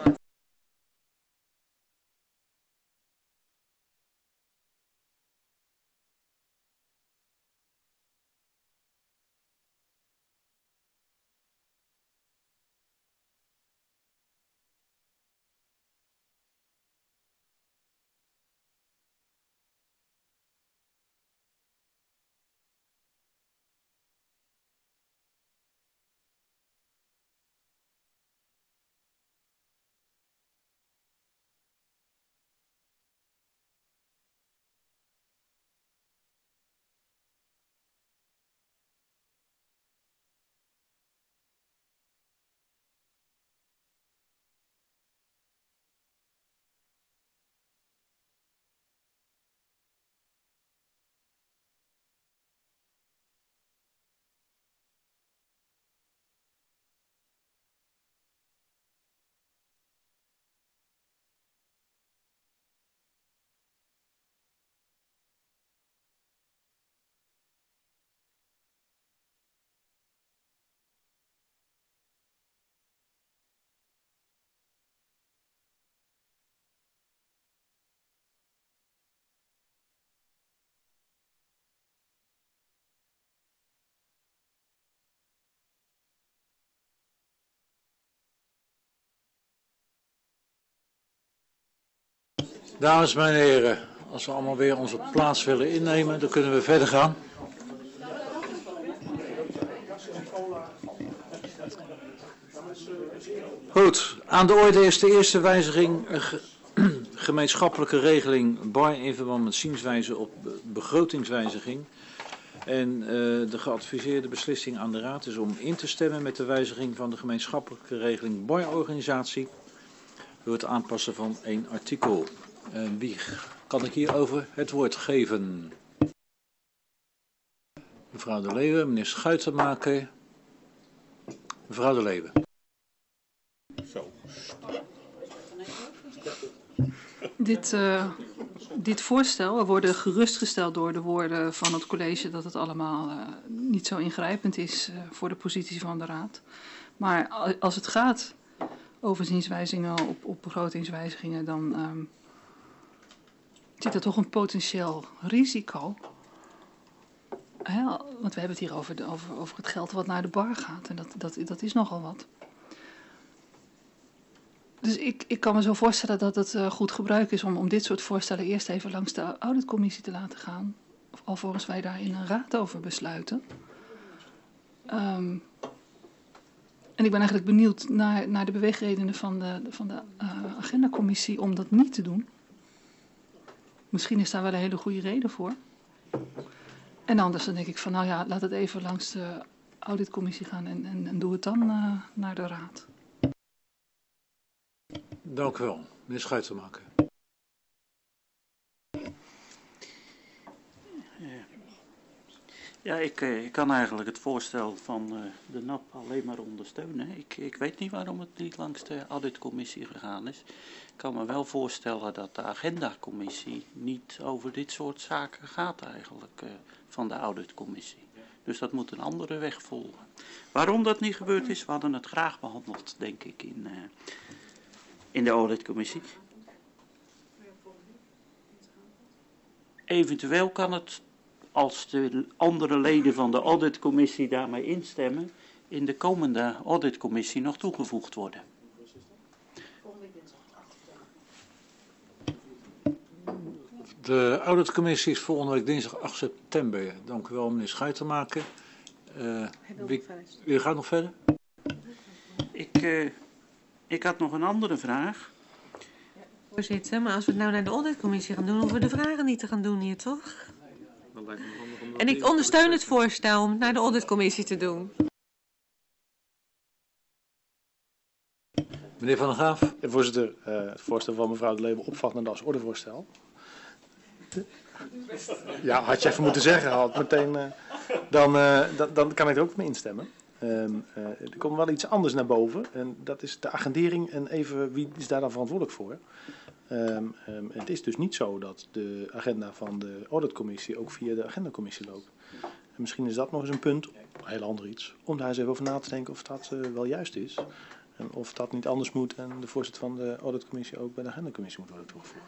Dames en heren, als we allemaal weer onze plaats willen innemen, dan kunnen we verder gaan. Goed, aan de orde is de eerste wijziging, ge gemeenschappelijke regeling bar in verband met zienswijze op begrotingswijziging. En uh, de geadviseerde beslissing aan de Raad is om in te stemmen met de wijziging van de gemeenschappelijke regeling bar-organisatie door het aanpassen van één artikel. Uh, wie kan ik hierover het woord geven? Mevrouw De Leeuwen, meneer Schuitenmaker. Mevrouw De Leeuwen. Zo. Dit, uh, dit voorstel, we worden gerustgesteld door de woorden van het college dat het allemaal uh, niet zo ingrijpend is uh, voor de positie van de Raad. Maar als het gaat over zienswijzigingen op, op begrotingswijzigingen, dan um, zit er toch een potentieel risico. Hè? Want we hebben het hier over, de, over, over het geld wat naar de bar gaat. En dat, dat, dat is nogal wat. Dus ik, ik kan me zo voorstellen dat het uh, goed gebruik is om, om dit soort voorstellen eerst even langs de auditcommissie te laten gaan. Alvorens wij daar in een raad over besluiten. Um, en ik ben eigenlijk benieuwd naar, naar de beweegredenen van de, van de uh, agendacommissie om dat niet te doen. Misschien is daar wel een hele goede reden voor. En anders dan denk ik van nou ja, laat het even langs de auditcommissie gaan en, en, en doe het dan uh, naar de raad. Dank u wel, meneer Schuitenmaker. Ja, ik, ik kan eigenlijk het voorstel van uh, de N A P alleen maar ondersteunen. Ik, ik weet niet waarom het niet langs de auditcommissie gegaan is. Ik kan me wel voorstellen dat de agendacommissie niet over dit soort zaken gaat eigenlijk uh, van de auditcommissie. Dus dat moet een andere weg volgen. Waarom dat niet gebeurd is, we hadden het graag behandeld, denk ik, in, uh, in de auditcommissie. Eventueel kan het, als de andere leden van de auditcommissie daarmee instemmen, in de komende auditcommissie nog toegevoegd worden. De auditcommissie is volgende week dinsdag acht september. Dank u wel, meneer Schuitenmaker. Uh, wie, u gaat nog verder? Ik, uh, ik had nog een andere vraag. Voorzitter, maar als we het nou naar de auditcommissie gaan doen, hoeven we de vragen niet te gaan doen hier, toch? En ik ondersteun het voorstel om het naar de auditcommissie te doen. Meneer Van der Graaf. Voorzitter, uh, het voorstel van mevrouw De Leeuwen opvattende als ordevoorstel. Ja, had je even moeten zeggen, had meteen, uh, dan, uh, dan, dan kan ik er ook mee instemmen. Um, uh, er komt wel iets anders naar boven en dat is de agendering en even wie is daar dan verantwoordelijk voor. Um, um, het is dus niet zo dat de agenda van de auditcommissie ook via de agendacommissie loopt. En misschien is dat nog eens een punt, een heel ander iets, om daar eens even over na te denken of dat uh, wel juist is. En of dat niet anders moet en de voorzitter van de auditcommissie ook bij de agendacommissie moet worden toegevoegd.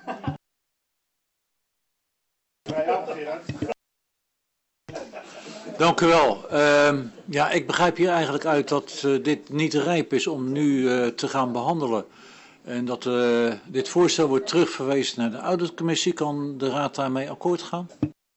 Dank u wel. Uh, ja, ik begrijp hier eigenlijk uit dat uh, dit niet rijp is om nu uh, te gaan behandelen. En dat uh, dit voorstel wordt terugverwezen naar de auditcommissie. Kan de raad daarmee akkoord gaan?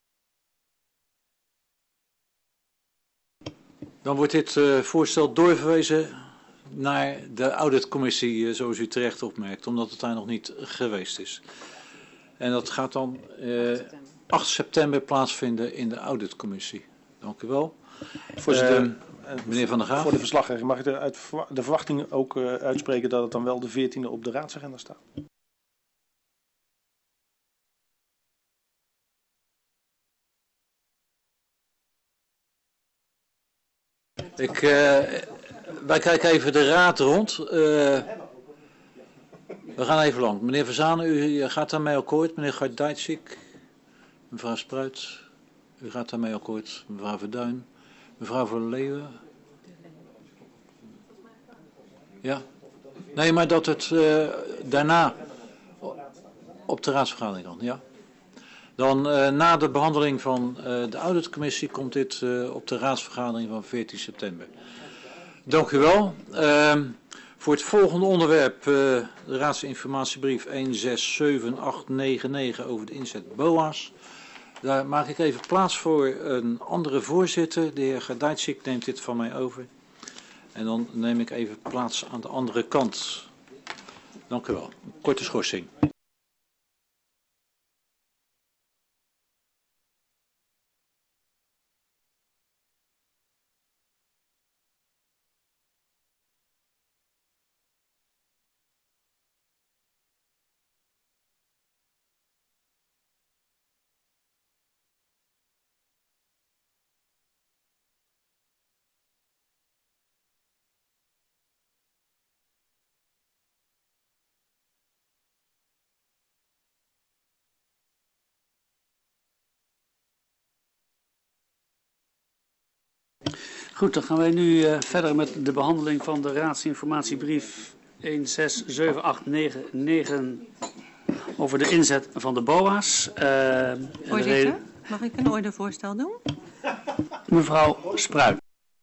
Dan wordt dit uh, voorstel doorverwezen naar de auditcommissie, uh, zoals u terecht opmerkt, omdat het daar nog niet geweest is. En dat gaat dan uh, acht september plaatsvinden in de auditcommissie. Dank u wel. Voorzitter, uh, meneer Van der Graaf. Voor de verslaggever mag ik de, uit, de verwachting ook uh, uitspreken dat het dan wel de veertiende op de raadsagenda staat. Ik, uh, wij kijken even de raad rond. Uh, we gaan even lang. Meneer Verzanen, u gaat daarmee akkoord. Meneer Gardijtsik, mevrouw Spruit, u gaat daarmee akkoord. Mevrouw Verduin, mevrouw Van Leeuwen. Ja. Nee, maar dat het uh, daarna op de raadsvergadering kan. Ja. Dan uh, na de behandeling van uh, de auditcommissie komt dit uh, op de raadsvergadering van veertien september. Dank u wel. Uh, voor het volgende onderwerp, uh, de raadsinformatiebrief een zes zeven acht negen negen over de inzet B O A's. Daar maak ik even plaats voor een andere voorzitter. De heer Gardijtsik neemt dit van mij over. En dan neem ik even plaats aan de andere kant. Dank u wel. Korte schorsing. Goed, dan gaan wij nu uh, verder met de behandeling van de raadsinformatiebrief een zes zeven acht negen negen over de inzet van de B O A's. Uh, Voorzitter, mag ik een ordevoorstel doen? Mevrouw Spruit.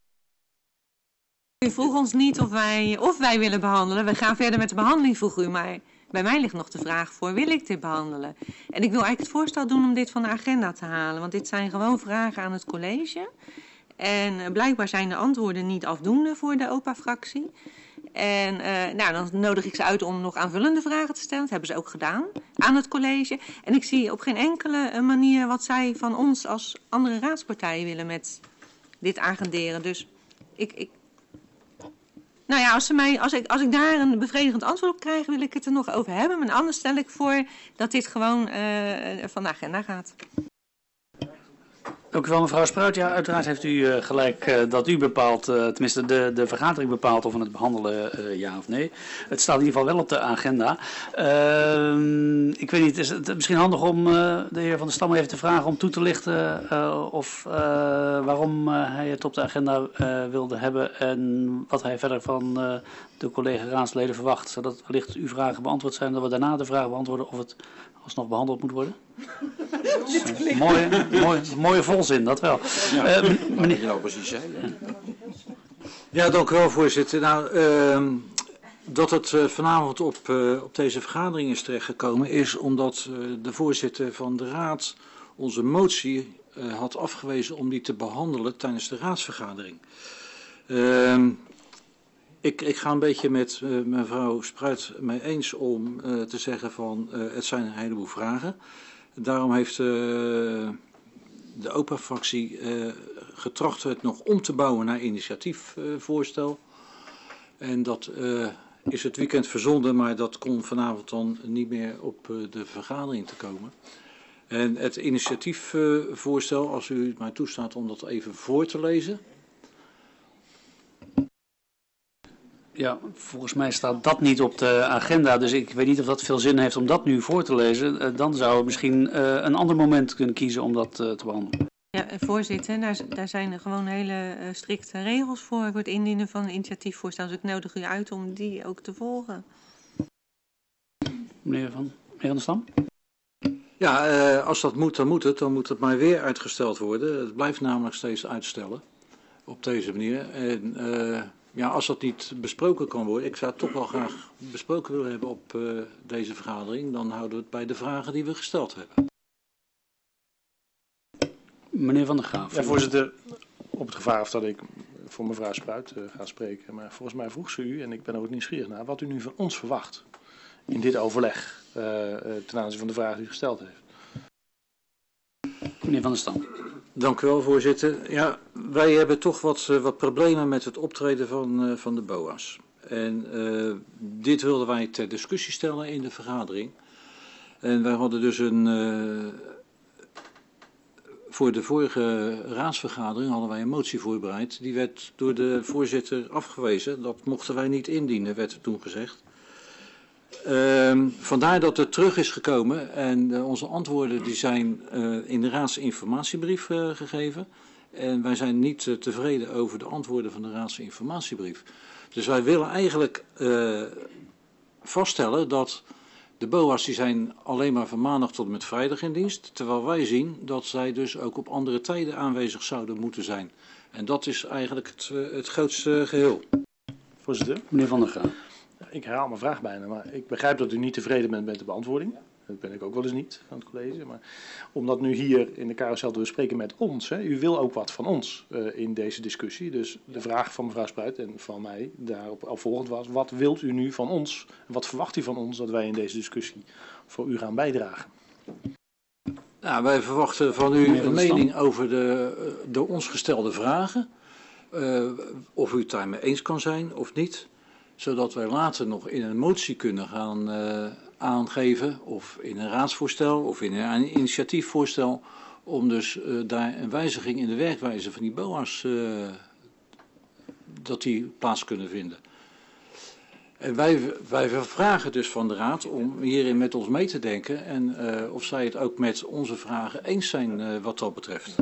U vroeg ons niet of wij, of wij willen behandelen. We gaan verder met de behandeling, vroeg u, maar bij mij ligt nog de vraag voor, wil ik dit behandelen? En ik wil eigenlijk het voorstel doen om dit van de agenda te halen, want dit zijn gewoon vragen aan het college. En blijkbaar zijn de antwoorden niet afdoende voor de O P A-fractie. En uh, nou, dan nodig ik ze uit om nog aanvullende vragen te stellen. Dat hebben ze ook gedaan aan het college. En ik zie op geen enkele manier wat zij van ons als andere raadspartijen willen met dit agenderen. Dus ik... ik nou ja, als, ze mij, als, ik, als ik daar een bevredigend antwoord op krijg, wil ik het er nog over hebben. Maar anders stel ik voor dat dit gewoon uh, van de agenda gaat. Dank u wel, mevrouw Spruit. Ja, uiteraard heeft u uh, gelijk uh, dat u bepaalt, uh, tenminste de, de vergadering bepaalt of we het behandelen, uh, ja of nee. Het staat in ieder geval wel op de agenda. Uh, ik weet niet, is het misschien handig om uh, de heer Van der Stam even te vragen om toe te lichten uh, of uh, waarom uh, hij het op de agenda uh, wilde hebben en wat hij verder van uh, de collega-raadsleden verwacht. Zodat wellicht uw vragen beantwoord zijn, dat we daarna de vragen beantwoorden of het alsnog behandeld moet worden. Uh, mooie, mooie, mooie volzin, dat wel. Ja, uh, meneer... je nou precies zei. Ja, dank u wel, voorzitter. Nou, uh, dat het uh, vanavond op, uh, op deze vergadering is terechtgekomen is omdat uh, de voorzitter van de raad onze motie uh, had afgewezen om die te behandelen tijdens de raadsvergadering. Uh, ik, ik ga een beetje met uh, mevrouw Spruit mee eens om uh, te zeggen van uh, het zijn een heleboel vragen. Daarom heeft uh, de O P A-fractie uh, getracht het nog om te bouwen naar initiatiefvoorstel. Uh, en dat uh, is het weekend verzonden, maar dat kon vanavond dan niet meer op uh, de vergadering te komen. En het initiatiefvoorstel, uh, als u het mij toestaat om dat even voor te lezen. Ja, volgens mij staat dat niet op de agenda, dus ik weet niet of dat veel zin heeft om dat nu voor te lezen. Uh, dan zou we misschien uh, een ander moment kunnen kiezen om dat uh, te behandelen. Ja, voorzitter, daar, daar zijn er gewoon hele uh, strikte regels voor, voor het indienen van een initiatiefvoorstel. Dus ik nodig u uit om die ook te volgen. Meneer Van, meneer Van der Stam? Ja, uh, als dat moet, dan moet het. Dan moet het maar weer uitgesteld worden. Het blijft namelijk steeds uitstellen op deze manier. En uh, ja, als dat niet besproken kan worden, ik zou het toch wel graag besproken willen hebben op uh, deze vergadering, dan houden we het bij de vragen die we gesteld hebben. Meneer Van der Graaf. Ja, voorzitter, op het gevaar of dat ik voor mevrouw Spruit uh, ga spreken, maar volgens mij vroeg ze u, en ik ben er ook nieuwsgierig naar, wat u nu van ons verwacht in dit overleg uh, uh, ten aanzien van de vraag die u gesteld heeft. Meneer Van der Stam. Dank u wel, voorzitter. Ja, wij hebben toch wat, uh, wat problemen met het optreden van, uh, van de B O A's. En uh, dit wilden wij ter discussie stellen in de vergadering. En wij hadden dus een... Uh, voor de vorige raadsvergadering hadden wij een motie voorbereid. Die werd door de voorzitter afgewezen. Dat mochten wij niet indienen, werd er toen gezegd. Uh, vandaar dat het terug is gekomen en uh, onze antwoorden die zijn uh, in de raadsinformatiebrief uh, gegeven. En wij zijn niet uh, tevreden over de antwoorden van de raadsinformatiebrief. Dus wij willen eigenlijk uh, vaststellen dat de B O A's die zijn alleen maar van maandag tot en met vrijdag in dienst. Terwijl wij zien dat zij dus ook op andere tijden aanwezig zouden moeten zijn. En dat is eigenlijk het, uh, het grootste geheel. Voorzitter. Meneer Van der Graaf. Ik herhaal mijn vraag bijna, maar ik begrijp dat u niet tevreden bent met de beantwoording. Dat ben ik ook wel eens niet van het college. Maar om dat nu hier in de carousel te bespreken met ons. Hè, u wil ook wat van ons uh, in deze discussie. Dus de vraag van mevrouw Spruit en van mij daarop opvolgend was. Wat wilt u nu van ons? Wat verwacht u van ons dat wij in deze discussie voor u gaan bijdragen? Nou, wij verwachten van u een mening over de uh, door ons gestelde vragen. Uh, of u het daarmee eens kan zijn of niet. Zodat wij later nog in een motie kunnen gaan uh, aangeven, of in een raadsvoorstel, of in een initiatiefvoorstel, om dus uh, daar een wijziging in de werkwijze van die B O A's, uh, dat die plaats kunnen vinden. En wij, wij vragen dus van de Raad om hierin met ons mee te denken en uh, of zij het ook met onze vragen eens zijn uh, wat dat betreft.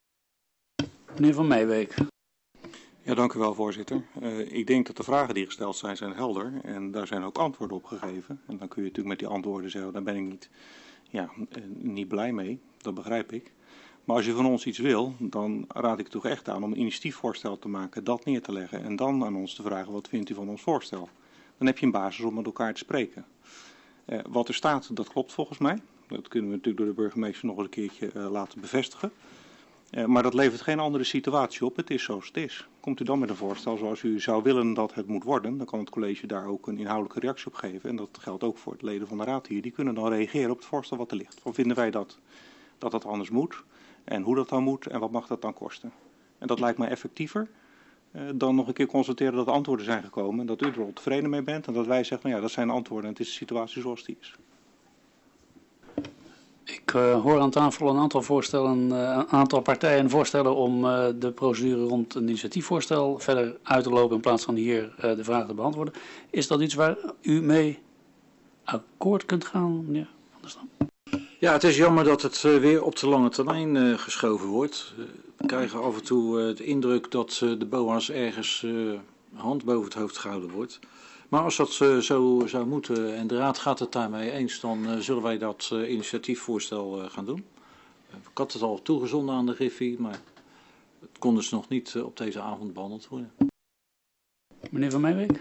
Meneer Van Meijbeek. Ja, dank u wel, voorzitter. Uh, ik denk dat de vragen die gesteld zijn, zijn helder. En daar zijn ook antwoorden op gegeven. En dan kun je natuurlijk met die antwoorden zeggen, daar ben ik niet, ja, uh, niet blij mee. Dat begrijp ik. Maar als je van ons iets wil, dan raad ik toch echt aan om een initiatiefvoorstel te maken, dat neer te leggen. En dan aan ons te vragen, wat vindt u van ons voorstel? Dan heb je een basis om met elkaar te spreken. Uh, wat er staat, dat klopt volgens mij. Dat kunnen we natuurlijk door de burgemeester nog eens een keertje uh, laten bevestigen. Uh, maar dat levert geen andere situatie op. Het is zoals het is. Komt u dan met een voorstel zoals u zou willen dat het moet worden, dan kan het college daar ook een inhoudelijke reactie op geven. En dat geldt ook voor de leden van de raad hier. Die kunnen dan reageren op het voorstel wat er ligt. Van vinden wij dat dat dat anders moet? En hoe dat dan moet? En wat mag dat dan kosten? En dat lijkt mij effectiever uh, dan nog een keer constateren dat de antwoorden zijn gekomen. En dat u er wel tevreden mee bent. En dat wij zeggen, nou ja, dat zijn de antwoorden. En het is de situatie zoals die is. Ik uh, hoor aan tafel een aantal voorstellen, uh, een aantal partijen voorstellen om uh, de procedure rond een initiatiefvoorstel verder uit te lopen in plaats van hier uh, de vragen te beantwoorden. Is dat iets waar u mee akkoord kunt gaan, meneer Van der Stam? Ja, het is jammer dat het uh, weer op de lange termijn uh, geschoven wordt. Uh, we krijgen af en toe uh, de indruk dat uh, de B O A's ergens uh, hand boven het hoofd gehouden wordt. Maar als dat uh, zo zou moeten en de Raad gaat het daarmee eens, dan uh, zullen wij dat uh, initiatiefvoorstel uh, gaan doen. Uh, ik had het al toegezonden aan de Griffie, maar het kon dus nog niet uh, op deze avond behandeld worden. Meneer Van Meijbeek?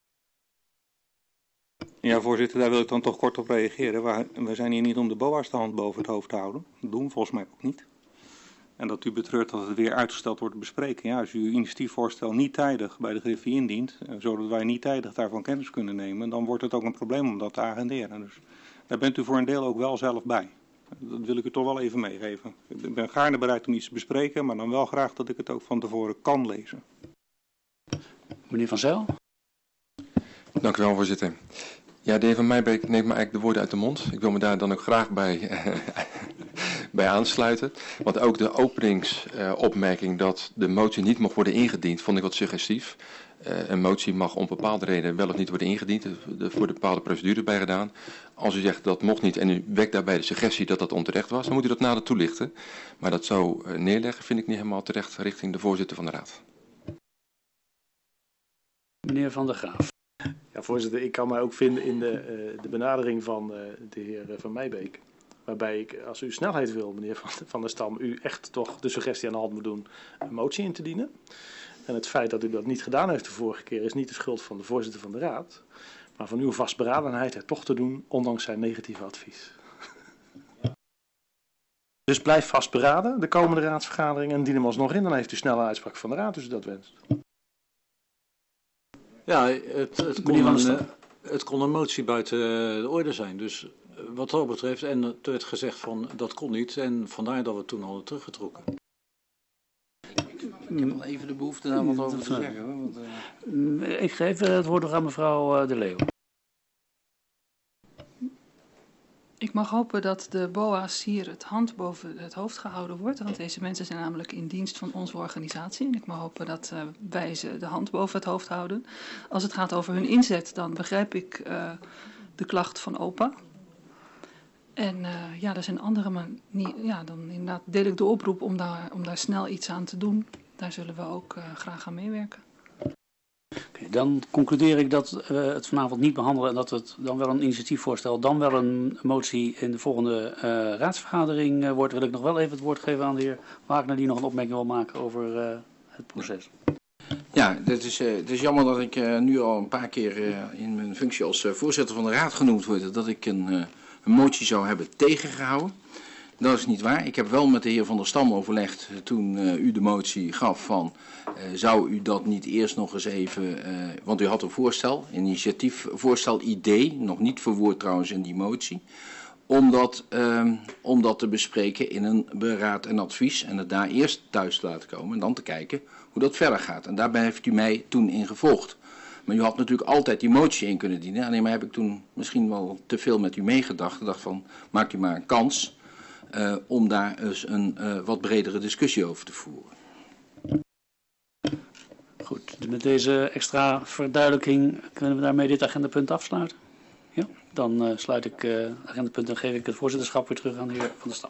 Ja, voorzitter, daar wil ik dan toch kort op reageren. We zijn hier niet om de B O A's de hand boven het hoofd te houden. Dat doen we volgens mij ook niet. En dat u betreurt dat het weer uitgesteld wordt te bespreken. Ja, als u uw initiatiefvoorstel niet tijdig bij de Griffie indient, zodat wij niet tijdig daarvan kennis kunnen nemen, dan wordt het ook een probleem om dat te agenderen. Dus daar bent u voor een deel ook wel zelf bij. Dat wil ik u toch wel even meegeven. Ik ben gaarne bereid om iets te bespreken, maar dan wel graag dat ik het ook van tevoren kan lezen. Meneer Van Zijl? Dank u wel, voorzitter. Ja, de heer Van Meijbeek neemt me eigenlijk de woorden uit de mond. Ik wil me daar dan ook graag bij, bij aansluiten. Want ook de openingsopmerking uh, dat de motie niet mocht worden ingediend, vond ik wat suggestief. Uh, een motie mag om bepaalde reden wel of niet worden ingediend. Er wordt een bepaalde procedure bij gedaan. Als u zegt dat mocht niet en u wekt daarbij de suggestie dat dat onterecht was, dan moet u dat nader toelichten. Maar dat zo uh, neerleggen vind ik niet helemaal terecht richting de voorzitter van de Raad. Meneer Van der Graaf. Ja, voorzitter, ik kan mij ook vinden in de, uh, de benadering van uh, de heer Van Meijbeek. Waarbij ik, als u snelheid wil, meneer Van, van der Stam, u echt toch de suggestie aan de hand moet doen een motie in te dienen. En het feit dat u dat niet gedaan heeft de vorige keer is niet de schuld van de voorzitter van de Raad. Maar van uw vastberadenheid het toch te doen, ondanks zijn negatieve advies. Dus blijf vastberaden de komende raadsvergadering en dien hem alsnog in. Dan heeft u snel een uitspraak van de Raad, als u dat wenst. Ja, het, het, kon een, het kon een motie buiten de orde zijn. Dus wat dat betreft, en er werd gezegd van dat kon niet. En vandaar dat we het toen hadden teruggetrokken. Ik heb wel even de behoefte daar wat over te zeggen. Hoor, want, uh... Ik geef het woord nog aan mevrouw De Leeuw. Ik mag hopen dat de B O A's hier het hand boven het hoofd gehouden wordt. Want deze mensen zijn namelijk in dienst van onze organisatie. En ik mag hopen dat uh, wij ze de hand boven het hoofd houden. Als het gaat over hun inzet, dan begrijp ik uh, de klacht van opa. En uh, ja, er zijn andere manieren. Ja, dan inderdaad deel ik de oproep om daar, om daar snel iets aan te doen. Daar zullen we ook uh, graag aan meewerken. Okay, dan concludeer ik dat we het vanavond niet behandelen en dat het dan wel een initiatiefvoorstel, dan wel een motie in de volgende uh, raadsvergadering uh, wordt. Wil ik nog wel even het woord geven aan de heer Wagner die nog een opmerking wil maken over uh, het proces. Ja, het is, uh, het is jammer dat ik uh, nu al een paar keer uh, in mijn functie als uh, voorzitter van de Raad genoemd word, dat ik een, uh, een motie zou hebben tegengehouden. Dat is niet waar. Ik heb wel met de heer Van der Stam overlegd toen uh, u de motie gaf van uh, zou u dat niet eerst nog eens even, uh, want u had een voorstel, initiatiefvoorstel idee, nog niet verwoord trouwens in die motie, om dat, uh, om dat te bespreken in een beraad en advies en het daar eerst thuis te laten komen en dan te kijken hoe dat verder gaat. En daarbij heeft u mij toen in gevolgd. Maar u had natuurlijk altijd die motie in kunnen dienen, alleen maar heb ik toen misschien wel te veel met u meegedacht. Ik dacht van, maak u maar een kans. Uh, om daar eens een uh, wat bredere discussie over te voeren. Goed, met deze extra verduidelijking kunnen we daarmee dit agendapunt afsluiten. Ja, dan uh, sluit ik uh, het agendapunt en geef ik het voorzitterschap weer terug aan de heer Van der Stam.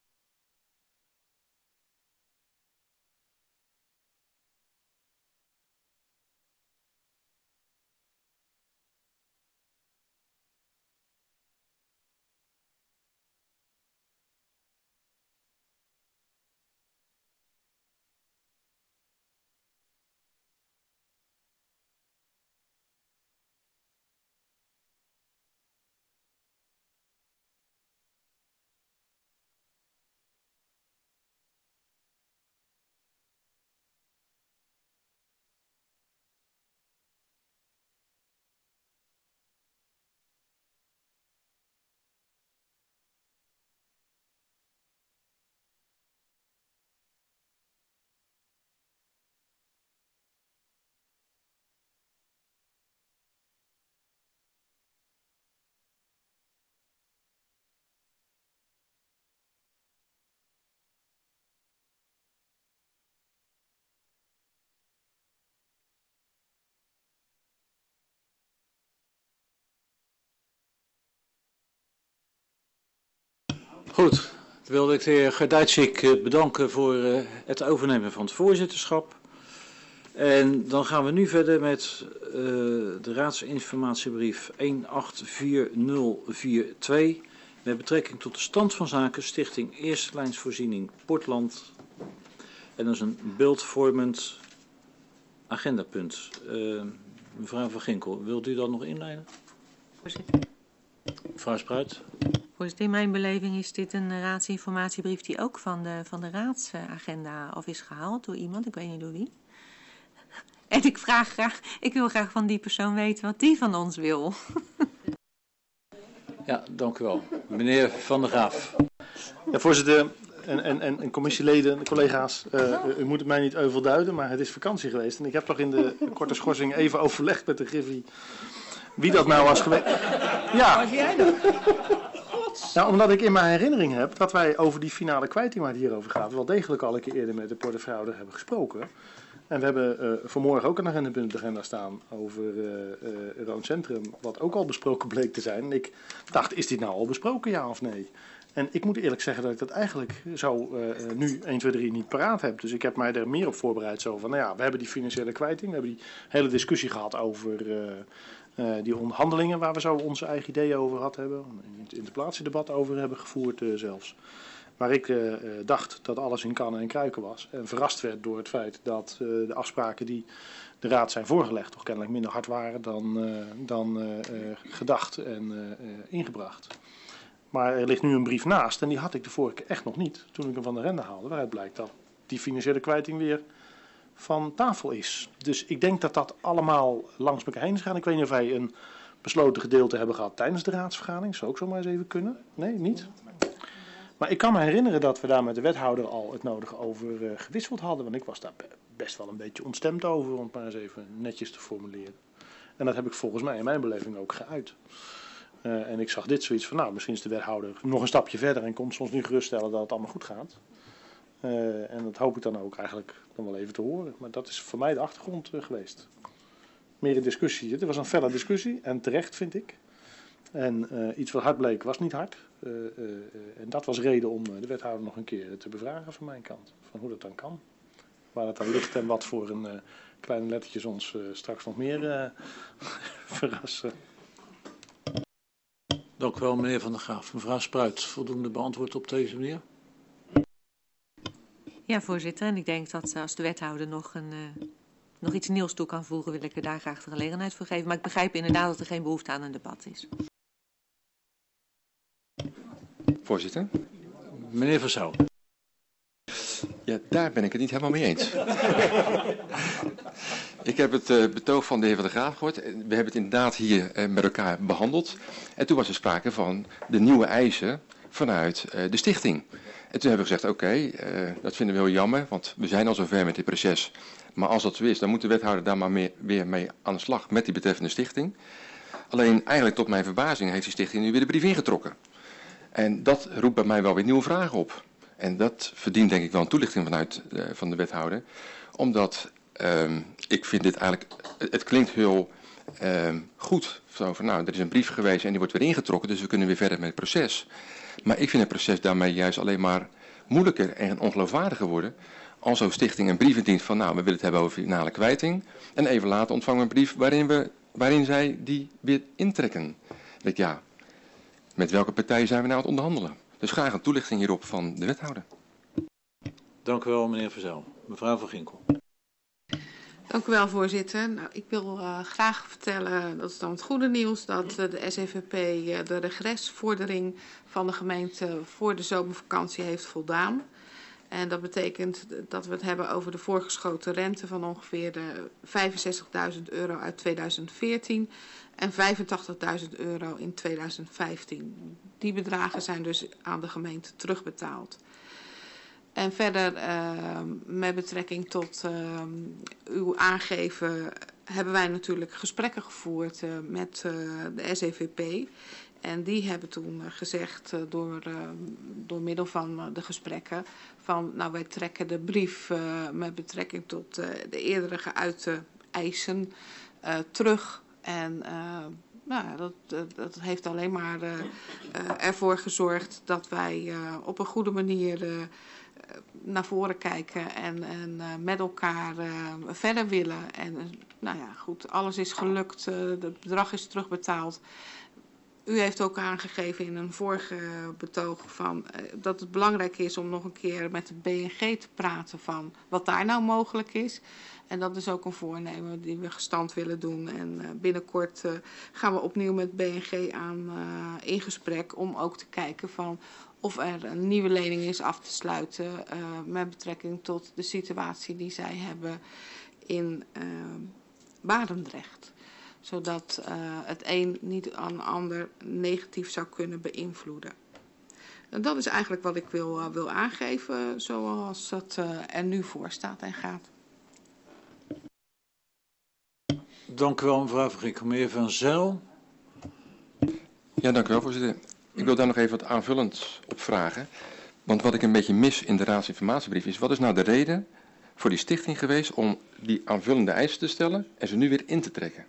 Goed, dan wilde ik de heer Gerdijtschik bedanken voor uh, het overnemen van het voorzitterschap. En dan gaan we nu verder met uh, de raadsinformatiebrief een acht vier nul vier twee met betrekking tot de stand van zaken Stichting Eerste Lijnsvoorziening Portland. En dat is een beeldvormend agendapunt. Uh, mevrouw Van Ginkel, wilt u dat nog inleiden? Voorzitter. Mevrouw Spruit. Voorzitter, in mijn beleving is dit een raadsinformatiebrief die ook van de, van de raadsagenda af is gehaald door iemand, ik weet niet door wie. En ik vraag graag, ik wil graag van die persoon weten wat die van ons wil. Ja, dank u wel. Meneer Van der Graaf. Ja, voorzitter en, en, en commissieleden, collega's, uh, u moet het mij niet euvel duiden, maar het is vakantie geweest. En ik heb toch in de korte schorsing even overlegd met de Griffie wie dat nou was geweest. Ja. Was jij dat? trots. Nou, omdat ik in mijn herinnering heb dat wij over die finale kwijting waar het hier over gaat, wel degelijk al een keer eerder met de portefeuillehouder hebben gesproken. En we hebben uh, vanmorgen ook een agendapunt op de agenda staan over uh, uh, Roon Centrum, wat ook al besproken bleek te zijn. En ik dacht, is dit nou al besproken, ja of nee? En ik moet eerlijk zeggen dat ik dat eigenlijk zo uh, nu één, twee, drie niet paraat heb. Dus ik heb mij er meer op voorbereid. Zo van, nou ja, we hebben die financiële kwijting. We hebben die hele discussie gehad over uh, uh, die onderhandelingen waar we zo onze eigen ideeën over gehad hebben. In het interpellatiedebat over hebben gevoerd uh, zelfs. Waar ik uh, uh, dacht dat alles in kannen en kruiken was. En verrast werd door het feit dat uh, de afspraken die de raad zijn voorgelegd toch kennelijk minder hard waren dan, uh, dan uh, uh, gedacht en uh, uh, ingebracht. Maar er ligt nu een brief naast en die had ik de vorige keer echt nog niet toen ik hem van de rende haalde. Waaruit blijkt dat die financiële kwijting weer van tafel is. Dus ik denk dat dat allemaal langs elkaar heen is gaan. Ik weet niet of wij een besloten gedeelte hebben gehad tijdens de raadsvergadering. Zou ook zomaar eens even kunnen. Nee, niet? Maar ik kan me herinneren dat we daar met de wethouder al het nodige over uh, gewisseld hadden. Want ik was daar best wel een beetje ontstemd over, om het maar eens even netjes te formuleren. En dat heb ik volgens mij in mijn beleving ook geuit. Uh, en ik zag dit zoiets van, nou, misschien is de wethouder nog een stapje verder en komt ons nu geruststellen dat het allemaal goed gaat. Uh, en dat hoop ik dan ook eigenlijk dan wel even te horen. Maar dat is voor mij de achtergrond uh, geweest. Meer een discussie. Het was een felle discussie en terecht, vind ik. En uh, iets wat hard bleek was niet hard. Uh, uh, uh, en dat was reden om uh, de wethouder nog een keer te bevragen van mijn kant. Van hoe dat dan kan. Waar het dan ligt en wat voor een uh, kleine lettertjes ons uh, straks nog meer uh, verrassen. Dank u wel, meneer Van der Graaf. Mevrouw Spruit, voldoende beantwoord op deze manier? Ja, voorzitter. En ik denk dat als de wethouder nog, een, uh, nog iets nieuws toe kan voegen, wil ik er daar graag de gelegenheid voor geven. Maar ik begrijp inderdaad dat er geen behoefte aan een debat is. Voorzitter. Meneer Van Zijl. Ja, daar ben ik het niet helemaal mee eens. Ik heb het uh, betoog van de heer Van der Graaf gehoord. We hebben het inderdaad hier uh, met elkaar behandeld. En toen was er sprake van de nieuwe eisen vanuit uh, de stichting. En toen hebben we gezegd, oké, okay, uh, dat vinden we heel jammer, want we zijn al zover met dit proces. Maar als dat zo is, dan moet de wethouder daar maar mee, weer mee aan de slag met die betreffende stichting. Alleen eigenlijk tot mijn verbazing heeft die stichting nu weer de brief ingetrokken. En dat roept bij mij wel weer nieuwe vragen op. En dat verdient denk ik wel een toelichting vanuit uh, van de wethouder. Omdat uh, ik vind dit eigenlijk, het, het klinkt heel uh, goed. Zo van, nou, er is een brief geweest en die wordt weer ingetrokken, dus we kunnen weer verder met het proces. Maar ik vind het proces daarmee juist alleen maar moeilijker en ongeloofwaardiger worden. Als zo'n stichting een brief indient van, nou, we willen het hebben over finale kwijting. En even later ontvangen we een brief waarin, we, waarin zij die weer intrekken. Dan denk ik, ja, met welke partij zijn we nou aan het onderhandelen? Dus graag een toelichting hierop van de wethouder. Dank u wel, meneer Verzel. Mevrouw Van Ginkel. Dank u wel, voorzitter. Nou, ik wil uh, graag vertellen, dat is dan het goede nieuws, dat uh, de S E V P uh, de regresvordering van de gemeente voor de zomervakantie heeft voldaan. En dat betekent dat we het hebben over de voorgeschoten rente van ongeveer vijfenzestigduizend euro uit tweeduizend veertien en vijfentachtigduizend euro in tweeduizend vijftien. Die bedragen zijn dus aan de gemeente terugbetaald. En verder uh, met betrekking tot uh, uw aangeven hebben wij natuurlijk gesprekken gevoerd uh, met uh, de S E V P. En die hebben toen uh, gezegd uh, door, uh, door middel van uh, de gesprekken van nou wij trekken de brief uh, met betrekking tot uh, de eerdere geuite eisen uh, terug. En uh, nou, dat, dat, dat heeft alleen maar uh, uh, ervoor gezorgd dat wij uh, op een goede manier uh, naar voren kijken en, en uh, met elkaar uh, verder willen. En uh, nou ja, goed, alles is gelukt, uh, het bedrag is terugbetaald. U heeft ook aangegeven in een vorige betoog van, uh, dat het belangrijk is om nog een keer met de B N G te praten van wat daar nou mogelijk is. En dat is ook een voornemen die we gestand willen doen. En uh, binnenkort uh, gaan we opnieuw met B N G aan uh, in gesprek om ook te kijken van of er een nieuwe lening is af te sluiten uh, met betrekking tot de situatie die zij hebben in uh, Barendrecht. Zodat uh, het een niet aan het ander negatief zou kunnen beïnvloeden. En dat is eigenlijk wat ik wil, uh, wil aangeven zoals het uh, er nu voor staat en gaat. Dank u wel, mevrouw Van Ginkel. Meneer Van Zijl. Ja, dank u wel, voorzitter. Ik wil daar nog even wat aanvullend op vragen. Want wat ik een beetje mis in de raadsinformatiebrief is, wat is nou de reden voor die stichting geweest om die aanvullende eisen te stellen en ze nu weer in te trekken?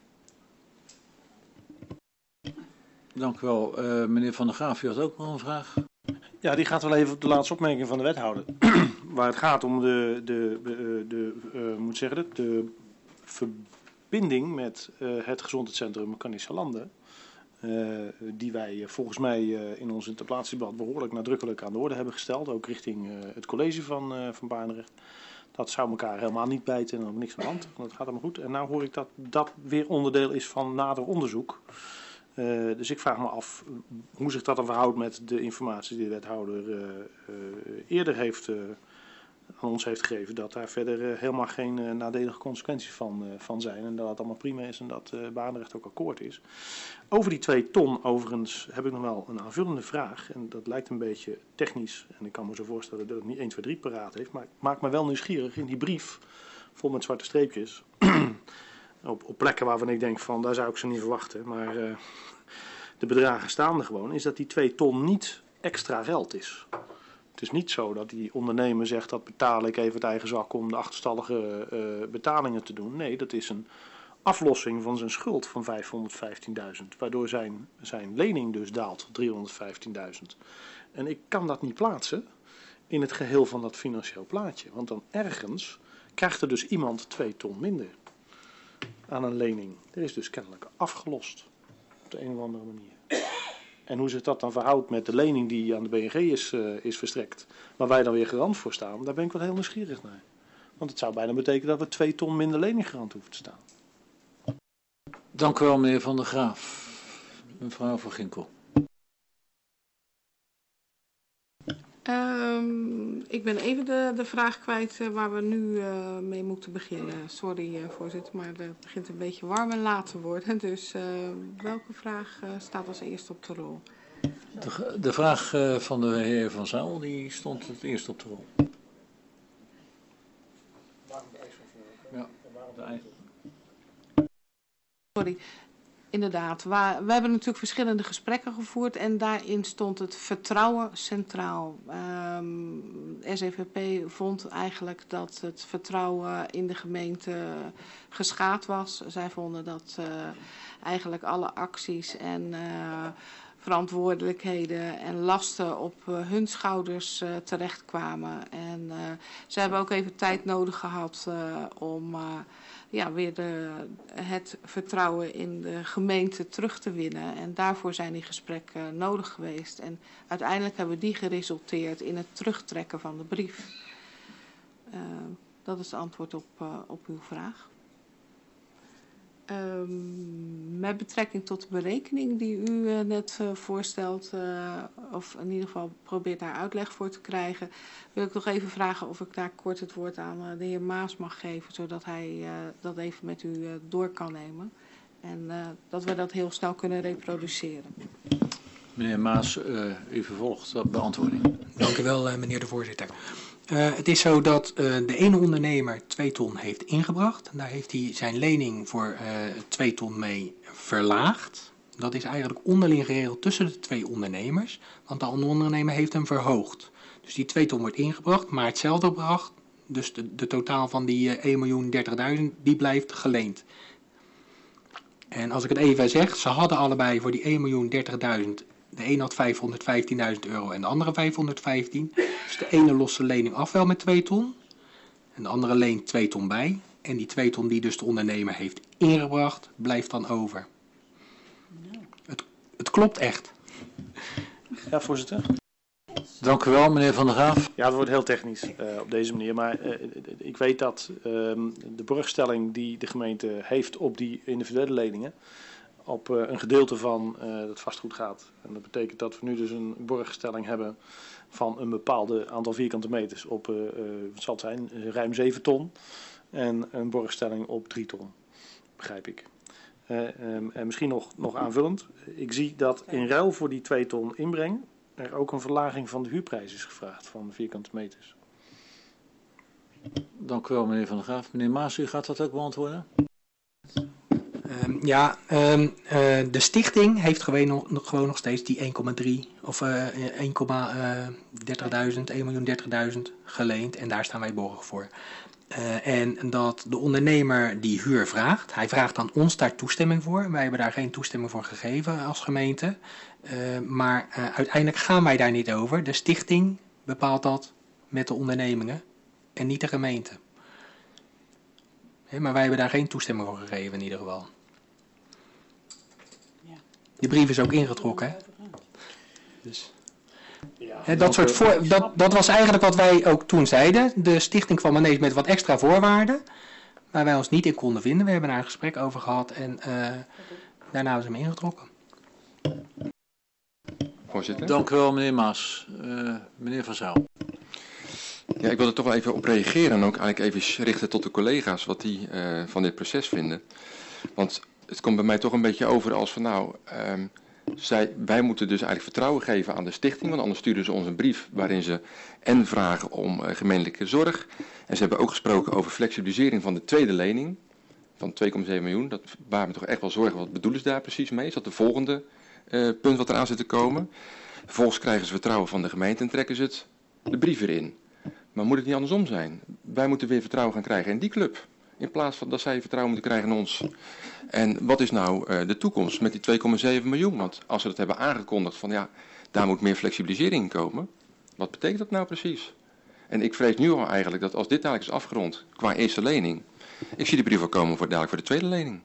Dank u wel. Uh, meneer Van der Graaf, u had ook nog een vraag. Ja, die gaat wel even op de laatste opmerking van de wethouder. Waar het gaat om de, de, de, de uh, moet zeggen het, de verbinding met uh, het gezondheidscentrum Canice Landen. Uh, die wij uh, volgens mij uh, in ons interpellatiedebat behoorlijk nadrukkelijk aan de orde hebben gesteld. Ook richting uh, het college van, uh, van Barendrecht. Dat zou elkaar helemaal niet bijten en ook niks aan de hand. Dat gaat allemaal goed. En nu hoor ik dat dat weer onderdeel is van nader onderzoek. Uh, dus ik vraag me af hoe zich dat dan verhoudt met de informatie die de wethouder uh, uh, eerder heeft, uh, aan ons heeft gegeven. Dat daar verder uh, helemaal geen uh, nadelige consequenties van, uh, van zijn. En dat het allemaal prima is en dat uh, Barendrecht ook akkoord is. Over die twee ton overigens heb ik nog wel een aanvullende vraag. En dat lijkt een beetje technisch. En ik kan me zo voorstellen dat het niet één, twee, drie paraat heeft. Maar het maakt me wel nieuwsgierig in die brief, vol met zwarte streepjes. Op, op plekken waarvan ik denk van, daar zou ik ze niet verwachten. Maar uh, de bedragen staan er gewoon. Is dat die twee ton niet extra geld is. Het is niet zo dat die ondernemer zegt, dat betaal ik even uit eigen zak om de achterstallige uh, betalingen te doen. Nee, dat is een aflossing van zijn schuld van vijfhonderdvijftienduizend. Waardoor zijn, zijn lening dus daalt, driehonderdvijftienduizend. En ik kan dat niet plaatsen in het geheel van dat financieel plaatje. Want dan ergens krijgt er dus iemand twee ton minder aan een lening. Er is dus kennelijk afgelost. Op de een of andere manier. En hoe zich dat dan verhoudt met de lening die aan de B N G is, uh, is verstrekt. Waar wij dan weer garant voor staan. Daar ben ik wel heel nieuwsgierig naar. Want het zou bijna betekenen dat we twee ton minder lening garant hoeven te staan. Dank u wel, meneer Van der Graaf. Mevrouw Van Ginkel. Um, ik ben even de, de vraag kwijt uh, waar we nu uh, mee moeten beginnen. Sorry, uh, voorzitter, maar het begint een beetje warm en laat te worden. Dus uh, welke vraag uh, staat als eerste op de rol? De, de vraag uh, van de heer Van Zijl, die stond het eerst op de rol. Ja, de eigen. Sorry. Inderdaad, waar, we hebben natuurlijk verschillende gesprekken gevoerd en daarin stond het vertrouwen centraal. Um, S E V P vond eigenlijk dat het vertrouwen in de gemeente geschaad was. Zij vonden dat uh, eigenlijk alle acties en uh, verantwoordelijkheden en lasten op uh, hun schouders uh, terechtkwamen. En uh, ze hebben ook even tijd nodig gehad uh, om uh, ja, weer de, het vertrouwen in de gemeente terug te winnen. En daarvoor zijn die gesprekken uh, nodig geweest. En uiteindelijk hebben die geresulteerd in het terugtrekken van de brief. Uh, dat is het antwoord op, uh, op uw vraag. Um, met betrekking tot de berekening die u uh, net uh, voorstelt, uh, of in ieder geval probeert daar uitleg voor te krijgen, wil ik nog even vragen of ik daar kort het woord aan uh, de heer Maas mag geven, zodat hij uh, dat even met u uh, door kan nemen. En uh, dat we dat heel snel kunnen reproduceren. Meneer Maas, uh, u vervolgt de beantwoording. Dank u wel, uh, meneer de voorzitter. Uh, het is zo dat uh, de ene ondernemer twee ton heeft ingebracht. Daar heeft hij zijn lening voor uh, twee ton mee verlaagd. Dat is eigenlijk onderling geregeld tussen de twee ondernemers. Want de andere ondernemer heeft hem verhoogd. Dus die twee ton wordt ingebracht, maar hetzelfde bedrag. Dus de, de totaal van die uh, één miljoen dertigduizend, die blijft geleend. En als ik het even zeg, ze hadden allebei voor die één miljoen dertigduizend... De een had vijfhonderdvijftienduizend euro en de andere vijfhonderdvijftien. Dus de ene lost de lening af wel met twee ton. En de andere leent twee ton bij. En die twee ton die dus de ondernemer heeft ingebracht, blijft dan over. Het, het klopt echt. Ja, voorzitter. Dank u wel, meneer Van der Graaf. Ja, het wordt heel technisch uh, op deze manier. Maar uh, ik weet dat uh, de borgstelling die de gemeente heeft op die individuele leningen op uh, een gedeelte van uh, het vastgoed gaat. En dat betekent dat we nu dus een borgstelling hebben van een bepaald aantal vierkante meters op, uh, uh, wat zal het zijn, uh, ruim zeven ton. En een borgstelling op drie ton, begrijp ik. Uh, um, en misschien nog, nog aanvullend. Ik zie dat in ruil voor die twee ton inbreng er ook een verlaging van de huurprijs is gevraagd van vierkante meters. Dank u wel, meneer Van der Graaf. Meneer Maas, u gaat dat ook beantwoorden? Um, ja, um, uh, de stichting heeft gewoon nog, gewoon nog steeds die één komma drie of uh, één komma dertigduizend, één miljoen dertigduizend geleend en daar staan wij borg voor. Uh, en dat de ondernemer die huur vraagt, hij vraagt aan ons daar toestemming voor. Wij hebben daar geen toestemming voor gegeven als gemeente. Uh, maar uh, uiteindelijk gaan wij daar niet over. De stichting bepaalt dat met de ondernemingen en niet de gemeente. He, maar wij hebben daar geen toestemming voor gegeven in ieder geval. Die brief is ook ingetrokken. Hè? Dus. He, dat, soort voor, dat, dat was eigenlijk wat wij ook toen zeiden. De stichting kwam ineens met wat extra voorwaarden. Waar wij ons niet in konden vinden. We hebben daar een gesprek over gehad. En uh, daarna hebben ze hem ingetrokken. Voorzitter. Dank u wel, meneer Maas. Uh, meneer Van Zijl. Ja, ik wil er toch wel even op reageren. En ook eigenlijk even richten tot de collega's wat die uh, van dit proces vinden. Want het komt bij mij toch een beetje over als van nou... Um, Zij, wij moeten dus eigenlijk vertrouwen geven aan de stichting, want anders sturen ze ons een brief waarin ze en vragen om uh, gemeentelijke zorg. En ze hebben ook gesproken over flexibilisering van de tweede lening van twee komma zeven miljoen. Dat baart me toch echt wel zorgen, wat bedoelen ze daar precies mee? Is dat de volgende uh, punt wat eraan zit te komen? Vervolgens krijgen ze vertrouwen van de gemeente en trekken ze het, de brief erin. Maar moet het niet andersom zijn? Wij moeten weer vertrouwen gaan krijgen in die club. In plaats van dat zij vertrouwen moeten krijgen in ons. En wat is nou uh, de toekomst met die twee komma zeven miljoen? Want als ze dat hebben aangekondigd van ja, daar moet meer flexibilisering in komen. Wat betekent dat nou precies? En ik vrees nu al eigenlijk dat als dit dadelijk is afgerond qua eerste lening. Ik zie die brief al komen voor dadelijk voor de tweede lening.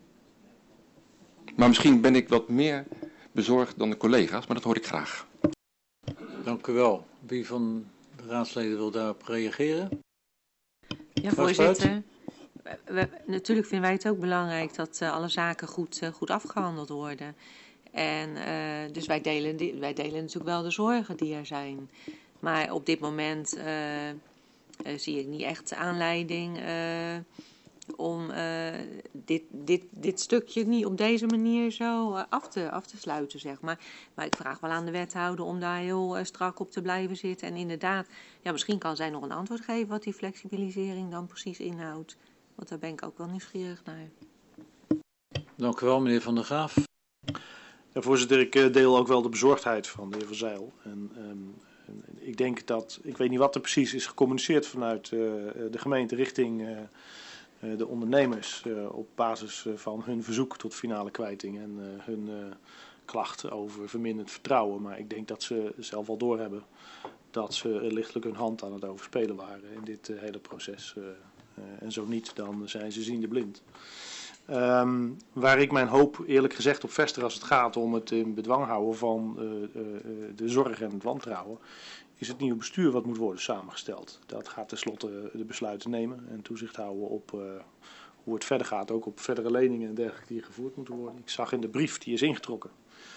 Maar misschien ben ik wat meer bezorgd dan de collega's, maar dat hoor ik graag. Dank u wel. Wie van de raadsleden wil daarop reageren? Ja, voorzitter. We, natuurlijk vinden wij het ook belangrijk dat uh, alle zaken goed, uh, goed afgehandeld worden. En uh, dus wij delen, die, wij delen natuurlijk wel de zorgen die er zijn. Maar op dit moment uh, uh, zie ik niet echt aanleiding uh, om uh, dit, dit, dit stukje niet op deze manier zo uh, af, te, af te sluiten, zeg maar. Maar ik vraag wel aan de wethouder om daar heel uh, strak op te blijven zitten. En inderdaad, ja, misschien kan zij nog een antwoord geven wat die flexibilisering dan precies inhoudt. Want daar ben ik ook wel nieuwsgierig naar. Dank u wel, meneer Van der Graaf. Ja, voorzitter, ik deel ook wel de bezorgdheid van de heer Van Zijl. En, um, ik denk dat, ik weet niet wat er precies is gecommuniceerd vanuit uh, de gemeente richting uh, uh, de ondernemers. Uh, op basis uh, van hun verzoek tot finale kwijting en uh, hun uh, klacht over verminderd vertrouwen. Maar ik denk dat ze zelf al doorhebben dat ze uh, lichtelijk hun hand aan het overspelen waren in dit uh, hele proces. Uh, Uh, en zo niet, dan zijn ze ziende blind. Um, waar ik mijn hoop eerlijk gezegd op vestig als het gaat om het in bedwang houden van uh, uh, de zorg en het wantrouwen, is het nieuwe bestuur wat moet worden samengesteld. Dat gaat tenslotte de besluiten nemen en toezicht houden op uh, hoe het verder gaat, ook op verdere leningen en dergelijke die gevoerd moeten worden. Ik zag in de brief, die is ingetrokken.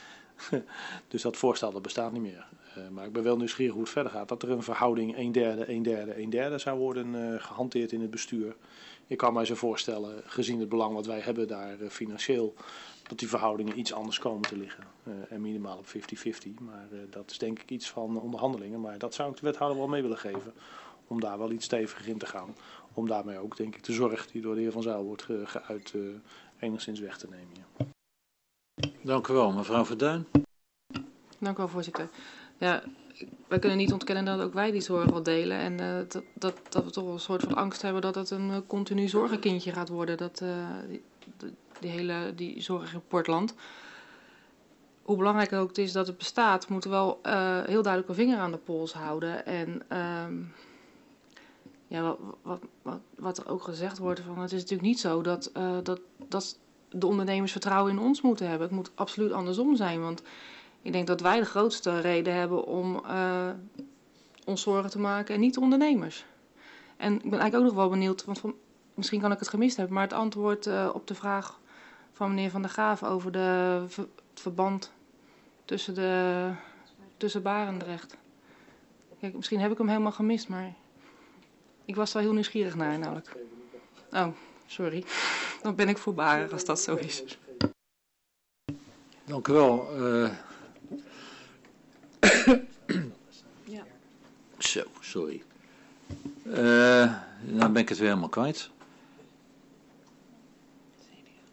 Dus dat voorstel dat bestaat niet meer. Uh, maar ik ben wel nieuwsgierig hoe het verder gaat. Dat er een verhouding een derde, een derde, een derde zou worden uh, gehanteerd in het bestuur. Ik kan mij zo voorstellen, gezien het belang wat wij hebben daar uh, financieel, dat die verhoudingen iets anders komen te liggen. Uh, en minimaal op vijftig vijftig. Maar uh, dat is denk ik iets van onderhandelingen. Maar dat zou ik de wethouder wel mee willen geven. Om daar wel iets steviger in te gaan. Om daarmee ook denk ik de zorg die door de heer Van Zijl wordt ge geuit uh, enigszins weg te nemen. Ja. Dank u wel, mevrouw Verduin. Dank u wel, voorzitter. Ja, wij kunnen niet ontkennen dat ook wij die zorg wel delen. En uh, dat, dat, dat we toch wel een soort van angst hebben dat het een uh, continu zorgenkindje gaat worden. Dat, uh, die, die hele die zorg in Portland. Hoe belangrijk ook het is dat het bestaat, moeten we wel uh, heel duidelijk een vinger aan de pols houden. En um, ja, wat, wat, wat, wat er ook gezegd wordt, van, het is natuurlijk niet zo dat, uh, dat, dat de ondernemers vertrouwen in ons moeten hebben. Het moet absoluut andersom zijn, want ik denk dat wij de grootste reden hebben om uh, ons zorgen te maken en niet de ondernemers. En ik ben eigenlijk ook nog wel benieuwd, want van, misschien kan ik het gemist hebben, maar het antwoord uh, op de vraag van meneer Van der Graaf over de, ver, het verband tussen, de, tussen Barendrecht. Kijk, misschien heb ik hem helemaal gemist, maar ik was er wel heel nieuwsgierig naar namelijk. Oh, sorry. Dan ben ik voorbarig als dat zo is. Dank u wel. Uh... ja. Zo, sorry. Uh, nou ben ik het weer helemaal kwijt.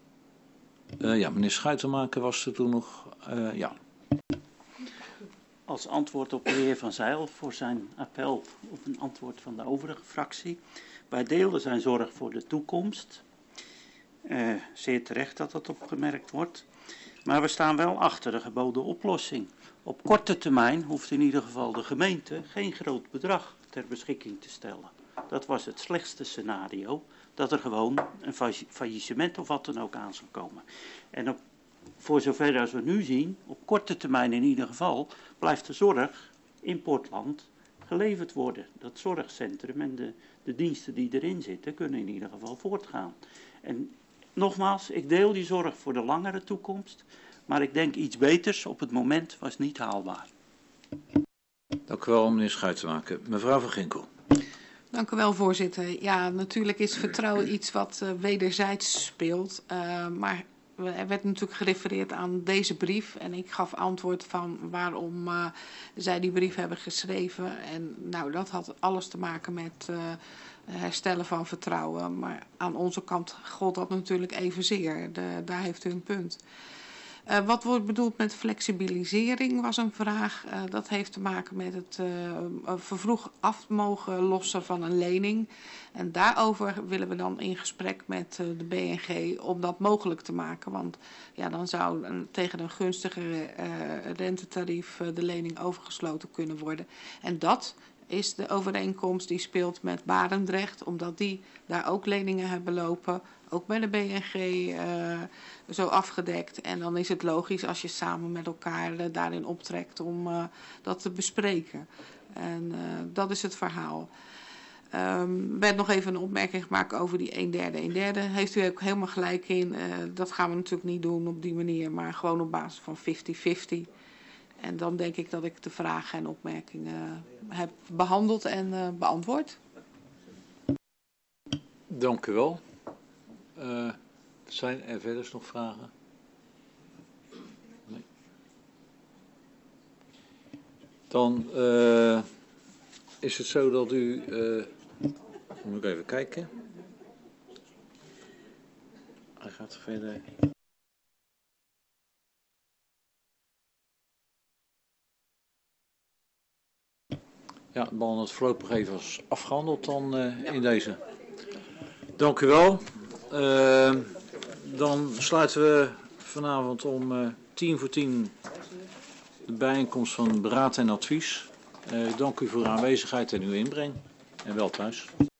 Uh, ja, meneer Schuitenmaker was er toen nog. Uh, ja. als antwoord op de heer Van Zijl voor zijn appel op een antwoord van de overige fractie. Wij deelden zijn zorg voor de toekomst. Uh, zeer terecht dat dat opgemerkt wordt. Maar we staan wel achter de geboden oplossing. Op korte termijn hoeft in ieder geval de gemeente geen groot bedrag ter beschikking te stellen. Dat was het slechtste scenario, dat er gewoon een faillissement of wat dan ook aan zou komen. En op, voor zover als we nu zien, op korte termijn in ieder geval, blijft de zorg in Portland geleverd worden. Dat zorgcentrum en de, de diensten die erin zitten kunnen in ieder geval voortgaan. En nogmaals, ik deel die zorg voor de langere toekomst, maar ik denk iets beters op het moment was niet haalbaar. Dank u wel, meneer Schuitenmaker. Mevrouw van Ginkel. Dank u wel, voorzitter. Ja, natuurlijk is vertrouwen iets wat uh, wederzijds speelt. Uh, maar er werd natuurlijk gerefereerd aan deze brief. En ik gaf antwoord van waarom uh, zij die brief hebben geschreven. En nou, dat had alles te maken met uh, herstellen van vertrouwen. Maar aan onze kant gold dat natuurlijk evenzeer. De, daar heeft u een punt. Uh, wat wordt bedoeld met flexibilisering was een vraag. Uh, dat heeft te maken met het uh, vervroeg af mogen lossen van een lening. En daarover willen we dan in gesprek met uh, de B N G om dat mogelijk te maken. Want ja, dan zou een, tegen een gunstiger uh, rentetarief uh, de lening overgesloten kunnen worden. En dat is de overeenkomst die speelt met Barendrecht, omdat die daar ook leningen hebben lopen. Ook bij de B N G uh, zo afgedekt. En dan is het logisch als je samen met elkaar uh, daarin optrekt om uh, dat te bespreken. En uh, dat is het verhaal. Um, er werd nog even een opmerking gemaakt over die een derde, een derde. Heeft u ook helemaal gelijk in. Uh, dat gaan we natuurlijk niet doen op die manier, maar gewoon op basis van vijftig vijftig. En dan denk ik dat ik de vragen en opmerkingen heb behandeld en uh, beantwoord. Dank u wel. Uh, zijn er verder nog vragen? Nee. Dan uh, is het zo dat u... Uh, moet ik even kijken. Hij gaat verder... Ja, dan het voorlopig even als afgehandeld dan uh, in deze. Dank u wel. Uh, dan sluiten we vanavond om uh, tien voor tien de bijeenkomst van Beraad en Advies. Uh, dank u voor uw aanwezigheid en uw inbreng. En wel thuis.